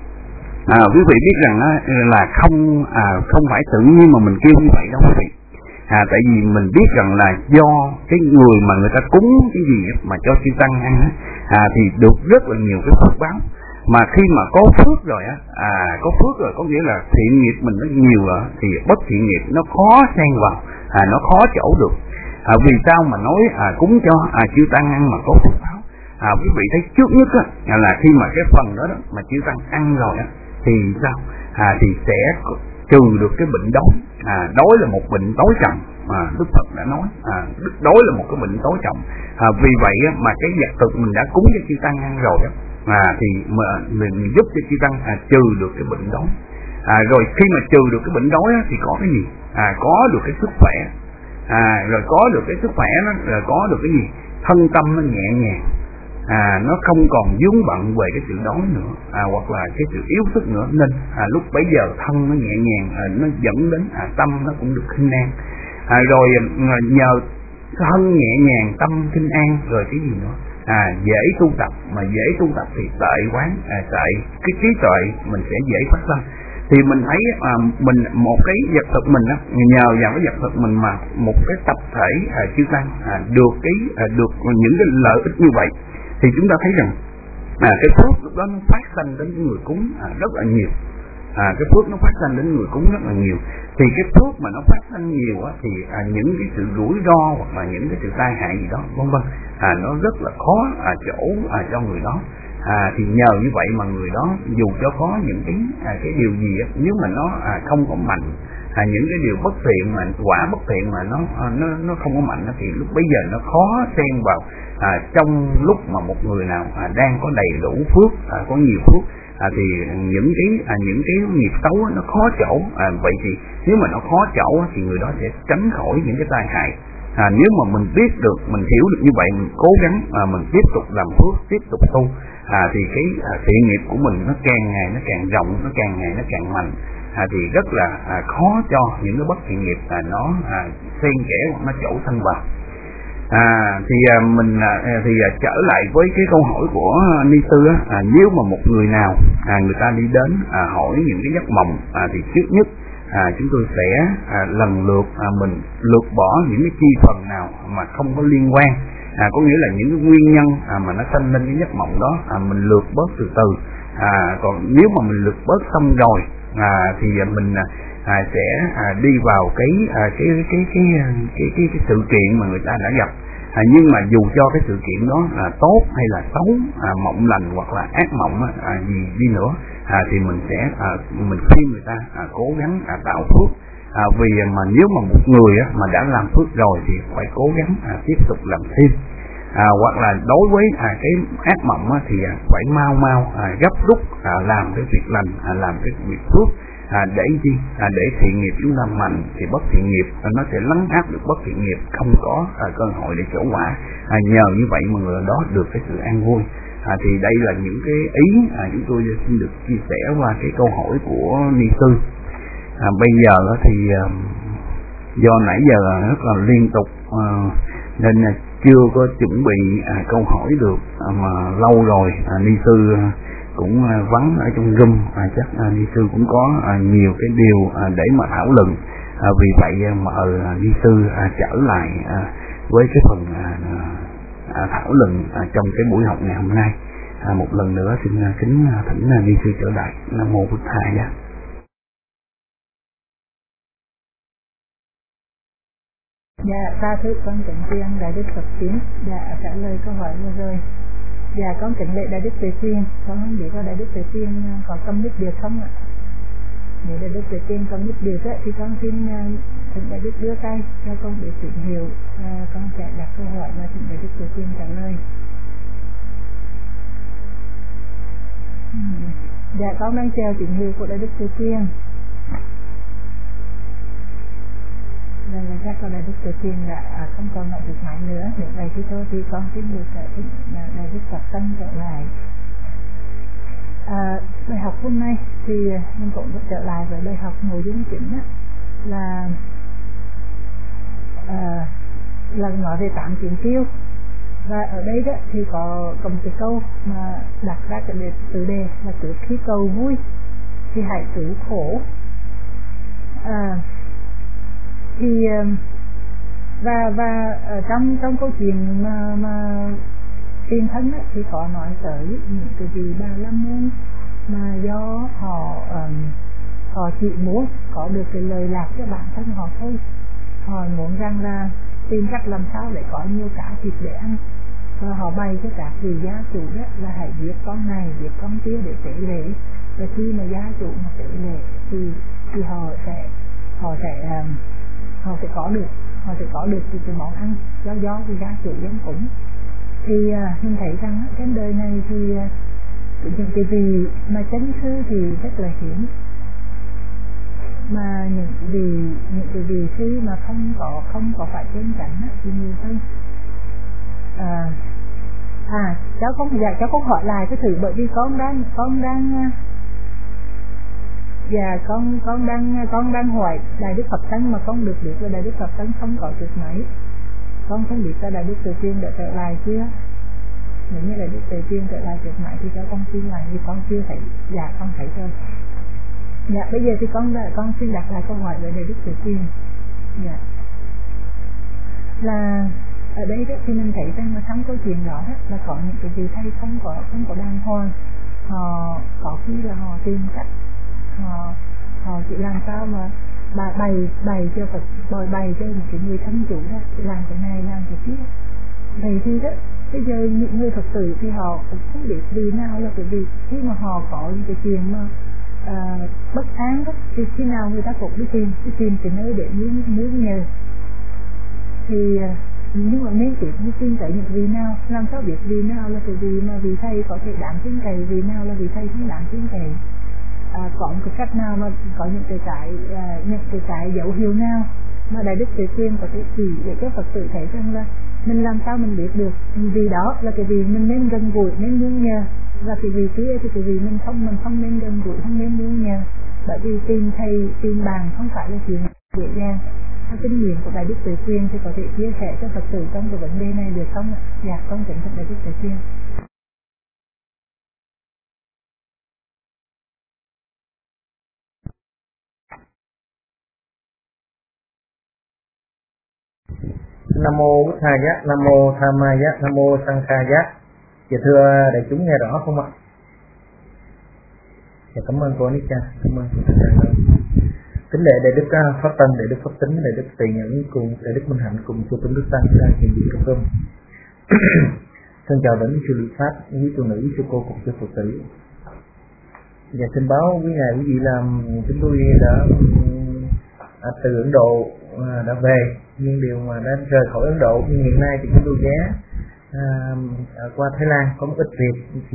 à, quý vị biết rằng á, là không à, không phải tự nhiên mà mình kêu như vậy đâu quý vị. À, tại vì mình biết rằng là do cái người mà người ta cúng cái gì mà cho chư tăng ăn á, à, thì được rất là nhiều cái phước báo. Mà khi mà có phước rồi á, à, có phước rồi có nghĩa là thiện nghiệp mình nó nhiều rồi, thì bất thiện nghiệp nó khó xen vào, à, nó khó chỗ được. À, vì sao mà nói à, cúng cho à, chư tăng ăn mà có phước báo? À, quý vị thấy trước nhất á, là khi mà cái phần đó, đó mà chư tăng ăn rồi á, thì sao? À, thì sẽ trừ được cái bệnh đói. À, đói là một bệnh tối trọng, à, Đức Phật đã nói, à, đói là một cái bệnh tối trọng. À, vì vậy á, mà cái vật thực mình đã cúng cho chư tăng ăn rồi á, à, thì mà mình giúp cho chư tăng à, trừ được cái bệnh đói. À, rồi khi mà trừ được cái bệnh đói á, thì có cái gì? À, có được cái sức khỏe. À, rồi có được cái sức khỏe nó rồi có được cái gì? Thân tâm nó nhẹ nhàng. À, nó không còn vướng bận về cái sự đói nữa, à, hoặc là cái sự yếu sức nữa, nên à, lúc bấy giờ thân nó nhẹ nhàng, à, nó dẫn đến à, tâm nó cũng được khinh an. À, rồi à, nhờ thân nhẹ nhàng tâm khinh an, rồi cái gì nữa? À, dễ tu tập, mà dễ tu tập thì tệ quán, à, tệ cái trí tuệ mình sẽ dễ phát sinh. Thì mình thấy à, mình một cái vật thực mình á, nhờ vào cái vật thực mình mà một cái tập thể à, chư tăng à, được cái à, được những cái lợi ích như vậy, thì chúng ta thấy rằng à, cái phước lúc đó nó phát sinh đến người cúng à, rất là nhiều. À, cái phước nó phát sinh đến người cúng rất là nhiều. Thì cái phước mà nó phát sinh nhiều á, thì à, những cái sự rủi ro hoặc là những cái sự tai hại gì đó vân vân à, nó rất là khó à, chỗ à, cho người đó. À, thì nhờ như vậy mà người đó dù cho có những cái à, cái điều gì á, nếu mà nó à, không có mạnh, à, những cái điều bất thiện mà quả bất thiện mà nó à, nó nó không có mạnh á, thì lúc bây giờ nó khó xen vào. À, trong lúc mà một người nào à, đang có đầy đủ phước, à, có nhiều phước, à, thì những cái à, những cái nghiệp xấu á, nó khó chỗ. À, vậy thì nếu mà nó khó chỗ á, thì người đó sẽ tránh khỏi những cái tai hại. À, nếu mà mình biết được, mình hiểu được như vậy, mình cố gắng à, mình tiếp tục làm phước, tiếp tục tu, à, thì cái à, thiện nghiệp của mình nó càng ngày nó càng rộng, nó càng ngày nó càng mạnh. À, thì rất là à, khó cho những cái bất thiện nghiệp à, nó à, xen kẽ hoặc nó chỗ thân vào. À, thì à, mình à, thì à, trở lại với cái câu hỏi của Ni Sư á, à, nếu mà một người nào à, người ta đi đến à, hỏi những cái giấc mộng, à, thì trước nhất à, chúng tôi sẽ à, lần lượt à, mình lược bỏ những cái chi phần nào mà không có liên quan, à, có nghĩa là những cái nguyên nhân à, mà nó sanh lên cái giấc mộng đó, à, mình lược bớt từ từ. À, còn nếu mà mình lược bớt xong rồi à, thì mình à, sẽ à, đi vào cái, à, cái, cái, cái, cái, cái cái cái sự kiện mà người ta đã gặp. À, nhưng mà dù cho cái sự kiện đó là tốt hay là xấu, à, mộng lành hoặc là ác mộng à, gì đi nữa, à, thì mình sẽ à, mình khuyên người ta à, cố gắng à, tạo phước. À, vì mà nếu mà một người á, mà đã làm phước rồi thì phải cố gắng à, tiếp tục làm thêm. À, hoặc là đối với à, cái ác mộng á, thì à, phải mau mau à, gấp rút à, làm cái việc lành, à, làm cái việc phước. À, để gì? À, để thiện nghiệp chúng ta mạnh thì bất thiện nghiệp à, nó sẽ lấn áp được bất thiện nghiệp, không có à, cơ hội để trổ quả. À, nhờ như vậy mà người đó được cái sự an vui. À, thì đây là những cái ý à, chúng tôi xin được chia sẻ qua cái câu hỏi của ni sư. À, bây giờ thì à, do nãy giờ rất là liên tục à, nên là chưa có chuẩn bị à, câu hỏi được, à, mà lâu rồi à, ni sư à, cũng à, vắng ở trong room, à, chắc à, ni sư cũng có à, nhiều cái điều à, để mà thảo luận. À, vì vậy mời à, ni sư à, trở lại à, với cái phần à, à, thảo luận à, trong cái buổi học ngày hôm nay. À, một lần nữa xin à, kính à, thỉnh à, ni sư trở lại. Nam mô Bụt Thầy nhé. Dạ, tha thứ con kính tri ân Đại Đức Phật Tiến đã trả lời câu hỏi vừa rồi. Dạ, con kính lễ Đại Đức Tuệ Tiên, con không biết là Đại Đức Tuệ Tiên có công đức được không ạ? Nếu Đại Đức Tuệ Tiên công đức được ấy, thì con xin thỉnh Đại Đức đưa tay cho con để tìm hiểu, và con sẽ đặt câu hỏi và thỉnh Đại Đức Tuệ Tiên trả lời. Dạ, con đang chờ tín hiệu của Đại Đức Tuệ Tiên. Đây là chắc là Đại Đức Tuệ Tiên đã à, không còn lại được mãi nữa. Nếu vậy thì thôi thì con xin được trở thỉnh Đại Đức Phật Tân trở lại. À, bài học hôm nay thì mình cũng sẽ trở lại với bài học nội dung chính á, là à, là nói về tám tiếng tiêu. Và ở đây đó thì có, có một cái câu mà đặt ra cái tự đề là trước khi cầu vui thì hãy tự khổ. À, thì và và ở trong trong câu chuyện mà mà tiền thân ấy, thì có nói tới những cái vị Bà La Môn mà do họ um, họ chỉ muốn có được cái lời lạc cho bản thân họ thôi. Họ muốn rằng là tìm cách làm sao để có nhiều cá thịt để ăn, và họ bày cho các vị gia chủ đó là hãy giết con này giết con kia để tế lễ, và khi mà gia chủ mà tế lễ thì thì họ sẽ họ sẽ um, họ sẽ có được họ sẽ có được cái món ăn do do cái gia chủ dân cúng. Thì uh, mình thấy rằng trên đời này thì uh, những cái vị mà chánh sư thì rất là hiếm, mà những vị những cái vị sư mà không có không có phải chân chánh thì nhiều hơn. À, à cháu không dạ cháu không hỏi lại cái thử, bởi vì con đang con đang Dạ con con đang con đang hỏi Đại Đức Phật Tấn mà con được biết là Đại Đức Phật Tấn không có được mấy. Con không biết là Đại Đức Tuệ Tiên đã trở lại chưa. Nếu như Đại Đức Tuệ Tiên trở lại được mấy thì cháu con xin lại, vì con chưa thấy. Dạ con thấy rồi. Dạ bây giờ thì con đã, con xin đặt lại câu hỏi về Đại Đức Tuệ Tiên. Dạ là ở đây đó thì mình thấy rằng là trong câu chuyện đó là có những cái vị thầy không có không có đàng hoàng, họ có khi là họ tìm cách họ họ chỉ làm sao mà bà bày bày cho Phật, bồi bày cho những cái người thân chủ đó, làm cái này làm cái kia. Vậy thì đó bây giờ những người Phật tử thì họ cũng không biết vì nào là cái vì khi mà họ có những cái chuyện mà à, bất an đó, thì khi nào người ta cũng đi tìm đi tìm cái nơi để muốn muốn nhờ. Thì nhưng mà nên tìm đi tin cậy những vị nào, làm sao biết vị nào là cái vị mà vị thầy có thể đáng tin cậy, vị nào là vị thầy không đáng tin cậy. À, có một cái cách nào mà có những cái cái à, những cái cái dấu hiệu nào mà Đại Đức Tuệ Tiên có thể chỉ để cho Phật tử thấy rằng là mình làm sao mình biết được vì đó là cái gì mình nên gần gũi, nên nương nhờ, và cái gì kia thì cái gì mình không mình không nên gần gũi, không nên nương nhờ. Bởi vì tìm thầy tìm bàn không phải là chuyện dễ dàng. Theo kinh nghiệm của Đại Đức Tuệ Tiên thì có thể chia sẻ cho Phật tử trong cái vấn đề này được không ạ? Dạ con kính thưa Đại Đức Tuệ Tiên. Nam mô Bụt Thầy Giác, Nam mô Tham Ma Giác, Nam mô Sang Kha Giác. Dạ thưa đại chúng nghe rõ không ạ? Dạ cảm ơn cô Anisha, cảm ơn cô Anisha. Kính lễ Đại Đức Pháp Tân, Đại Đức Pháp Tính, Đại Đức Tỳ Nhẫn cùng Đại Đức Minh Hạnh cùng chư tôn đức tăng đang hiện diện trong cơm. Xin chào đến sư Lý Pháp, quý tu nữ, sư cô cùng sư Phật tử. Và xin báo quý ngài quý vị làm chúng tôi đã à, từ Ấn Độ à, đã về, nhưng điều mà đã rời khỏi Ấn Độ, nhưng hiện nay thì chúng tôi ghé à, à, qua Thái Lan có một ít việc thì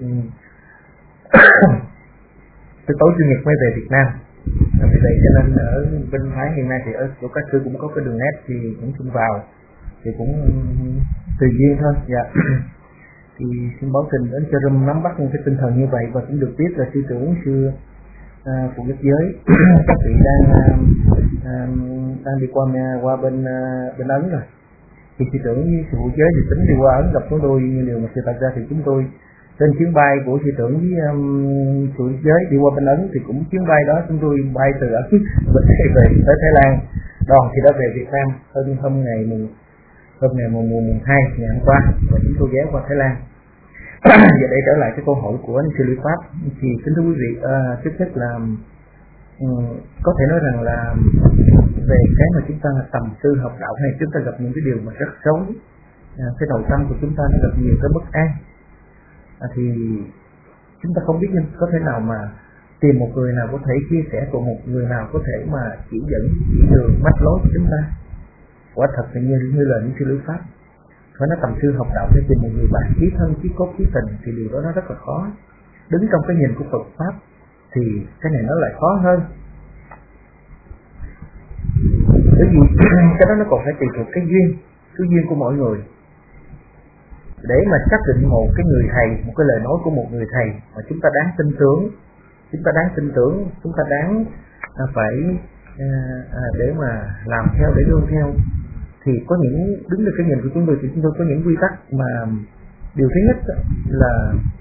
từ tối chủ nhật mới về Việt Nam. Vì vậy cho nên ở bên Thái hiện nay thì ở chỗ các sư cũng có cái đường nét thì cũng chung vào thì cũng tùy duyên thôi. Dạ. Thì xin báo tin đến cho Râm nắm bắt những cái tinh thần như vậy, và cũng được biết là sư trưởng sư à, phụ nhất giới các vị đang à, đang đi qua qua bên à, bên Ấn rồi. Thì sư trưởng với sư phụ giới thì tính đi qua Ấn gặp chúng tôi, như điều mà sự thật ra thì chúng tôi trên chuyến bay của sư trưởng với um, phụ giới đi qua bên Ấn thì cũng chuyến bay đó chúng tôi bay từ Ấn về tới Thái Lan, đoàn thì đã về Việt Nam hôm hôm ngày mùng hôm ngày mùng mùng mùng hai ngày hôm qua, và chúng tôi ghé qua Thái Lan. Giờ đây trở lại cái câu hỏi của anh sư Lý Pháp thì kính thưa quý vị, uh, trước hết là um, có thể nói rằng là về cái mà chúng ta tầm sư học đạo hay chúng ta gặp những cái điều mà rất xấu, uh, cái nội tâm của chúng ta nó gặp nhiều cái bất an. À, thì chúng ta không biết nhưng có thể nào mà tìm một người nào có thể chia sẻ, của một người nào có thể mà chỉ dẫn, chỉ đường, mách lối cho chúng ta. Quả thật thì như, như là những sư Lý Pháp phải nói tầm sư học đạo để tìm một người bạn chí thân, chí cốt, chí tình thì điều đó nó rất là khó. Đứng trong cái nhìn của Phật Pháp thì cái này nó lại khó hơn, bởi vì cái đó nó còn phải tùy thuộc cái duyên, cái duyên của mỗi người. Để mà xác định một cái người thầy, một cái lời nói của một người thầy mà chúng ta đáng tin tưởng, chúng ta đáng tin tưởng, chúng ta đáng à, phải à, à, để mà làm theo, để luôn theo, thì có những đứng được cái nhìn của chúng tôi thì chúng tôi có những quy tắc mà điều thứ nhất là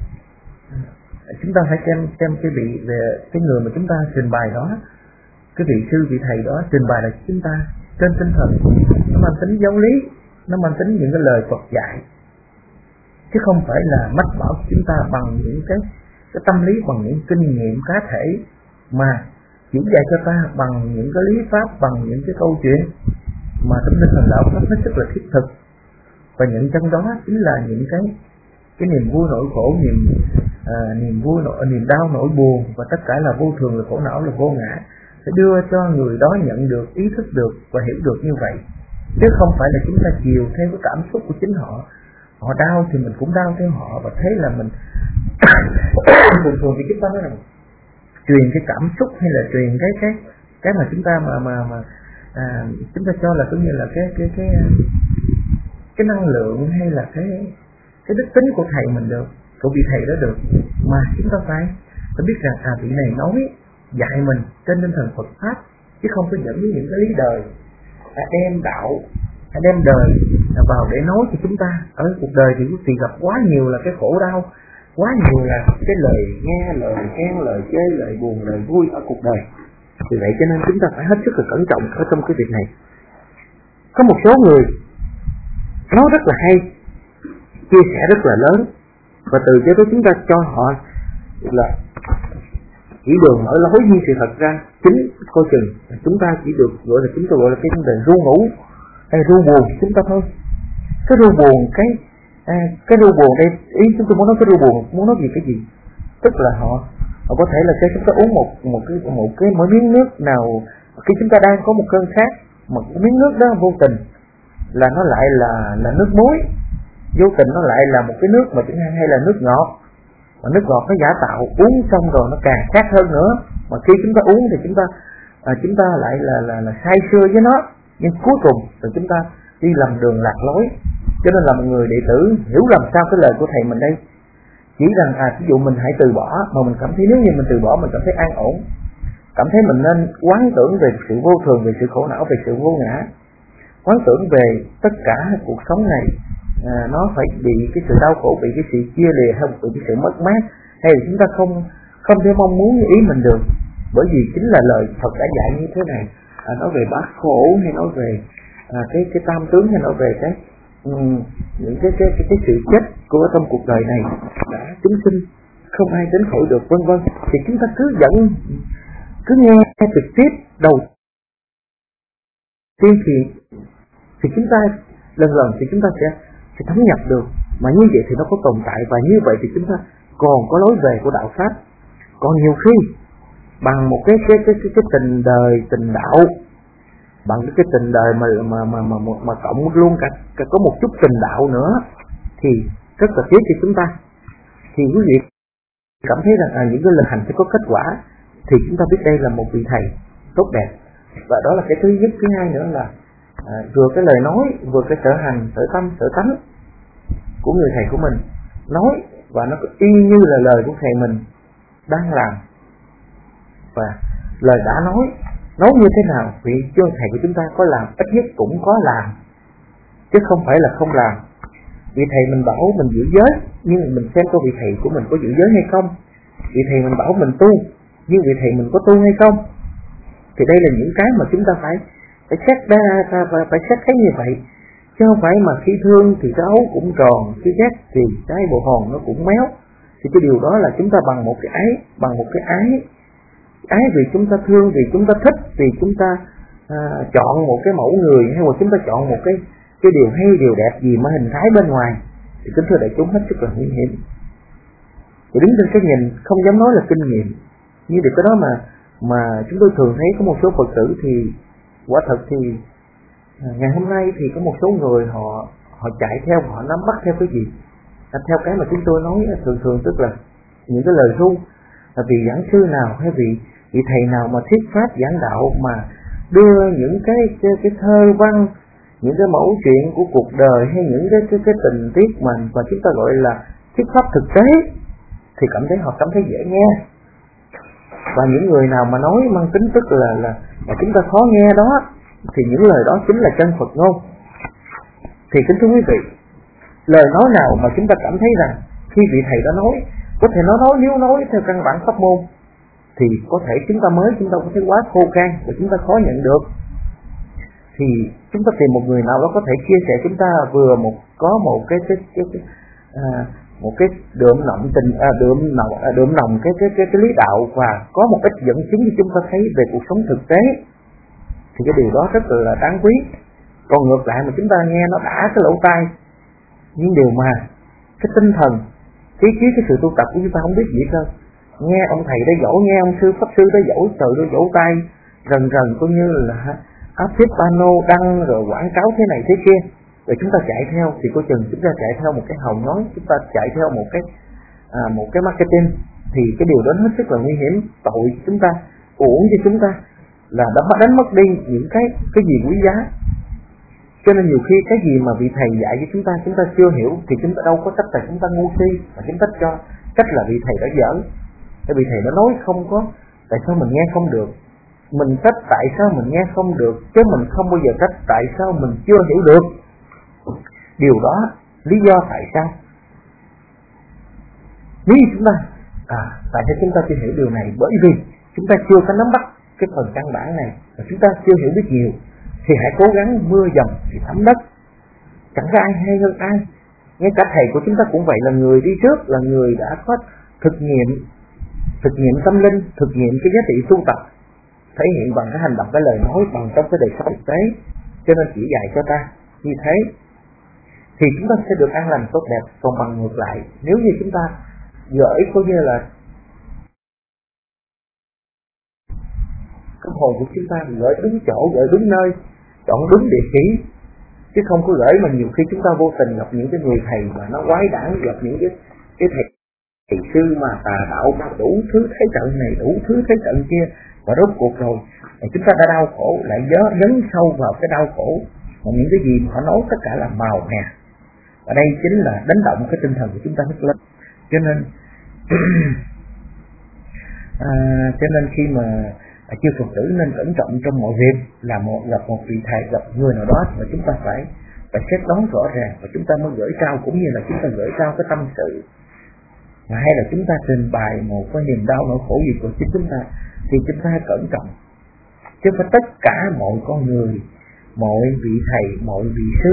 chúng ta phải xem xem cái vị về cái người mà chúng ta trình bày đó, cái vị sư vị thầy đó trình bày là chúng ta trên tinh thần nó mang tính giáo lý, nó mang tính những cái lời Phật dạy, chứ không phải là mách bảo chúng ta bằng những cái, cái tâm lý, bằng những kinh nghiệm cá thể, mà chỉ dạy cho ta bằng những cái lý pháp, bằng những cái câu chuyện mà trong tinh thần đạo pháp hết sức là thiết thực. Và những trong đó chính là những cái cái niềm vui nỗi khổ, niềm à, niềm vui nỗi niềm đau nỗi buồn, và tất cả là vô thường, là khổ não, là vô ngã, sẽ đưa cho người đó nhận được, ý thức được và hiểu được như vậy, chứ không phải là chúng ta chiều theo cái cảm xúc của chính họ. Họ đau thì mình cũng đau theo họ, và thế là mình thường thường thì chúng ta nói là truyền cái cảm xúc, hay là truyền cái cái cái mà chúng ta mà mà mà à, chúng ta cho là cũng như là cái cái cái cái năng lượng, hay là cái cái đức tính của thầy mình được, của vị thầy đó được, mà chúng ta phải phải biết rằng à vị này nói dạy mình trên tinh thần Phật Pháp, chứ không có dẫn với những cái lý đời, à, đem đạo, à, đem đời vào để nói cho chúng ta. Ở cuộc đời thì thì gặp quá nhiều là cái khổ đau, quá nhiều là cái lời nghe, lời khen, lời chê, lời buồn, lời vui ở cuộc đời. Vì vậy cho nên chúng ta phải hết sức là cẩn trọng ở trong cái việc này. Có một số người nói rất là hay, chia sẻ rất là lớn, và từ cái đó chúng ta cho họ là chỉ đường mở lối, như sự thật ra chính coi chừng chúng ta chỉ được gọi là chúng ta gọi là cái vấn đề ru ngủ hay ru buồn chúng ta thôi. Cái ru buồn, cái à, cái ru buồn đây, ý chúng tôi muốn nói cái ru buồn muốn nói gì cái gì, tức là họ họ có thể là cái chúng ta uống một một cái một cái mỗi miếng nước nào khi chúng ta đang có một cơn khát, mà cái miếng nước đó vô tình là nó lại là là nước muối, vô tình nó lại là một cái nước mà chúng ta hay là nước ngọt, mà nước ngọt nó giả tạo, uống xong rồi nó càng khát hơn nữa, mà khi chúng ta uống thì chúng ta à, chúng ta lại là là là say sưa với nó, nhưng cuối cùng thì chúng ta đi lầm đường lạc lối. Cho nên là một người đệ tử hiểu làm sao cái lời của thầy mình đây, chỉ rằng à ví dụ mình hãy từ bỏ, mà mình cảm thấy nếu như mình từ bỏ mình cảm thấy an ổn, cảm thấy mình nên quán tưởng về sự vô thường, về sự khổ não, về sự vô ngã, quán tưởng về tất cả cuộc sống này à, nó phải bị cái sự đau khổ, bị cái sự chia lìa, hay bị cái sự mất mát, hay là chúng ta không không thể mong muốn như ý mình được, bởi vì chính là lời Phật đã dạy như thế này, à, nói về bát khổ, hay nói về à, cái cái tam tướng, hay nói về cái um, những cái cái, cái cái sự chết của trong cuộc đời này đã chúng sinh không ai đến khỏi được, vân vân, thì chúng ta cứ dẫn cứ nghe trực tiếp đầu tiên thì thì chúng ta lần lần thì chúng ta sẽ sẽ thấm nhập được, mà như vậy thì nó có tồn tại, và như vậy thì chúng ta còn có lối về của đạo pháp. Còn nhiều khi bằng một cái cái cái cái, cái tình đời tình đạo, bằng cái, cái tình đời mà mà mà mà mà, mà cộng luôn cả, cả có một chút tình đạo nữa thì rất là tiếc cho chúng ta. Thì quý vị cảm thấy rằng à, những cái lời hành sẽ có kết quả, thì chúng ta biết đây là một vị thầy tốt đẹp. Và đó là cái thứ nhất. Thứ hai nữa là à, vừa cái lời nói, vừa cái sở hành, sở tâm, sở tánh của người thầy của mình nói, và nó y như là lời của thầy mình đang làm. Và lời đã nói, nói như thế nào vì cho thầy của chúng ta có làm, ít nhất cũng có làm, chứ không phải là không làm. Vị thầy mình bảo mình giữ giới, nhưng mình xem coi vị thầy của mình có giữ giới hay không. Vị thầy mình bảo mình tu, nhưng vị thầy mình có tu hay không. Thì đây là những cái mà chúng ta phải phải xét đa và phải xét thấy như vậy, chứ không phải mà khi thương thì cái ấu cũng tròn, khi ghét thì cái bộ hồn nó cũng méo. Thì cái điều đó là chúng ta bằng một cái ái, bằng một cái ái, ái vì chúng ta thương, vì chúng ta thích, vì chúng ta à, chọn một cái mẫu người, hay là chúng ta chọn một cái cái điều hay, điều đẹp gì mà hình thái bên ngoài, thì kính thưa đại chúng hết sức là nguy hiểm. Thì đứng trên cái nhìn không dám nói là kinh nghiệm, nhưng điều cái đó mà mà chúng tôi thường thấy có một số Phật tử thì quả thật thì ngày hôm nay thì có một số người họ họ chạy theo, họ nắm bắt theo cái gì, theo cái mà chúng tôi nói thường thường, tức là những cái lời ru, là vì giảng sư nào hay vì vị thầy nào mà thuyết pháp giảng đạo mà đưa những cái cái, cái thơ văn, những cái mẫu chuyện của cuộc đời, hay những cái cái, cái tình tiết mà mà chúng ta gọi là thuyết pháp thực tế, thì cảm thấy họ cảm thấy dễ nghe. Và những người nào mà nói mang tính tức là là, là chúng ta khó nghe đó, thì những lời đó chính là chân Phật ngôn. Thì kính thưa quý vị, lời nói nào mà chúng ta cảm thấy rằng khi vị thầy đó nói, có thể nó nói nếu nói theo căn bản pháp môn, thì có thể chúng ta mới chúng ta có thể quá khô khan và chúng ta khó nhận được. Thì chúng ta tìm một người nào đó có thể chia sẻ chúng ta vừa một có một cái cái cái, cái à, một cái đượm nọng tình à, đượm nọng à, đượm nòng cái cái cái cái lý đạo, và có một ít dẫn chứng cho chúng ta thấy về cuộc sống thực tế, thì cái điều đó rất là đáng quý. Còn ngược lại mà chúng ta nghe nó đã cái lỗ tai, nhưng điều mà cái tinh thần, ý chí, cái sự tu tập của chúng ta không biết gì hết đâu. Nghe ông thầy đây dỗ, nghe ông sư pháp sư đây dỗ, trời ơi dỗ tay rần rần, coi như là áp thiết pano đăng rồi quảng cáo thế này thế kia, rồi chúng ta chạy theo, thì coi chừng chúng ta chạy theo một cái hào nói, chúng ta chạy theo một cái à, một cái marketing, thì cái điều đó hết sức là nguy hiểm, tội chúng ta, uổng cho chúng ta, là đã đánh mất đi những cái cái gì quý giá. Cho nên nhiều khi cái gì mà vị thầy dạy cho chúng ta chúng ta chưa hiểu, thì chúng ta đâu có cách là chúng ta ngu si mà chúng ta cho cách là vị thầy đã giỡn, cái vị thầy đã nói không có, tại sao mình nghe không được, mình trách tại sao mình nghe không được, chứ mình không bao giờ trách tại sao mình chưa hiểu được điều đó, lý do tại sao. Nếu chúng ta à tại sao chúng ta chưa hiểu điều này, bởi vì chúng ta chưa có nắm bắt cái phần căn bản này, và chúng ta chưa hiểu biết nhiều, thì hãy cố gắng mưa dầm thì thấm đất, chẳng có ai hay hơn ai. Ngay cả thầy của chúng ta cũng vậy, là người đi trước, là người đã có thực nghiệm thực nghiệm tâm linh, thực nghiệm cái giá trị tu tập, thể hiện bằng cái hành động, cái lời nói, bằng trong cái đời sống thực tế, cho nên chỉ dạy cho ta như thế thì chúng ta sẽ được an lành tốt đẹp. Còn bằng ngược lại, nếu như chúng ta gửi coi như là cái hồn của chúng ta gửi đúng chỗ, gửi đúng nơi, chọn đúng địa chỉ, chứ không có gửi mà nhiều khi chúng ta vô tình gặp những cái người thầy mà nó quái đản, gặp những cái cái thầy thầy sư mà tà đạo, đủ thứ thế trận này, đủ thứ thế trận kia, và rốt cuộc rồi chúng ta đã đau khổ, lại dấn dấn sâu vào cái đau khổ, mà những cái gì mà họ nói tất cả là màu mè. Và đây chính là đánh động cái tinh thần của chúng ta rất lớn. Cho nên à, cho nên khi mà à, chư Phật tử nên cẩn trọng trong mọi việc, là một gặp một vị thầy, gặp người nào đó, mà chúng ta phải phải xét đoán rõ ràng, và chúng ta mới gửi trao, cũng như là chúng ta gửi trao cái tâm sự, mà hay là chúng ta trình bày một cái niềm đau nỗi khổ gì của chính chúng ta, thì chúng ta cẩn trọng, chứ phải tất cả mọi con người, mọi vị thầy, mọi vị sư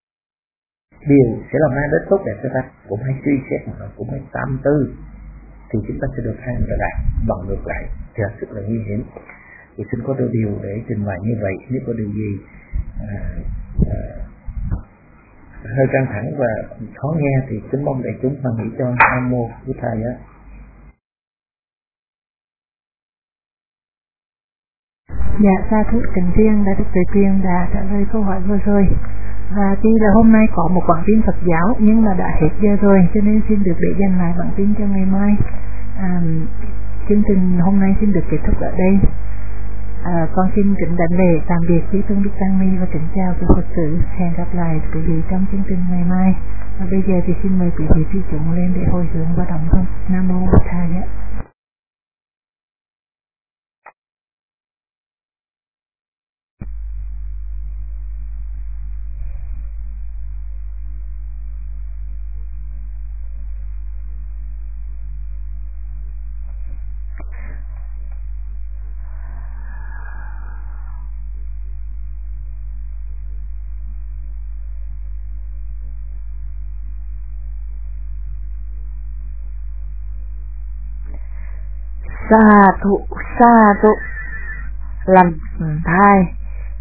đều sẽ làm mang đến tốt đẹp cho ta, cũng hay suy xét mà cũng hay tâm tư. thì chúng ta sẽ được hai người đạt bằng ngược lại, thì rất là nguy hiểm. Thì xin có đôi điều để trình bày như vậy. Nếu có điều gì à, à, hơi căng thẳng và khó nghe thì kính mong đại chúng hoan hỷ cho. Nam mô Bụt Thầy á. Dạ, sa thú Trịnh Thiên đã được Tuệ Quyền đã trả lời câu hỏi vừa rồi. Và tuy là hôm nay có một bản tin Phật giáo nhưng mà đã hết giờ rồi, cho nên xin được để dành lại bản tin cho ngày mai. À, chương trình hôm nay xin được kết thúc ở đây. À, con xin kính đảnh lễ tạm biệt quý tôn đức tăng ni và kính chào quý Phật tử. Hẹn gặp lại quý vị trong chương trình ngày mai. Và bây giờ thì xin mời quý vị tri chúng lên để hồi hướng và đọc thông. Nam mô Bụt Thầy. Sa thụ, sa thụ, làm thai.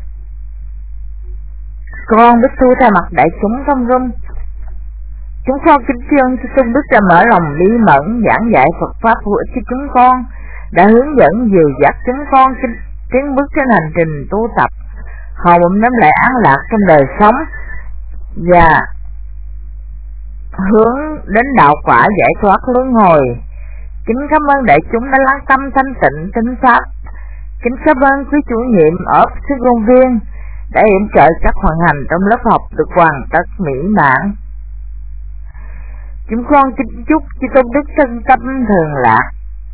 Con Bích Thu thay mặt đại chúng trong rung, chúng con kính tri ân chư tôn đức đã mở lòng bí mẫn giảng dạy Phật pháp hữu ích cho chúng con, đã hướng dẫn dìu dắt chúng con tiến bước trên hành trình tu tập, hầu bụng nắm lại an lạc trong đời sống và hướng đến đạo quả giải thoát luân hồi. Kính cảm ơn đại chúng đã lắng tâm thanh tịnh tinh pháp. Kính cảm ơn quý chủ nhiệm ở sư công viên đã yểm trợ các hoàn hành trong lớp học được hoàn tất mỹ mãn. Chúng con kính chúc chư tôn đức thân tâm thường lạc,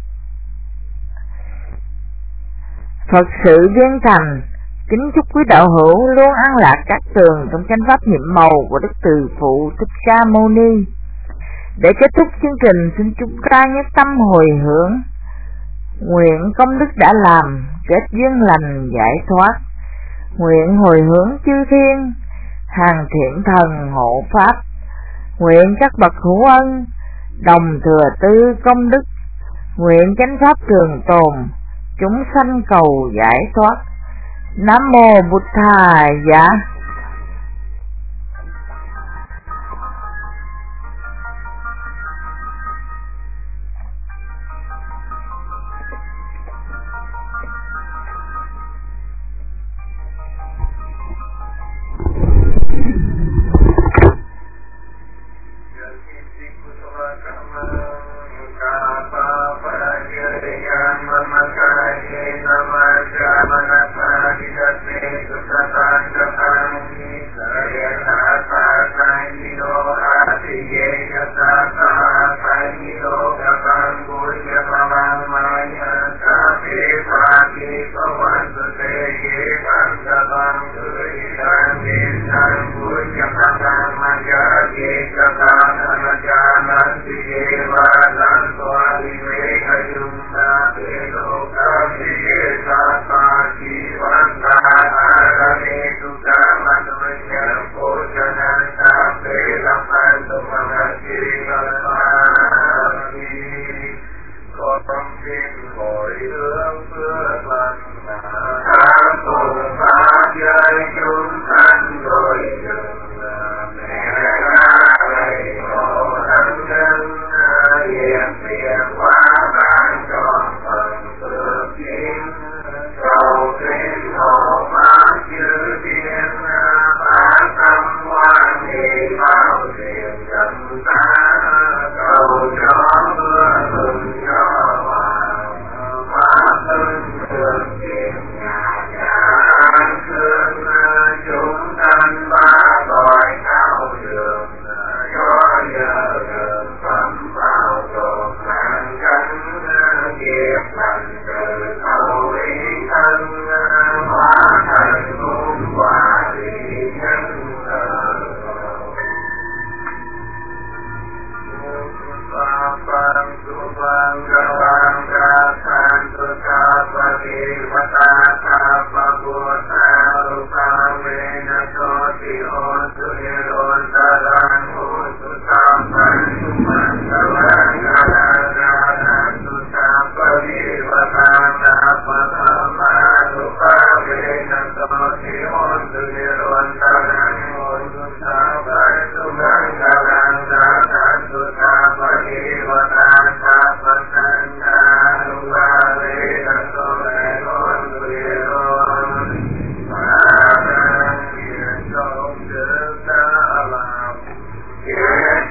Phật sự viên thành. Kính chúc quý đạo hữu luôn an lạc các tường trong chánh pháp nhiệm màu của Đức Từ Phụ Thích Ca Mâu Ni. Để kết thúc chương trình, xin chúng ta nhất tâm hồi hướng, nguyện công đức đã làm kết duyên lành giải thoát, nguyện hồi hướng chư thiên hàng thiện thần hộ pháp, nguyện các bậc hữu ân đồng thừa tư công đức, nguyện chánh pháp trường tồn, chúng sanh cầu giải thoát. Nam mô Bụt Thầy. Namaskar, namaskar, namaskar, namaskar, namaskar, namaskar,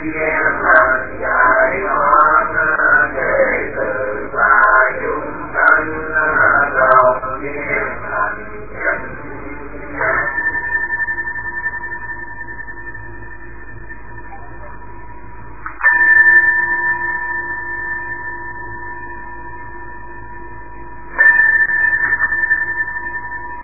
Hãy subscribe cho kênh Ghiền Mì Gõ để không bỏ lỡ